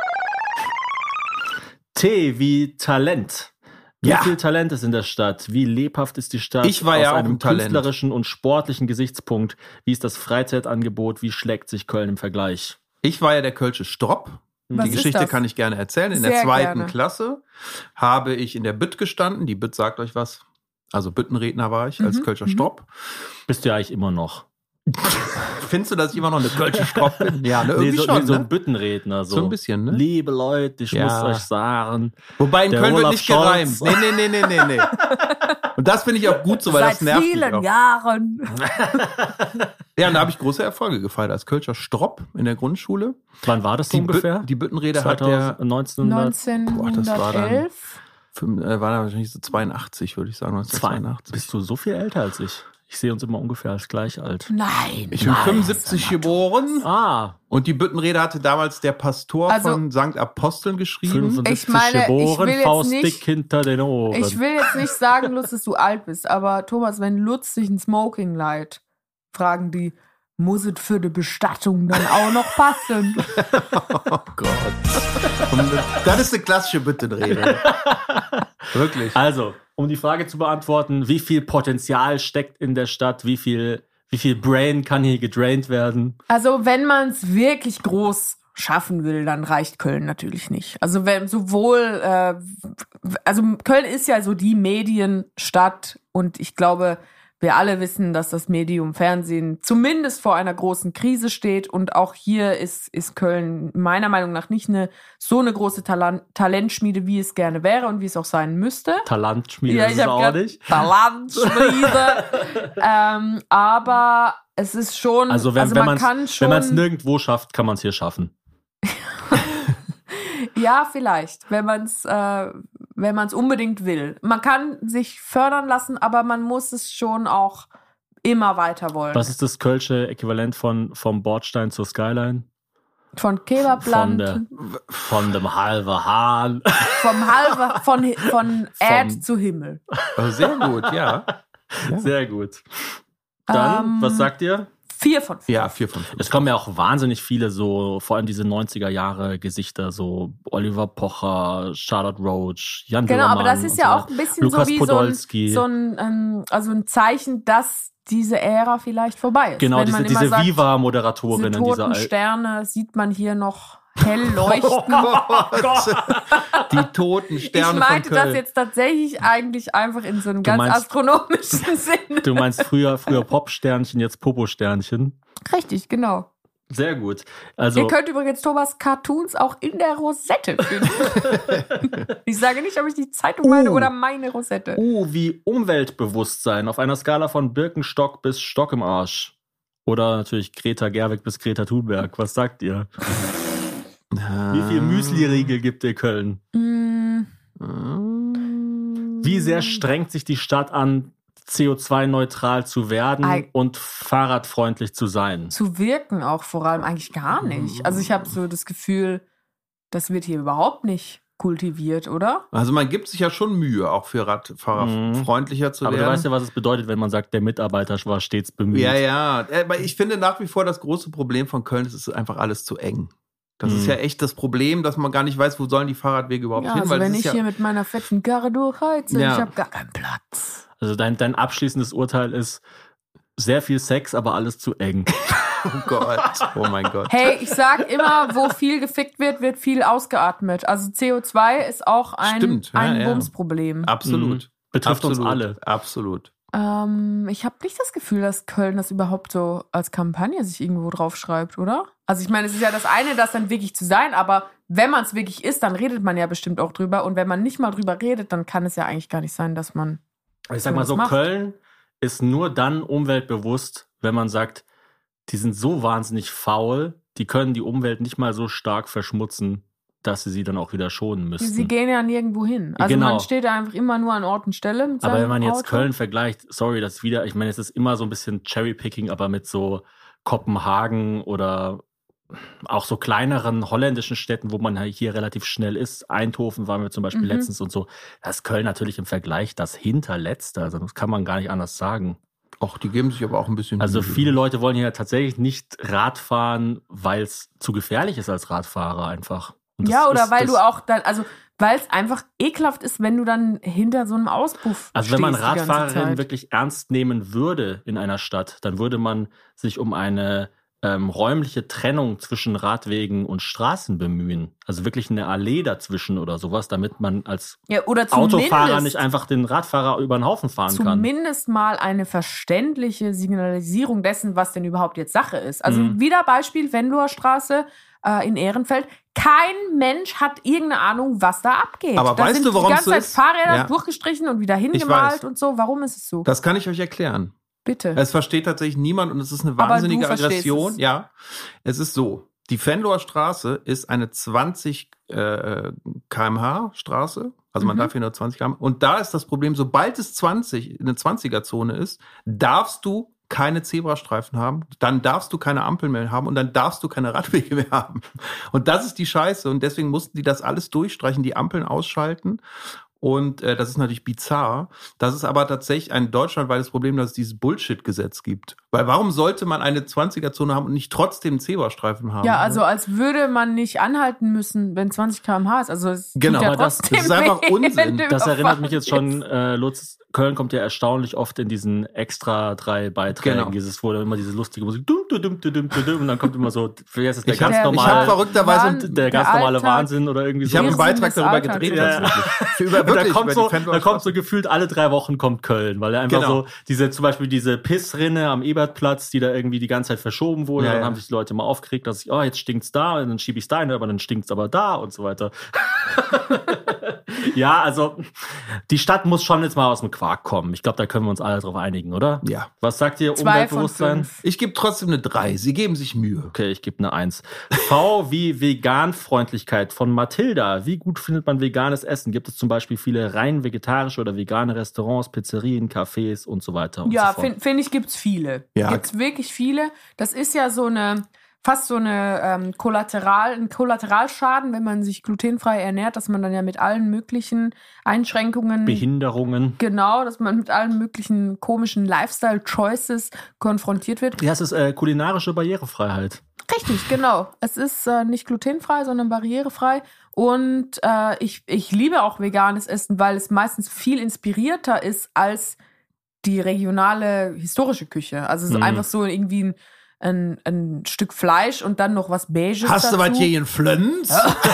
T wie Talent. Wie Ja. viel Talent ist in der Stadt? Wie lebhaft ist die Stadt? Ich war ja aus auch einem ein Talent. künstlerischen und sportlichen Gesichtspunkt. Wie ist das Freizeitangebot? Wie schlägt sich Köln im Vergleich? Ich war ja der Kölsche Stropp. Was die ist Geschichte das? kann ich gerne erzählen. In der Sehr zweiten gerne. Klasse habe ich in der Bütt gestanden. Die Bütt sagt euch was. Also Büttenredner war ich als Mhm, Kölscher mhm. Stropp. Bist du ja eigentlich immer noch. Findest du, dass ich immer noch eine Kölsche Stropp bin? Ja, ne, Nee, irgendwie so, schon. nee, so ne? ein Büttenredner. So. So ein bisschen, ne? Liebe Leute, ich Ja. muss euch sagen. Wobei in Der Köln wird Olaf nicht Scholz. gereimt. Nee, nee, nee, nee, nee, nee. Und das finde ich auch gut so, weil Seit das nervt mich vielen auch. Jahren. Ja, und da habe ich große Erfolge gefeiert als Kölscher Stropp in der Grundschule. Wann war das so Die, ungefähr? Büt, die Büttenrede hat der, neunzehnhundert? Boah, das war dann- neunzehnhundertelf. Fünf, äh, war da wahrscheinlich so zweiundachtzig, würde ich sagen. neunzehnhundertzweiundachtzig. Bist du so viel älter als ich? Ich sehe uns immer ungefähr als gleich alt. Nein. Ich bin nein, fünfundsiebzig geboren. Ah. Und die Büttenrede hatte damals der Pastor Also, von Sankt Aposteln geschrieben. fünfundsiebzig Ich meine, ich geboren, will jetzt Faust nicht- dick hinter den Ohren. Ich will jetzt nicht sagen, Lutz, dass du alt bist, aber Thomas, wenn Lutz sich ein Smoking leiht, fragen die, muss es für die Bestattung dann auch noch passen? Oh Gott. Und das ist eine klassische Büttenrede. Wirklich. Also, um die Frage zu beantworten, wie viel Potenzial steckt in der Stadt, wie viel, wie viel Brain kann hier gedraint werden? Also, wenn man es wirklich groß schaffen will, dann reicht Köln natürlich nicht. Also, wenn sowohl, äh, also Köln ist ja so die Medienstadt und ich glaube, wir alle wissen, dass das Medium Fernsehen zumindest vor einer großen Krise steht und auch hier ist, ist Köln meiner Meinung nach nicht eine, so eine große Talan- Talentschmiede, wie es gerne wäre und wie es auch sein müsste. Talentschmiede Ja, ist ich es hab auch grad nicht. Talentschmiede. ähm, aber es ist schon, Also, wenn, also wenn man man es kann schon, wenn man's nirgendwo schafft, kann man es hier schaffen. ja, vielleicht, wenn man es, äh, wenn man es unbedingt will. Man kann sich fördern lassen, aber man muss es schon auch immer weiter wollen. Was ist das kölsche Äquivalent von vom Bordstein zur Skyline? Von Von, Kebabland, der, von dem halben Hahn. vom halber, von, von Erd Vom- zu Himmel. Also sehr gut, ja. Sehr gut. Dann, Ähm, was sagt ihr? Vier von fünf. Ja, vier von fünf. Es kommen ja auch wahnsinnig viele so, vor allem diese neunziger Jahre Gesichter, so Oliver Pocher, Charlotte Roach, Jan Genau, aber das Böhmermann ist und ja so auch weiter. ein bisschen Lukas so wie so ein, Podolski. so ein ähm, also ein Zeichen, dass diese Ära vielleicht vorbei ist. Genau, Wenn diese, man immer diese sagt, Viva-Moderatorinnen diese dieser toten Al- Sterne sieht man hier noch hell leuchten. Die toten Ich Sterne meinte von das Köln. jetzt tatsächlich eigentlich einfach in so einem ganz meinst- astronomischen Sinne. Du meinst früher, früher Pop-Sternchen, jetzt Popo-Sternchen. Richtig, genau. Sehr gut. Also, Ihr könnt übrigens Thomas Cartoons auch in der Rosette finden. Ich sage nicht, ob ich die Zeitung meine Oh. oder meine Rosette. oh, wie Umweltbewusstsein auf einer Skala von Birkenstock bis Stock im Arsch. Oder natürlich Greta Gerwig bis Greta Thunberg. Was sagt ihr? Wie viel Müsli-Riegel gibt ihr Köln? Mm, Wie sehr strengt sich die Stadt an, C O zwei neutral zu werden Ei- und fahrradfreundlich zu sein? zu wirken auch vor allem eigentlich gar nicht. Also ich habe so das Gefühl, das wird hier überhaupt nicht kultiviert, oder? Also man gibt sich ja schon Mühe, auch für Radfahrer Mhm. freundlicher zu Aber werden. du weißt ja, was es bedeutet, wenn man sagt, der Mitarbeiter war stets bemüht. Ja, ja. Aber ich finde nach wie vor, das große Problem von Köln ist, es ist einfach alles zu eng. Das Mhm. ist ja echt das Problem, dass man gar nicht weiß, wo sollen die Fahrradwege überhaupt Ja, hin. also weil wenn es ich ist hier ja, mit meiner fetten Karre durchheize, Ja. ich habe gar keinen Platz. Also dein, dein abschließendes Urteil ist sehr viel Sex, aber alles zu eng. oh Gott, oh mein Gott. Hey, ich sag immer, wo viel gefickt wird, wird viel ausgeatmet. Also C O zwei ist auch ein, Stimmt, ja, ein ja. Bumsproblem. Absolut. Mhm. Betrifft Absolut. uns alle. Absolut. Ähm, ich habe nicht das Gefühl, dass Köln das überhaupt so als Kampagne sich irgendwo draufschreibt, oder? Also ich meine, es ist ja das eine, das dann wirklich zu sein, aber wenn man es wirklich ist, dann redet man ja bestimmt auch drüber. Und wenn man nicht mal drüber redet, dann kann es ja eigentlich gar nicht sein, dass man Ich sag mal so, macht. Köln ist nur dann umweltbewusst, wenn man sagt, die sind so wahnsinnig faul, die können die Umwelt nicht mal so stark verschmutzen, dass sie sie dann auch wieder schonen müssten. Sie gehen ja nirgendwo hin. Also Genau. man steht da einfach immer nur an Ort und Stelle mit Aber seinem wenn man jetzt Auto. Köln vergleicht, sorry, das ist wieder, ich meine, es ist immer so ein bisschen Cherrypicking, aber mit so Kopenhagen oder auch so kleineren holländischen Städten, wo man halt hier relativ schnell ist. Eindhoven waren wir zum Beispiel Mhm. letztens und so. Da ist Köln natürlich im Vergleich das Hinterletzte. Also das kann man gar nicht anders sagen. Och, die geben sich aber auch ein bisschen Also Mühe. viele Leute wollen hier tatsächlich nicht Rad fahren, weil es zu gefährlich ist als Radfahrer einfach. Und das Ja, oder ist, weil das, du auch dann, also weil es einfach ekelhaft ist, wenn du dann hinter so einem Auspuff Also wenn man stehst die ganze Radfahrerinnen Zeit. wirklich ernst nehmen würde in einer Stadt, dann würde man sich um eine ähm, räumliche Trennung zwischen Radwegen und Straßen bemühen. Also wirklich eine Allee dazwischen oder sowas, damit man als Ja, oder zumindest, Autofahrer nicht einfach den Radfahrer über den Haufen fahren kann. zumindest mal eine verständliche Signalisierung dessen, was denn überhaupt jetzt Sache ist. Also Mhm. wieder Beispiel Venloer Straße äh, in Ehrenfeld. Kein Mensch hat irgendeine Ahnung, was da abgeht. Aber da weißt sind du, warum die es ganze so Zeit ist? Fahrräder Ja. durchgestrichen und wieder weiß. hingemalt und so. Warum ist es so? Das kann ich euch erklären. Bitte. Es versteht tatsächlich niemand und es ist eine Aber wahnsinnige du verstehst Aggression. es. Ja, es ist so. Die Venloer Straße ist eine zwanzig äh, Kilometer pro Stunde Straße. Also man Mhm. darf hier nur zwanzig Kilometer pro Stunde. Und da ist das Problem, sobald es zwanzig, eine zwanziger-Zone ist, darfst du keine Zebrastreifen haben, dann darfst du keine Ampeln mehr haben und dann darfst du keine Radwege mehr haben. Und das ist die Scheiße. Und deswegen mussten die das alles durchstreichen, die Ampeln ausschalten. Und äh, das ist natürlich bizarr. Das ist aber tatsächlich ein deutschlandweites Problem, dass es dieses Bullshit-Gesetz gibt. Weil warum sollte man eine zwanziger-Zone haben und nicht trotzdem einen Zebrastreifen haben? Ja, also als würde man nicht anhalten müssen, wenn zwanzig Kilometer pro Stunde ist. Also es Genau, tut ja aber das- trotzdem das ist einfach weh, Unsinn. wenn du Das erinnert mich überfahren jetzt schon, wirst. äh, Lutz, Köln kommt ja erstaunlich oft in diesen extra drei Beiträgen. Genau. Dieses, wo dann immer diese lustige Musik, dum, dum, dum, dum, dum, dum, und dann kommt immer so, jetzt ist der Ich hab- ganz ich hab normale, verrückterweise- Wahn- der ganz normale Alltag- Wahnsinn oder irgendwie Ich habe einen sowas. Beitrag darüber Alltags- gedreht. Ja. tatsächlich. Für über, Und da wirklich, kommt über so, die Venloer da kommt so Straße. gefühlt alle drei Wochen kommt Köln, weil er einfach Genau. so diese, zum Beispiel diese Pissrinne am Ebertplatz, die da irgendwie die ganze Zeit verschoben wurde, Ja, dann ja. haben sich die Leute immer aufgeregt, dass ich, oh, jetzt stinkt's da, und dann schiebe ich's da hin, aber dann stinkt's aber da und so weiter. Ja, also die Stadt muss schon jetzt mal aus dem Quark kommen. Ich glaube, da können wir uns alle drauf einigen, oder? Ja. Was sagt ihr? Zwei von Umweltbewusstsein? fünf. Ich gebe trotzdem eine drei. Sie geben sich Mühe. Okay, ich gebe eine eins. V wie Veganfreundlichkeit von Mathilda. Wie gut findet man veganes Essen? Gibt es zum Beispiel viele rein vegetarische oder vegane Restaurants, Pizzerien, Cafés und so weiter und Ja, so fort? finde find ich, gibt's viele. Ja. Gibt's wirklich viele. Das ist ja so eine, fast so eine ähm, Kollateral, ein Kollateralschaden, wenn man sich glutenfrei ernährt, dass man dann ja mit allen möglichen Einschränkungen, Behinderungen. genau, dass man mit allen möglichen komischen Lifestyle-Choices konfrontiert wird. Ja, es ist äh, kulinarische Barrierefreiheit. Richtig, genau. Es ist äh, nicht glutenfrei, sondern barrierefrei. Und äh, ich, ich liebe auch veganes Essen, weil es meistens viel inspirierter ist als die regionale historische Küche. Also es ist Mhm. einfach so irgendwie ein, ein, ein Stück Fleisch und dann noch was Beiges Hast dazu. du was hier in Flöns?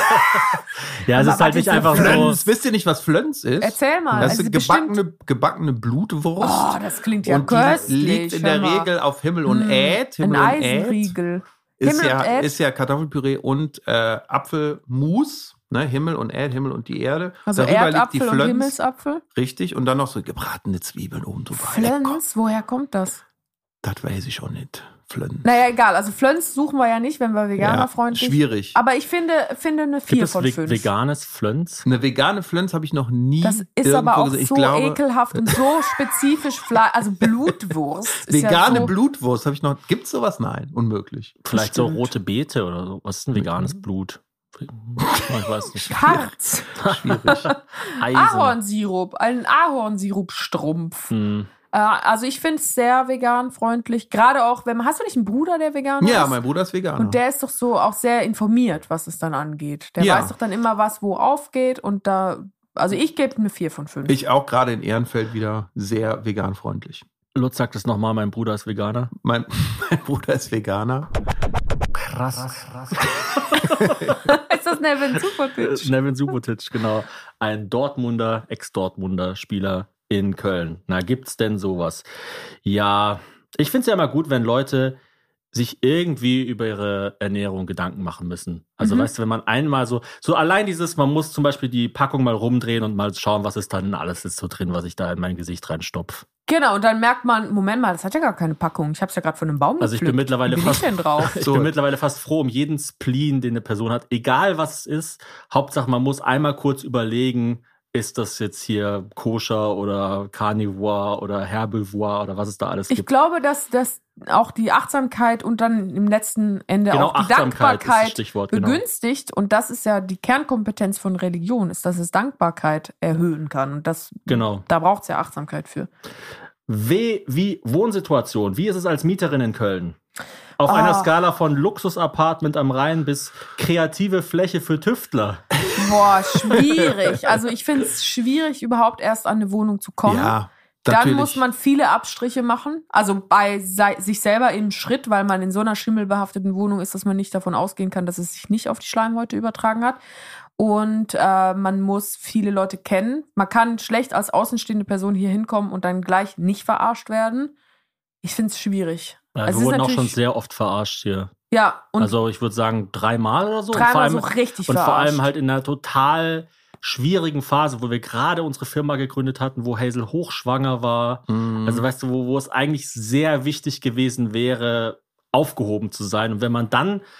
Ja, es Aber ist halt was nicht ist einfach Flöns, so. wisst ihr nicht, was Flöns ist? Erzähl mal. Das ist Also eine gebackene, gebackene Blutwurst. Oh, das klingt ja und die köstlich. liegt in hör der mal. Regel auf Himmel und Mm, Äd. Himmel ein und Äd Eisenriegel. ist Himmel ja, und Äd. ist ja Kartoffelpüree und äh, Apfelmus. Ne? Himmel und Äd, Himmel und die Erde. Also Darüber liegt die Erdapfel und Flöns. Himmelsapfel. Richtig. Und dann noch so gebratene Zwiebeln oben drüber. Lecker. Flöns, woher kommt das? Das weiß ich auch nicht. Flöns. Naja, egal. Also Flöns suchen wir ja nicht, wenn wir veganerfreundlich. schwierig. Aber ich finde, finde eine Gibt vier es von ve- fünf. veganes Flöns? Eine vegane Flöns habe ich noch nie Das ist irgendwo aber auch gesehen. Ich so glaube, ekelhaft und so spezifisch Fleisch, also Blutwurst. Ist Vegane ja so, Blutwurst habe ich noch. Gibt's sowas? Nein, unmöglich. Vielleicht so Bestimmt. rote Beete oder so. Was ist ein veganes Blut? Ich weiß nicht. Harz. Schwierig. Eisen. Ahornsirup, ein Ahornsirupstrumpf. Hm. Äh, also ich finde es sehr veganfreundlich. Gerade auch, wenn man, hast du nicht einen Bruder, der vegan Ja, ist? mein Bruder ist Veganer. Und der ist doch so auch sehr informiert, was es dann angeht. Der Ja. weiß doch dann immer, was wo aufgeht und da, also ich gebe eine vier von fünf. Ich auch gerade in Ehrenfeld wieder sehr veganfreundlich. Lutz sagt es nochmal, mein Bruder ist Veganer. Mein, mein Bruder ist Veganer. Krass, krass. ist das Nevin Subotic? Nevin Subotic, genau. Ein Dortmunder, Ex-Dortmunder Spieler in Köln. Na, gibt's denn sowas? Ja, ich find's ja immer gut, wenn Leute sich irgendwie über ihre Ernährung Gedanken machen müssen. Also Mhm. weißt du, wenn man einmal so, so allein dieses, man muss zum Beispiel die Packung mal rumdrehen und mal schauen, was ist dann alles ist so drin, was ich da in mein Gesicht reinstopf. Genau, und dann merkt man, Moment mal, das hat ja gar keine Packung. Ich habe es ja gerade von einem Baum Also ich bin gepflückt. mittlerweile Wie bin ich fast, denn drauf? ich So. bin mittlerweile fast froh um jeden Spleen, den eine Person hat, egal was es ist. Hauptsache, man muss einmal kurz überlegen, ist das jetzt hier koscher oder Carnivore oder Herbivore oder was es da alles Ich gibt. glaube, dass, dass auch die Achtsamkeit und dann im letzten Ende Genau, auch die Achtsamkeit ist das Dankbarkeit Stichwort, genau. begünstigt. Und das ist ja die Kernkompetenz von Religion, ist, dass es Dankbarkeit erhöhen kann. Und das, Genau. da braucht es ja Achtsamkeit für. W wie Wohnsituation. Wie ist es als Mieterin in Köln? Auf Ah. einer Skala von Luxusapartment am Rhein bis kreative Fläche für Tüftler. Boah, schwierig. Also ich finde es schwierig, überhaupt erst an eine Wohnung zu kommen. Ja, Dann natürlich. muss man viele Abstriche machen. Also bei sei, sich selber im Schritt, weil man in so einer schimmelbehafteten Wohnung ist, dass man nicht davon ausgehen kann, dass es sich nicht auf die Schleimhäute übertragen hat. Und äh, man muss viele Leute kennen. Man kann schlecht als außenstehende Person hier hinkommen und dann gleich nicht verarscht werden. Ich finde es schwierig. Ja, Also wir es ist wurden auch schon natürlich- sehr oft verarscht hier. Ja, und Also ich würde sagen dreimal oder so. Und dreimal vor allem, so richtig Und vor verarscht. allem halt in einer total schwierigen Phase, wo wir gerade unsere Firma gegründet hatten, wo Hazel hochschwanger war. Mhm. Also weißt du, wo, wo es eigentlich sehr wichtig gewesen wäre, aufgehoben zu sein. Und wenn man dann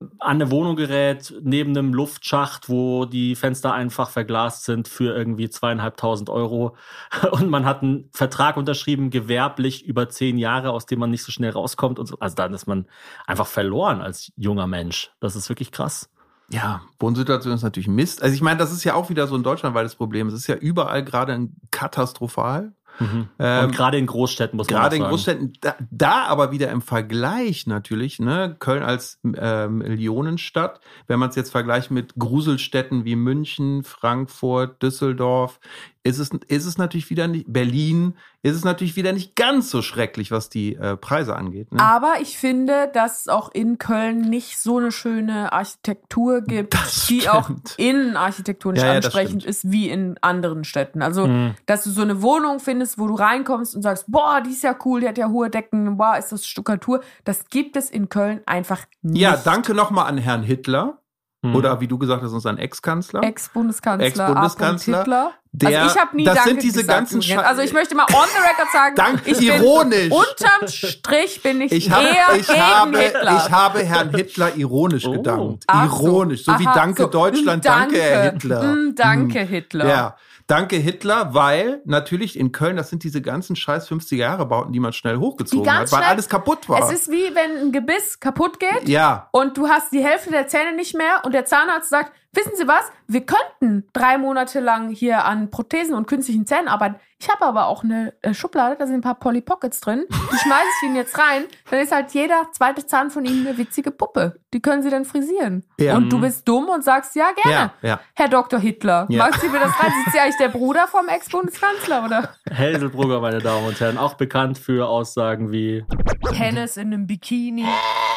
an eine Wohnung gerät, neben einem Luftschacht, wo die Fenster einfach verglast sind für irgendwie zweieinhalbtausend Euro. Und man hat einen Vertrag unterschrieben, gewerblich über zehn Jahre, aus dem man nicht so schnell rauskommt. Und so. Also dann ist man einfach verloren als junger Mensch. Das ist wirklich krass. Ja, Wohnsituation ist natürlich Mist. Also ich meine, das ist ja auch wieder so ein deutschlandweites Problem. Es ist ja überall gerade katastrophal. Mhm. Ähm, Und gerade in Großstädten muss man Gerade in sagen. Großstädten, da, da aber wieder im Vergleich natürlich, ne, Köln als äh, Millionenstadt, wenn man es jetzt vergleicht mit Gruselstädten wie München, Frankfurt, Düsseldorf, ist es, ist es natürlich wieder nicht, Berlin, ist es natürlich wieder nicht ganz so schrecklich, was die äh, Preise angeht. Ne? Aber ich finde, dass es auch in Köln nicht so eine schöne Architektur gibt, Das die stimmt. auch Innenarchitektur nicht Ja, ja, das ansprechend stimmt. ist wie in anderen Städten. Also, Mhm. dass du so eine Wohnung findest, wo du reinkommst und sagst, boah, die ist ja cool, die hat ja hohe Decken, boah, ist das Stuckatur. Das gibt es in Köln einfach nicht. Ja, danke nochmal an Herrn Hitler. Mhm. Oder wie du gesagt hast, unseren Ex-Kanzler. Ex-Bundeskanzler, Ex-Bundeskanzler, A. Hitler. der- also ich habe nie das Danke sind diese gesagt, ganzen übrigens. Sche- Also ich möchte mal on the record sagen, Danke, ich ironisch. bin unterm Strich bin ich, Ich, hab, eher ich, gegen habe, Hitler. ich habe Herrn Hitler ironisch Oh. gedankt. Ach so. Ironisch. So wie Aha, Danke so. Deutschland, Mm, danke, Herr Hitler. Mm, danke Mm. Hitler. Ja, danke Hitler, weil natürlich in Köln, das sind diese ganzen scheiß fünfziger-Jahre-Bauten, die man schnell hochgezogen Die hat, ganz weil schnell- alles kaputt war. Es ist wie wenn ein Gebiss kaputt geht ja, und du hast die Hälfte der Zähne nicht mehr und der Zahnarzt sagt, wissen Sie was, wir könnten drei Monate lang hier an Prothesen und künstlichen Zähnen arbeiten. Ich habe aber auch eine äh, Schublade, da sind ein paar Polly Pockets drin. Die schmeiße ich Ihnen jetzt rein. Dann ist halt jeder zweite Zahn von Ihnen eine witzige Puppe. Die können Sie dann frisieren. Ja. Und du bist dumm und sagst, ja, gerne. ja, ja. Herr Doktor Hitler, Ja. machen Sie mir das rein? Sind Sie eigentlich der Bruder vom Ex-Bundeskanzler, oder? Hazelbrugger, meine Damen und Herren, auch bekannt für Aussagen wie Hennes in einem Bikini.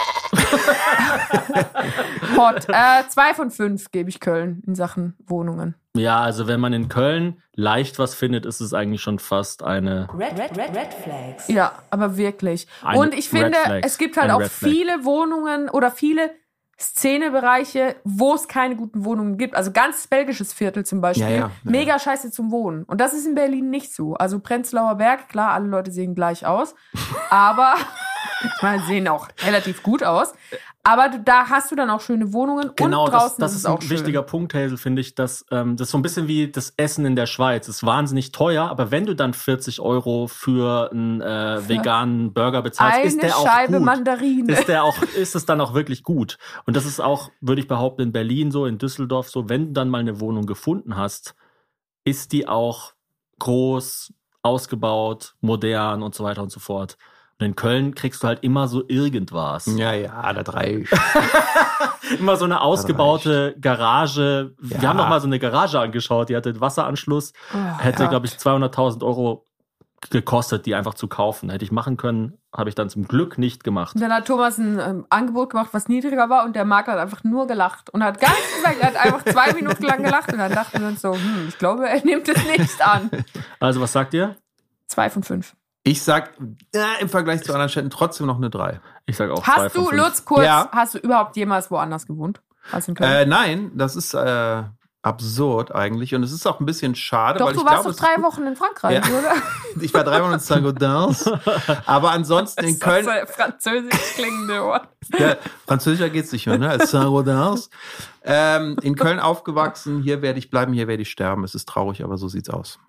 Hot. Äh, zwei von fünf gebe ich Köln in Sachen Wohnungen. ja, also wenn man in Köln leicht was findet, ist es eigentlich schon fast eine Red, red, red, red flags. Ja, aber wirklich. Ein Und ich Red finde, Flags. es gibt halt Ein auch Red Flag. viele Wohnungen oder viele Szenebereiche, wo es keine guten Wohnungen gibt. Also ganz belgisches Viertel zum Beispiel. Ja, ja, ja. Mega scheiße zum Wohnen. Und das ist in Berlin nicht so. Also Prenzlauer Berg, klar, alle Leute sehen gleich aus. Aber, ich meine, sehen auch relativ gut aus. Aber du, da hast du dann auch schöne Wohnungen Genau, und das, draußen das ist ist es ein auch schön. wichtiger Punkt, Hazel, finde ich. Dass, ähm, das ist so ein bisschen wie das Essen in der Schweiz. Es ist wahnsinnig teuer, aber wenn du dann vierzig Euro für einen äh, veganen Burger bezahlst, Eine ist der auch Scheibe gut. Mandarine. Ist der auch, ist es dann auch wirklich gut. Und das ist auch, würde ich behaupten, in Berlin so, in Düsseldorf so, wenn du dann mal eine Wohnung gefunden hast, ist die auch groß, ausgebaut, modern und so weiter und so fort. Und in Köln kriegst du halt immer so irgendwas. Ja, ja, da drei. Immer so eine ausgebaute Garage. Wir Ja. haben noch mal so eine Garage angeschaut, die hatte einen Wasseranschluss. Oh, Hätte, Gott. glaube ich, zweihunderttausend Euro gekostet, die einfach zu kaufen. Hätte ich machen können, habe ich dann zum Glück nicht gemacht. Und dann hat Thomas ein ähm, Angebot gemacht, was niedriger war und der Makler hat einfach nur gelacht und hat gar nichts gesagt. Er hat einfach zwei Minuten lang gelacht und dann dachten wir uns so, hm, ich glaube, er nimmt es nicht an. Also, was sagt ihr? Zwei von fünf. Ich sag äh, im Vergleich zu anderen Städten trotzdem noch eine drei. Ich sage auch zwei Hast von du, fünf. Lutz, kurz, Ja. hast du überhaupt jemals woanders gewohnt als in Köln? Äh, nein, das ist äh, absurd eigentlich. Und es ist auch ein bisschen schade, Doch, weil du ich warst glaube, doch drei Wochen in Frankreich, Ja. oder? ich war drei Wochen in Saint-Gaudens. Aber ansonsten in Köln, Das ist ein französisch klingende Wort. ja, französischer geht's nicht mehr, ne? Als Saint-Gaudens. Ähm, in Köln aufgewachsen, hier werde ich bleiben, hier werde ich sterben. Es ist traurig, aber so sieht's aus.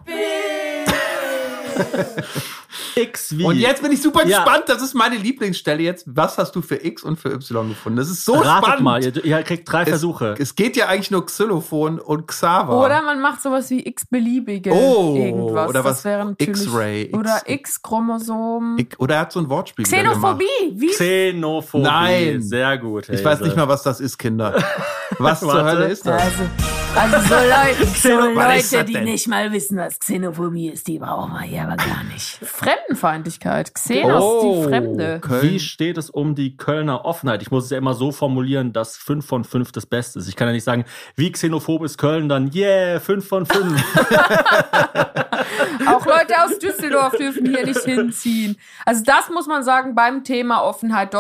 X wie. Und jetzt bin ich super Ja. gespannt. Das ist meine Lieblingsstelle jetzt. Was hast du für X und für Y gefunden? Das ist so Ratet spannend. mal, ihr, ihr kriegt drei es, Versuche. Es geht ja eigentlich nur Xylophon und Xaver. Oder man macht sowas wie x-beliebige Oh, irgendwas. oder was? Das wäre natürlich. X-Ray, X- Oder X-Chromosom. Ich, oder er hat so ein Wortspiel wieder gemacht. Xenophobie. Wie? Xenophobie. Nein. Sehr gut. Ich weiß nicht mal, was das ist, Kinder. Was zur Warte. Hölle ist das? Also, also so Leute, so Was ist Leute das die denn? nicht mal wissen, was Xenophobie ist, die brauchen wir hier aber gar nicht. Fremdenfeindlichkeit. Xenos, die Fremde. Köln. Wie steht es um die Kölner Offenheit? Ich muss es ja immer so formulieren, dass fünf von fünf das Beste ist. Ich kann ja nicht sagen, wie xenophob ist Köln, dann yeah, fünf von fünf. Auch Leute aus Düsseldorf dürfen hier nicht hinziehen. Also das muss man sagen, beim Thema Offenheit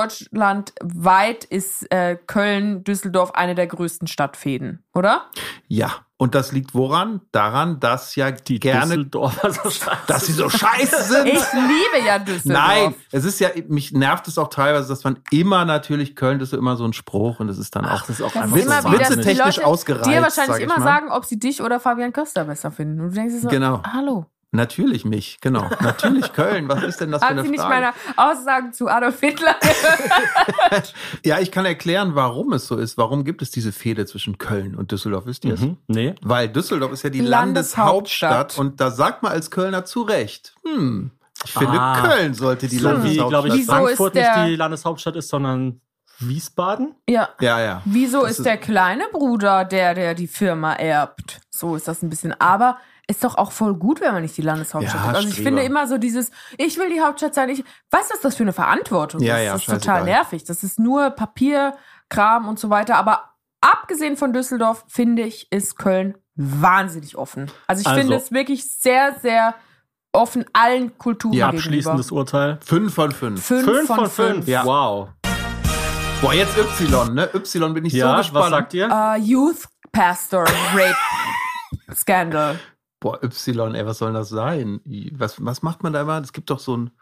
deutschlandweit ist äh, Köln, Düsseldorf eine der größten Stadtfäden, oder? Ja, Und das liegt woran? Daran, dass ja Die gerne, Düsseldorfer so scheiße. dass sie so scheiße sind. Ich liebe ja Düsseldorf. Nein, es ist ja, mich nervt es auch teilweise, dass man immer natürlich, Köln ist so immer so ein Spruch und es ist dann Ach, auch das ist auch Das einfach ist so immer wieder, dass Witze die technisch Leute ausgereizt, dir wahrscheinlich sag ich immer mal. sagen, ob sie dich oder Fabian Köster besser finden. Und du denkst dir so, Genau. hallo. Natürlich mich, genau. Natürlich Köln. Was ist denn das für Haben eine Sie nicht Frage? meine Aussagen zu Adolf Hitler gehört? Ja, ich kann erklären, warum es so ist. Warum gibt es diese Fehde zwischen Köln und Düsseldorf? Wisst ihr es? Mhm. Nee. Weil Düsseldorf ist ja die Landeshauptstadt. Landeshauptstadt und da sagt man als Kölner zu Recht, hm, ich finde, Ah. Köln sollte die So wie, Landeshauptstadt glaube ich, Wieso sein. Frankfurt ist der- nicht die Landeshauptstadt ist, sondern Wiesbaden? Ja. Ja, ja. Wieso Das ist ist- der kleine Bruder, der, der die Firma erbt? So ist das ein bisschen. Aber ist doch auch voll gut, wenn man nicht die Landeshauptstadt Ja, ist. Also ich Streber. finde immer so dieses, ich will die Hauptstadt sein. Ich weiß, was das für eine Verantwortung Ja, ist. ja, Das ist scheißegal. total nervig. Das ist nur Papierkram und so weiter. Aber abgesehen von Düsseldorf, finde ich, ist Köln wahnsinnig offen. Also ich Also- finde es wirklich sehr, sehr offen allen Kulturen Ja, gegenüber. Abschließendes Urteil. Fünf von fünf. Fünf, Fünf von, von fünf. fünf. Ja. Wow. Boah, jetzt Y, ne? Y bin ich so Ja, gespannt. was sagt ihr? Uh, Youth Pastor Rape Scandal. Boah, Y, ey, was soll das sein? Was, was macht man da immer? Es gibt doch so ein...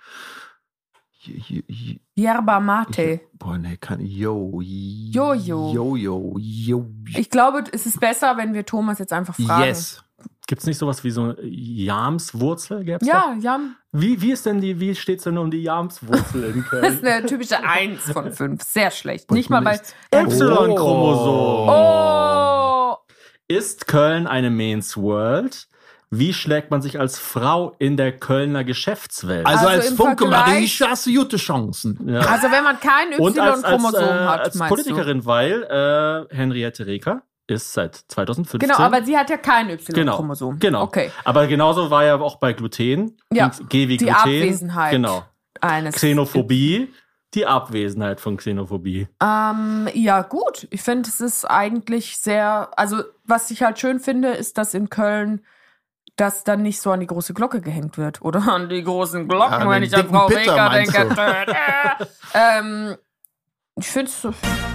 J- J- Yerba Mate. Boah, ne, kann... Yo. Jojo. Jojo. Jo. Ich glaube, es ist besser, wenn wir Thomas jetzt einfach fragen. Yes. Gibt es nicht sowas wie so eine Jamswurzel? Gäb's Ja, Jam. da? Wie, wie ist denn die, wie steht's denn um die Jamswurzel in Das ist Köln? eine typische eins von fünf. Sehr schlecht. Boah, Nicht mal bei. Mist. Y-Chromosom. Oh! Ist Köln eine Main's World? Wie schlägt man sich als Frau in der Kölner Geschäftswelt? Also, Also als im Funke Vergleich- Marie hast du gute Chancen. Ja. Also, wenn man kein Und als, als, Y-Chromosom äh, hat, als meinst Politikerin, weil äh, Henriette Reker ist seit zweitausendfünfzehn. du? Genau, aber sie hat ja kein Genau, Y-Chromosom. genau. Okay. Aber genauso war ja auch bei Gluten. Ja, Und G wie die Gluten. Abwesenheit Genau. Eines. Xenophobie. Die Abwesenheit von Xenophobie. Ähm, ja, gut. Ich finde, es ist eigentlich sehr. Also, was ich halt schön finde, ist, dass in Köln das dann nicht so an die große Glocke gehängt wird. Oder an die großen Glocken, Ja, an wenn den ich an dicken Frau Peter, Reker meinst denke. du? ähm, ich finde es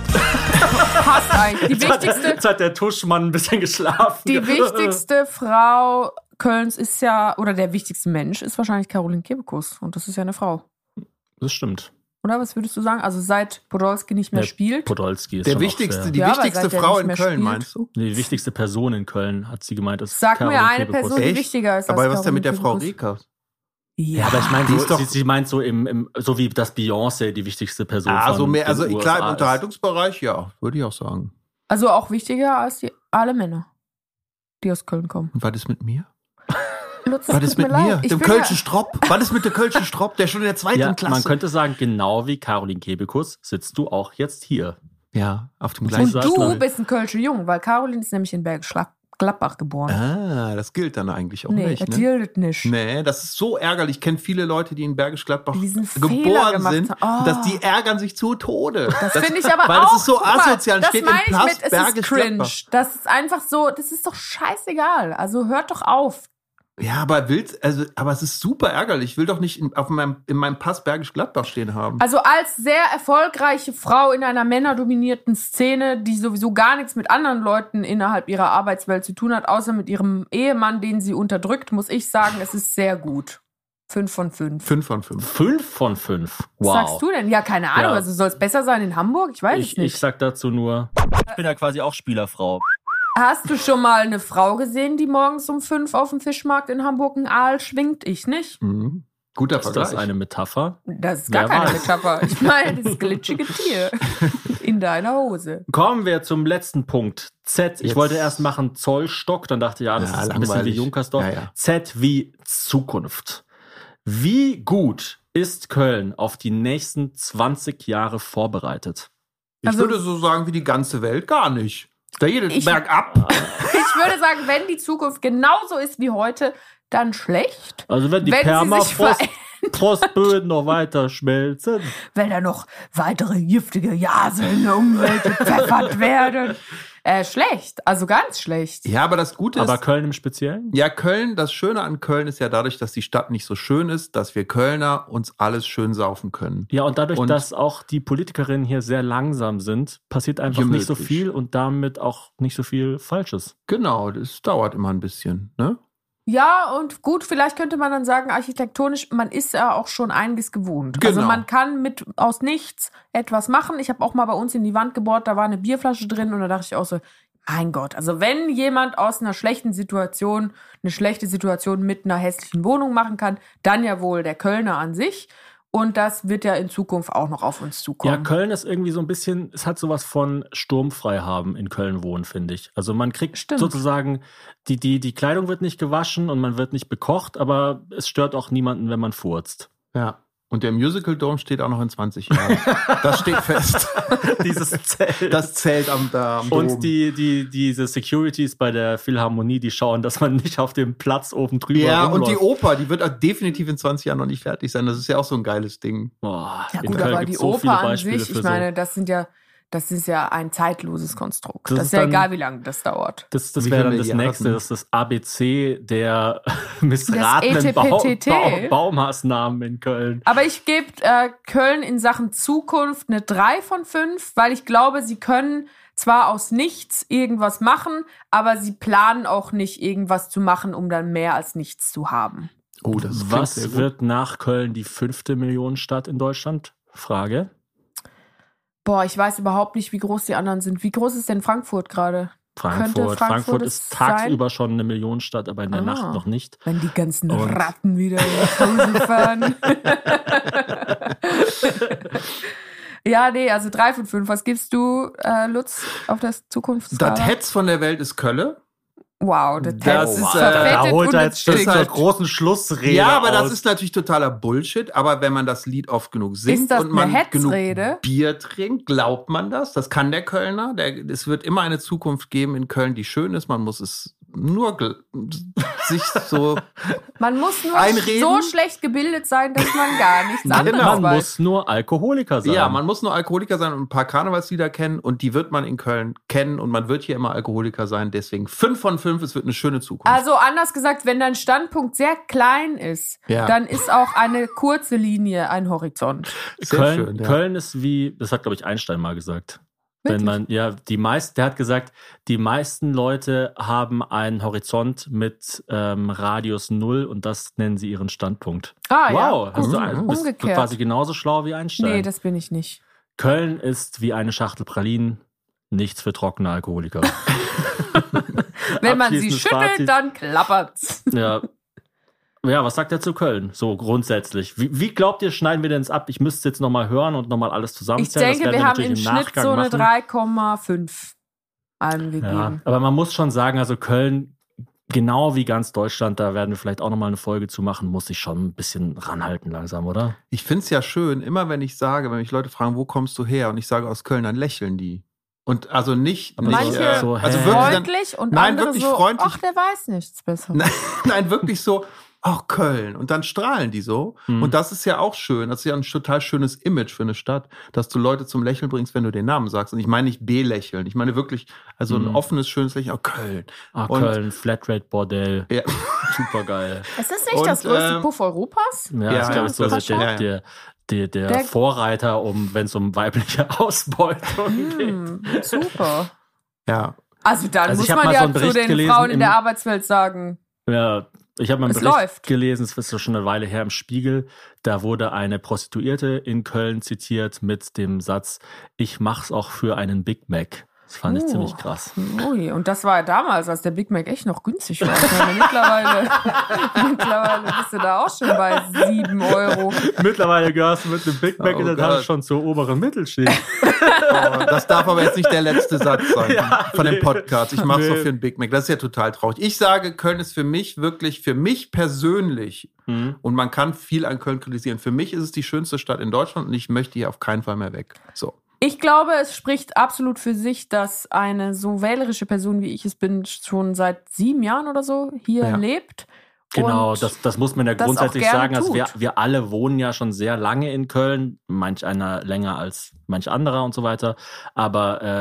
passt eigentlich. Die Jetzt hat, wichtigste, jetzt hat der Tuschmann ein bisschen geschlafen. die wichtigste Frau Kölns ist ja, oder der wichtigste Mensch ist wahrscheinlich Caroline Kebekus. Und das ist ja eine Frau. Das stimmt. Oder was würdest du sagen? Also seit Podolski nicht mehr Der spielt. Podolski ist Der schon auch wichtigste, sehr- die Ja, aber wichtigste seit der Frau nicht in mehr Köln, spielt- meinst du? Die wichtigste Person in Köln, hat sie gemeint. Ist Sag mir Caroline eine Kebekus. Person, die Echt? wichtiger ist Aber als was ist denn mit der Caroline Frau Kebekus. Reker? Ja, aber ich meine, Die so, ist doch- sie, sie meint so im, im so wie das Beyoncé die wichtigste Person Ah, von so mehr, also den klar, im U S A ist. Unterhaltungsbereich, ja, würde ich auch sagen. Also auch wichtiger als die, alle Männer, die aus Köln kommen. Und was ist mit mir? Lutz, Was es ist tut mit mir mir? leid. Ich Dem bin Kölschen ja- Stropp? Was ist mit der Kölschen Stropp? Der schon in der zweiten Ja, Klasse. man könnte sagen, genau wie Caroline Kebekus sitzt du auch jetzt hier. ja, auf dem Und gleichen Und Sag du mal. bist ein Kölsche Jung, weil Caroline ist nämlich in Bergisch Gladbach geboren. Ah, das gilt dann eigentlich auch nee, nicht, das ne? gilt nicht. Nee, das ist so ärgerlich. Ich kenne viele Leute, die in Bergisch Gladbach Die diesen Fehler geboren gemacht sind, haben. Oh. dass die ärgern sich zu Tode. Das finde ich aber weil auch. das ist so guck mal, asozial. Das Steht im meine ich Pass mit, es Bergisch ist cringe. Gladbach. Das ist einfach so, das ist doch scheißegal. Also hört doch auf. Ja, aber willst, also, aber es ist super ärgerlich. Ich will doch nicht in, auf meinem, in meinem Pass Bergisch Gladbach stehen haben. Also als sehr erfolgreiche Frau in einer männerdominierten Szene, die sowieso gar nichts mit anderen Leuten innerhalb ihrer Arbeitswelt zu tun hat, außer mit ihrem Ehemann, den sie unterdrückt, muss ich sagen, es ist sehr gut. Fünf von fünf. Fünf von fünf. Fünf von fünf. Was Wow. sagst du denn? Ja, keine Ahnung. Ja. Also soll es besser sein in Hamburg? Ich weiß Ich, es nicht. ich sag dazu nur. Ich bin ja quasi auch Spielerfrau. Hast du schon mal eine Frau gesehen, die morgens um fünf auf dem Fischmarkt in Hamburg einen Aal schwingt? Ich nicht. Mhm. Guter Ist Vergleich. das eine Metapher? Das ist gar Wer keine weiß. Metapher. Ich meine das glitschige Tier in deiner Hose. Kommen wir zum letzten Punkt. Z. Ich Jetzt- wollte erst machen Zollstock, dann dachte ich, ja, das Ja, ist ein bisschen wie langweilig. Junkersdorf. Ja, ja. Z wie Zukunft. Wie gut ist Köln auf die nächsten zwanzig Jahre vorbereitet? Ich Also- würde so sagen, wie die ganze Welt gar nicht. Da jedes Ich- bergab. Ich würde sagen, wenn die Zukunft genauso ist wie heute, dann schlecht. Also wenn die Wenn sie sich Permafrost Frostböden noch weiter schmelzen. Wenn da noch weitere giftige Gase in der Umwelt gepfeffert werden. Äh, schlecht, also ganz schlecht. Ja, aber das Gute ist... Aber Köln im Speziellen? Ja, Köln, das Schöne an Köln ist ja dadurch, dass die Stadt nicht so schön ist, dass wir Kölner uns alles schön saufen können. Ja, und dadurch, Und- dass auch die Politikerinnen hier sehr langsam sind, passiert einfach Gemütlich. nicht so viel und damit auch nicht so viel Falsches. Genau, das dauert immer ein bisschen, ne? Ja, und gut, vielleicht könnte man dann sagen, architektonisch, man ist ja auch schon einiges gewohnt. Also Genau. man kann mit aus nichts etwas machen. Ich habe auch mal bei uns in die Wand gebohrt, da war eine Bierflasche drin und da dachte ich auch so, mein Gott, also wenn jemand aus einer schlechten Situation eine schlechte Situation mit einer hässlichen Wohnung machen kann, dann ja wohl der Kölner an sich. Und das wird ja in Zukunft auch noch auf uns zukommen. Ja, Köln ist irgendwie so ein bisschen, es hat sowas von sturmfrei haben in Köln wohnen, finde ich. Also man kriegt Stimmt. sozusagen, die, die, die Kleidung wird nicht gewaschen und man wird nicht bekocht, aber es stört auch niemanden, wenn man furzt. Ja. Und der Musical Dome steht auch noch in zwanzig Jahren. Das steht fest. Dieses Zelt. Das zählt am, da am Dom. Und die, die, diese Securities bei der Philharmonie, die schauen, dass man nicht auf dem Platz oben drüber Ja, und rumläuft. die Oper, die wird auch definitiv in zwanzig Jahren noch nicht fertig sein. Das ist ja auch so ein geiles Ding. Boah, Ja in gut, Köln aber die gibt's so viele Oper an Beispiele sich, für ich so. meine, das sind ja, das ist ja ein zeitloses Konstrukt. Das Das, ist ist ja dann- egal, wie lange das dauert. Das, das Wie wäre viele dann das Milliarden? nächste, das ist das A B C der missratenen Bau, E T P T T. Bau, Baumaßnahmen in Köln. Aber ich gebe äh, Köln in Sachen Zukunft eine drei von fünf, weil ich glaube, sie können zwar aus nichts irgendwas machen, aber sie planen auch nicht, irgendwas zu machen, um dann mehr als nichts zu haben. Oh, das klingt Was sehr gut. wird nach Köln die fünfte Millionenstadt in Deutschland? Frage. Boah, ich weiß überhaupt nicht, wie groß die anderen sind. Wie groß ist denn Frankfurt gerade? Frankfurt. Könnte Frankfurt, Frankfurt ist es tagsüber schon eine Millionenstadt, aber in der Ah. Nacht noch nicht. Wenn die ganzen Und- Ratten wieder nach Hause fahren. Ja, nee, also drei von fünf. Was gibst du, äh, Lutz, auf das Zukunftsskala? Das Hetz von der Welt ist Kölle. Wow, das, Das ist ist, äh, verfettet da holt und er es jetzt das stinkt. zur großen Schlussrede Ja, aber das aus. ist natürlich totaler Bullshit. Aber wenn man das Lied oft genug singt Ist das und man eine genug Hetzrede? Bier trinkt, glaubt man das. Das kann der Kölner. Der, es wird immer eine Zukunft geben in Köln, die schön ist. Man muss es nur gl- sich so... Man muss nur Einreden. so schlecht gebildet sein, dass man gar nichts anderes Man weiß. muss nur Alkoholiker sein. Ja, man muss nur Alkoholiker sein und ein paar Karnevalslieder kennen. Und die wird man in Köln kennen. Und man wird hier immer Alkoholiker sein. Deswegen fünf von fünf. Es wird eine schöne Zukunft. Also anders gesagt, wenn dein Standpunkt sehr klein ist, Ja. dann ist auch eine kurze Linie ein Horizont. Sehr Köln, schön, ja. Köln ist wie, das hat, glaube ich, Einstein mal gesagt. Wirklich? Wenn man, ja, die meisten, der hat gesagt, die meisten Leute haben einen Horizont mit ähm, Radius null und das nennen sie ihren Standpunkt. Ah wow, ja, hast gut. du ein, bist Umgekehrt. quasi genauso schlau wie Einstein. Nee, das bin ich nicht. Köln ist wie eine Schachtel Pralinen, nichts für trockene Alkoholiker. Wenn man sie Abschließendes schüttelt, Fazit. dann klappert's. Ja. Ja, was sagt er zu Köln? So grundsätzlich. Wie, wie glaubt ihr, schneiden wir denn es ab? Ich müsste jetzt nochmal hören und nochmal alles Ich zusammenzählen. denke, das werden wir haben natürlich im im Schnitt Nachgang so eine machen. drei Komma fünf allem Ja, gegeben. aber man muss schon sagen, also Köln, genau wie ganz Deutschland, da werden wir vielleicht auch nochmal eine Folge zu machen, muss ich schon ein bisschen ranhalten langsam, oder? Ich finde es ja schön, immer wenn ich sage, wenn mich Leute fragen, wo kommst du her? Und ich sage aus Köln, dann lächeln die. Und also nicht, Aber nicht Manche äh, so, also hä? wirklich dann, Freundlich und nein, andere wirklich so, freundlich. ach, der weiß nichts besser. Nein, nein, wirklich so, ach Köln. Und dann strahlen die so. Mhm. Und das ist ja auch schön. Das ist ja ein total schönes Image für eine Stadt, dass du Leute zum Lächeln bringst, wenn du den Namen sagst. Und ich meine nicht B-Lächeln. Ich meine wirklich, also ein Mhm. offenes, schönes Lächeln. Oh, Köln. Ah, Und- Köln, Flatrate Bordell, Ja. super geil. Ist das nicht Und, das größte ähm, Puff Europas? Ja, Ja, das glaube ich so das der, ist schon- der, der, der, Der- Vorreiter, um, wenn es um weibliche Ausbeutung geht. Hm, super. Ja. Also dann Also muss ich hab man mal ja so einen zu Bericht den gelesen Frauen in im- der Arbeitswelt sagen, Ja, ich habe mal einen Es Bericht läuft. gelesen, es ist schon eine Weile her im Spiegel, da wurde eine Prostituierte in Köln zitiert mit dem Satz, ich mach's auch für einen Big Mac. Das fand ich Oh. ziemlich krass. ui, und das war ja damals, als der Big Mac echt noch günstig war. Ich meine, mittlerweile, mittlerweile bist du da auch schon bei sieben Euro. Mittlerweile gehörst du mit einem Big Mac Oh in der Gott. Tasche schon zur oberen Mittelschicht. Oh, das darf aber jetzt nicht der letzte Satz sein Ja, von dem nee. Podcast. Ich mache es Nee. doch für einen Big Mac. Das ist ja total traurig. Ich sage, Köln ist für mich wirklich, für mich persönlich, Mhm. und man kann viel an Köln kritisieren, für mich ist es die schönste Stadt in Deutschland und ich möchte hier auf keinen Fall mehr weg. So. Ich glaube, es spricht absolut für sich, dass eine so wählerische Person, wie ich es bin, schon seit sieben Jahren oder so hier Ja. lebt. Genau, Und das, das muss man ja das auch grundsätzlich gerne sagen. Also wir, tut. wir alle wohnen ja schon sehr lange in Köln, manch einer länger als manch anderer und so weiter. Aber äh,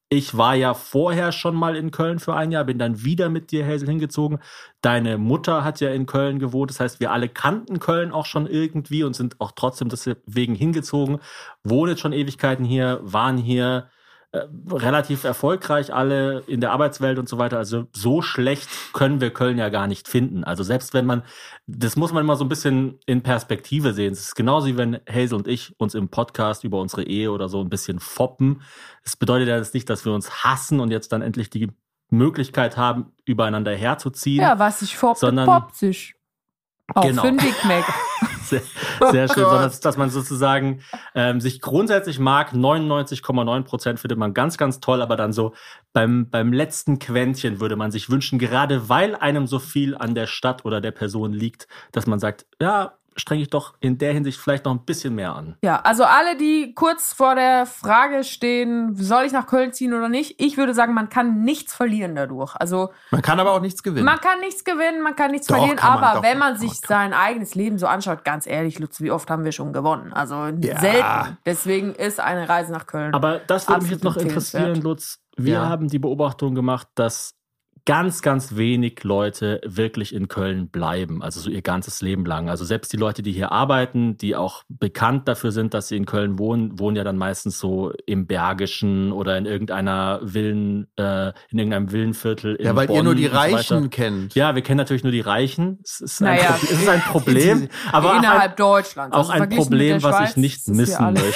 Ich war ja vorher schon mal in Köln für ein Jahr, bin dann wieder mit dir, Hazel, hingezogen. Deine Mutter hat ja in Köln gewohnt. Das heißt, wir alle kannten Köln auch schon irgendwie und sind auch trotzdem deswegen hingezogen. Wohnen jetzt schon Ewigkeiten hier, waren hier äh, relativ erfolgreich alle in der Arbeitswelt und so weiter. Also so schlecht können wir Köln ja gar nicht finden. Also selbst wenn man, das muss man immer so ein bisschen in Perspektive sehen. Es ist genauso wie wenn Hazel und ich uns im Podcast über unsere Ehe oder so ein bisschen foppen. Das bedeutet ja jetzt nicht, dass wir uns hassen und jetzt dann endlich die Möglichkeit haben, übereinander herzuziehen. Ja, was sich foppt, sondern, poppt sich. Auch genau. für einen Big Mac. Sehr, sehr schön, sondern dass man sozusagen ähm, sich grundsätzlich mag. neunundneunzig Komma neun Prozent findet man ganz, ganz toll, aber dann so beim, beim letzten Quäntchen würde man sich wünschen, gerade weil einem so viel an der Stadt oder der Person liegt, dass man sagt, ja, strenge ich doch in der Hinsicht vielleicht noch ein bisschen mehr an. Ja, also alle, die kurz vor der Frage stehen, soll ich nach Köln ziehen oder nicht? Ich würde sagen, man kann nichts verlieren dadurch. Also Man kann aber auch nichts gewinnen. man kann nichts gewinnen, man kann nichts Doch, verlieren, kann man, aber doch, wenn man doch, sich doch. sein eigenes Leben so anschaut, ganz ehrlich, Lutz, wie oft haben wir schon gewonnen? Also Ja. selten. Deswegen ist eine Reise nach Köln. Aber das würde mich jetzt noch Absolut interessieren, empfehlenswert. Lutz. Wir Ja. haben die Beobachtung gemacht, dass ganz, ganz wenig Leute wirklich in Köln bleiben, also so ihr ganzes Leben lang. Also selbst die Leute, die hier arbeiten, die auch bekannt dafür sind, dass sie in Köln wohnen, wohnen ja dann meistens so im Bergischen oder in irgendeiner Villen, äh, in irgendeinem Villenviertel in Ja, weil Bonn ihr nur die und so weiter. Reichen kennt. Ja, wir kennen natürlich nur die Reichen. Es ist ein, Naja, Pro- es ist ein Problem, aber auch innerhalb ein, Deutschlands. auch Also ein verglichen Problem, mit der was Schweiz, ich nicht ist das hier missen alles-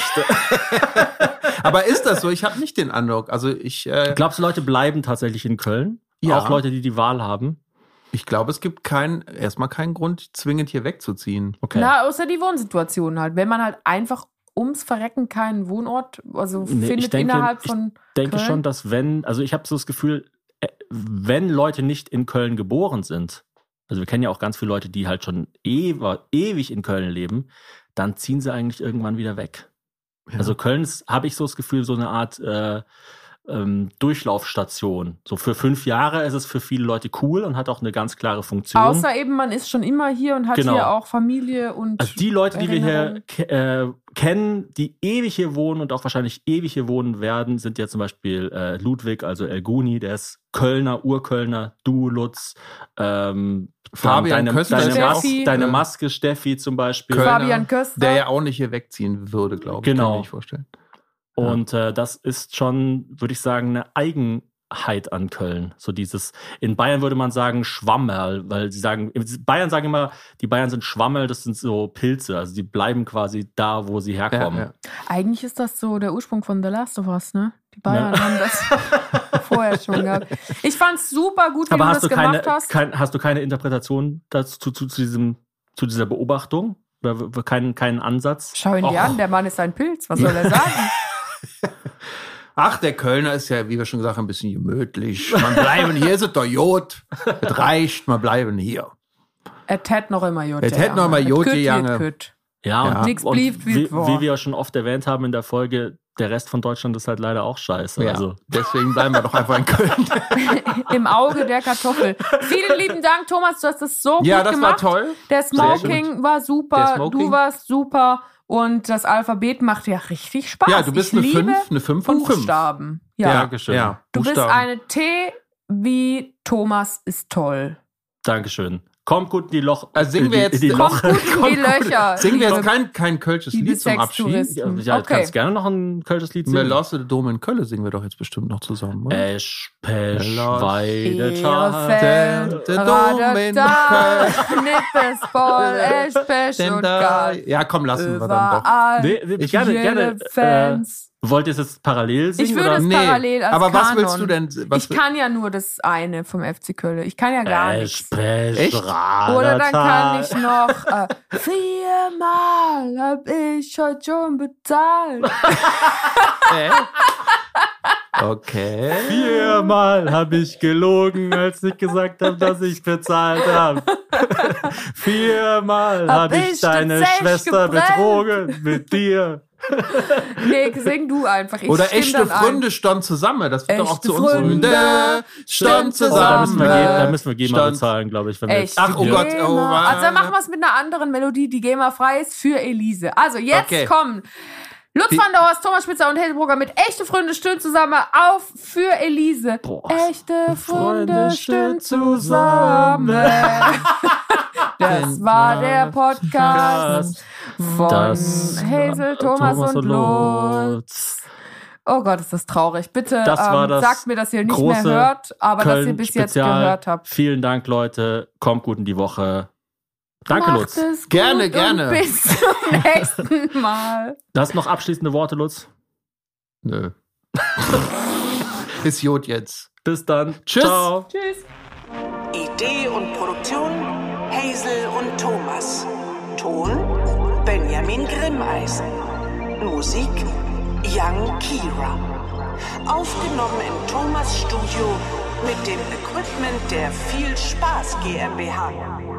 möchte. Aber ist das so? Ich habe nicht den Eindruck. Also ich, äh, Glaubst du, Leute bleiben tatsächlich in Köln? Ja. Auch Leute, die die Wahl haben? ich glaube, es gibt kein, erstmal keinen Grund, zwingend hier wegzuziehen. Okay. Na, außer die Wohnsituation halt. Wenn man halt einfach ums Verrecken keinen Wohnort, also Nee, findet ich denke, innerhalb ich von denke Köln. schon, dass wenn, also ich habe so das Gefühl, äh, wenn Leute nicht in Köln geboren sind, also wir kennen ja auch ganz viele Leute, die halt schon ew- ewig in Köln leben, dann ziehen sie eigentlich irgendwann wieder weg. Ja. Also Köln ist, habe ich so das Gefühl, so eine Art äh, ähm, Durchlaufstation. So für fünf Jahre ist es für viele Leute cool und hat auch eine ganz klare Funktion. Außer eben, man ist schon immer hier und hat Genau. hier auch Familie und Also die Leute, die wir hier Erinnerungen. ke- äh, kennen, die ewig hier wohnen und auch wahrscheinlich ewig hier wohnen werden, sind ja zum Beispiel äh, Ludwig, also El Guni, der ist Kölner, Urkölner, du, Lutz, ähm, Fabian deine, Köster deine, ist ja Mas auch, deine äh, Maske, Steffi zum Beispiel. Kölner, Fabian Köster. Der ja auch nicht hier wegziehen würde, glaube ich. Genau. Kann ich mir nicht vorstellen. Und äh, das ist schon, würde ich sagen, eine Eigenheit an Köln. So dieses, in Bayern würde man sagen Schwammerl, weil sie sagen, Bayern sagen immer, die Bayern sind Schwammerl, das sind so Pilze, also die bleiben quasi da, wo sie herkommen. Ja, ja. Eigentlich ist das so der Ursprung von The Last of Us, ne? Die Bayern Ja. haben das vorher schon gehabt. Ich fand's super gut, wie Aber du hast das du keine, gemacht hast. kein, hast du keine Interpretation dazu zu, zu, zu diesem, zu dieser Beobachtung? Oder w- w- keinen, keinen Ansatz? Schau ihn dir Och. an, der Mann ist ein Pilz. Was soll er sagen? Ach, der Kölner ist ja, wie wir schon gesagt haben, ein bisschen gemütlich. Man bleiben hier, ist es doch Jod. Es reicht, man bleiben hier. Er tät noch immer Jod. Er tät noch immer Jod, die Jange. Ja, Ja. und, Nix und blieb, wie wie, es war. wie wir ja schon oft erwähnt haben in der Folge, der Rest von Deutschland ist halt leider auch scheiße. Ja, Also, deswegen bleiben wir doch einfach in Köln. Im Auge der Kartoffel. Vielen lieben Dank, Thomas, du hast das so Ja, gut das gemacht. war toll. Der Sehr Smoking war super, Der Smoking. du warst super und das Alphabet macht ja richtig Spaß. Ja, du bist ich eine liebe fünf, eine fünf von fünf. Buchstaben. Ja. Dankeschön. Ja, Du bist Buchstaben. eine T wie Thomas ist toll. Dankeschön. Kommt gut in die Loch. Also singen in wir die, jetzt- in die Kommt Loch. Kommt gut in die Löcher. Singen wir jetzt liebe- kein, kein kölsches liebe Lied zum Abschied? Sextouristen. Ja, Okay. kannst gerne noch ein kölsches Lied Wir singen. lassen den Dom in Köln singen wir doch jetzt bestimmt noch zusammen, oder? Esch, Pesch, Los. Weidetal. Ehrenfeld, Der Dom in Radektal, Nippesboll, Eschpech Denn und da, Gal. ja, komm, lassen wir dann doch. Überall. Nee, nee, Ich- gerne, jede gerne. Fans. Äh, wollt ihr es jetzt parallel singen? Ich würde oder? es Nee, parallel als aber was Kanon. willst du denn? Was Ich kann ja nur das eine vom F C Köln. Ich kann ja gar Esch, nichts. Pesch, Echt? Oder dann kann Radertal. ich noch äh, viermal hab ich heute schon bezahlt. Äh? Okay. Viermal habe ich gelogen, als ich gesagt habe, dass ich bezahlt habe. Viermal Hab habe ich ich deine den Zech Schwester gebrennt. betrogen mit dir. Nee, sing du einfach. Ich Oder stimm echte dann ein. Freunde standen zusammen. Das wird doch auch Echte zu uns. Freunde stand standen Oh, da müssen wir, zusammen. G- da müssen wir GEMA Stand- bezahlen, glaube ich. Wenn wir Echt? jetzt- Ach, oh Gott, oh GEMA. Mann. Also dann machen wir es mit einer anderen Melodie, die GEMA frei ist für Elise. Also jetzt Okay. kommen Lutz Die- van der Horst, Thomas Spitzer und Hazelbrugger mit Echte Freunde stimmen zusammen auf für Elise. Boah. Echte Freunde stimmen zusammen. Das war der Podcast von Das Hazel, Thomas, und Lutz. Oh Gott, ist das traurig. Bitte Das war ähm, das sagt mir, dass ihr nicht große mehr hört, aber dass ihr bis jetzt Köln-Spezial. gehört habt. Vielen Dank, Leute. Kommt gut in die Woche. Danke, Macht Lutz. es gut Gerne, und gerne. bis zum nächsten Mal. Du hast noch abschließende Worte, Lutz? Nö. Ist Jod jetzt. Bis dann. Tschüss. Ciao. Tschüss. Idee und Produktion Hazel und Thomas. Ton Benjamin Grimmeisen. Musik Young Kira. Aufgenommen im Thomas Studio mit dem Equipment der Viel Spaß GmbH.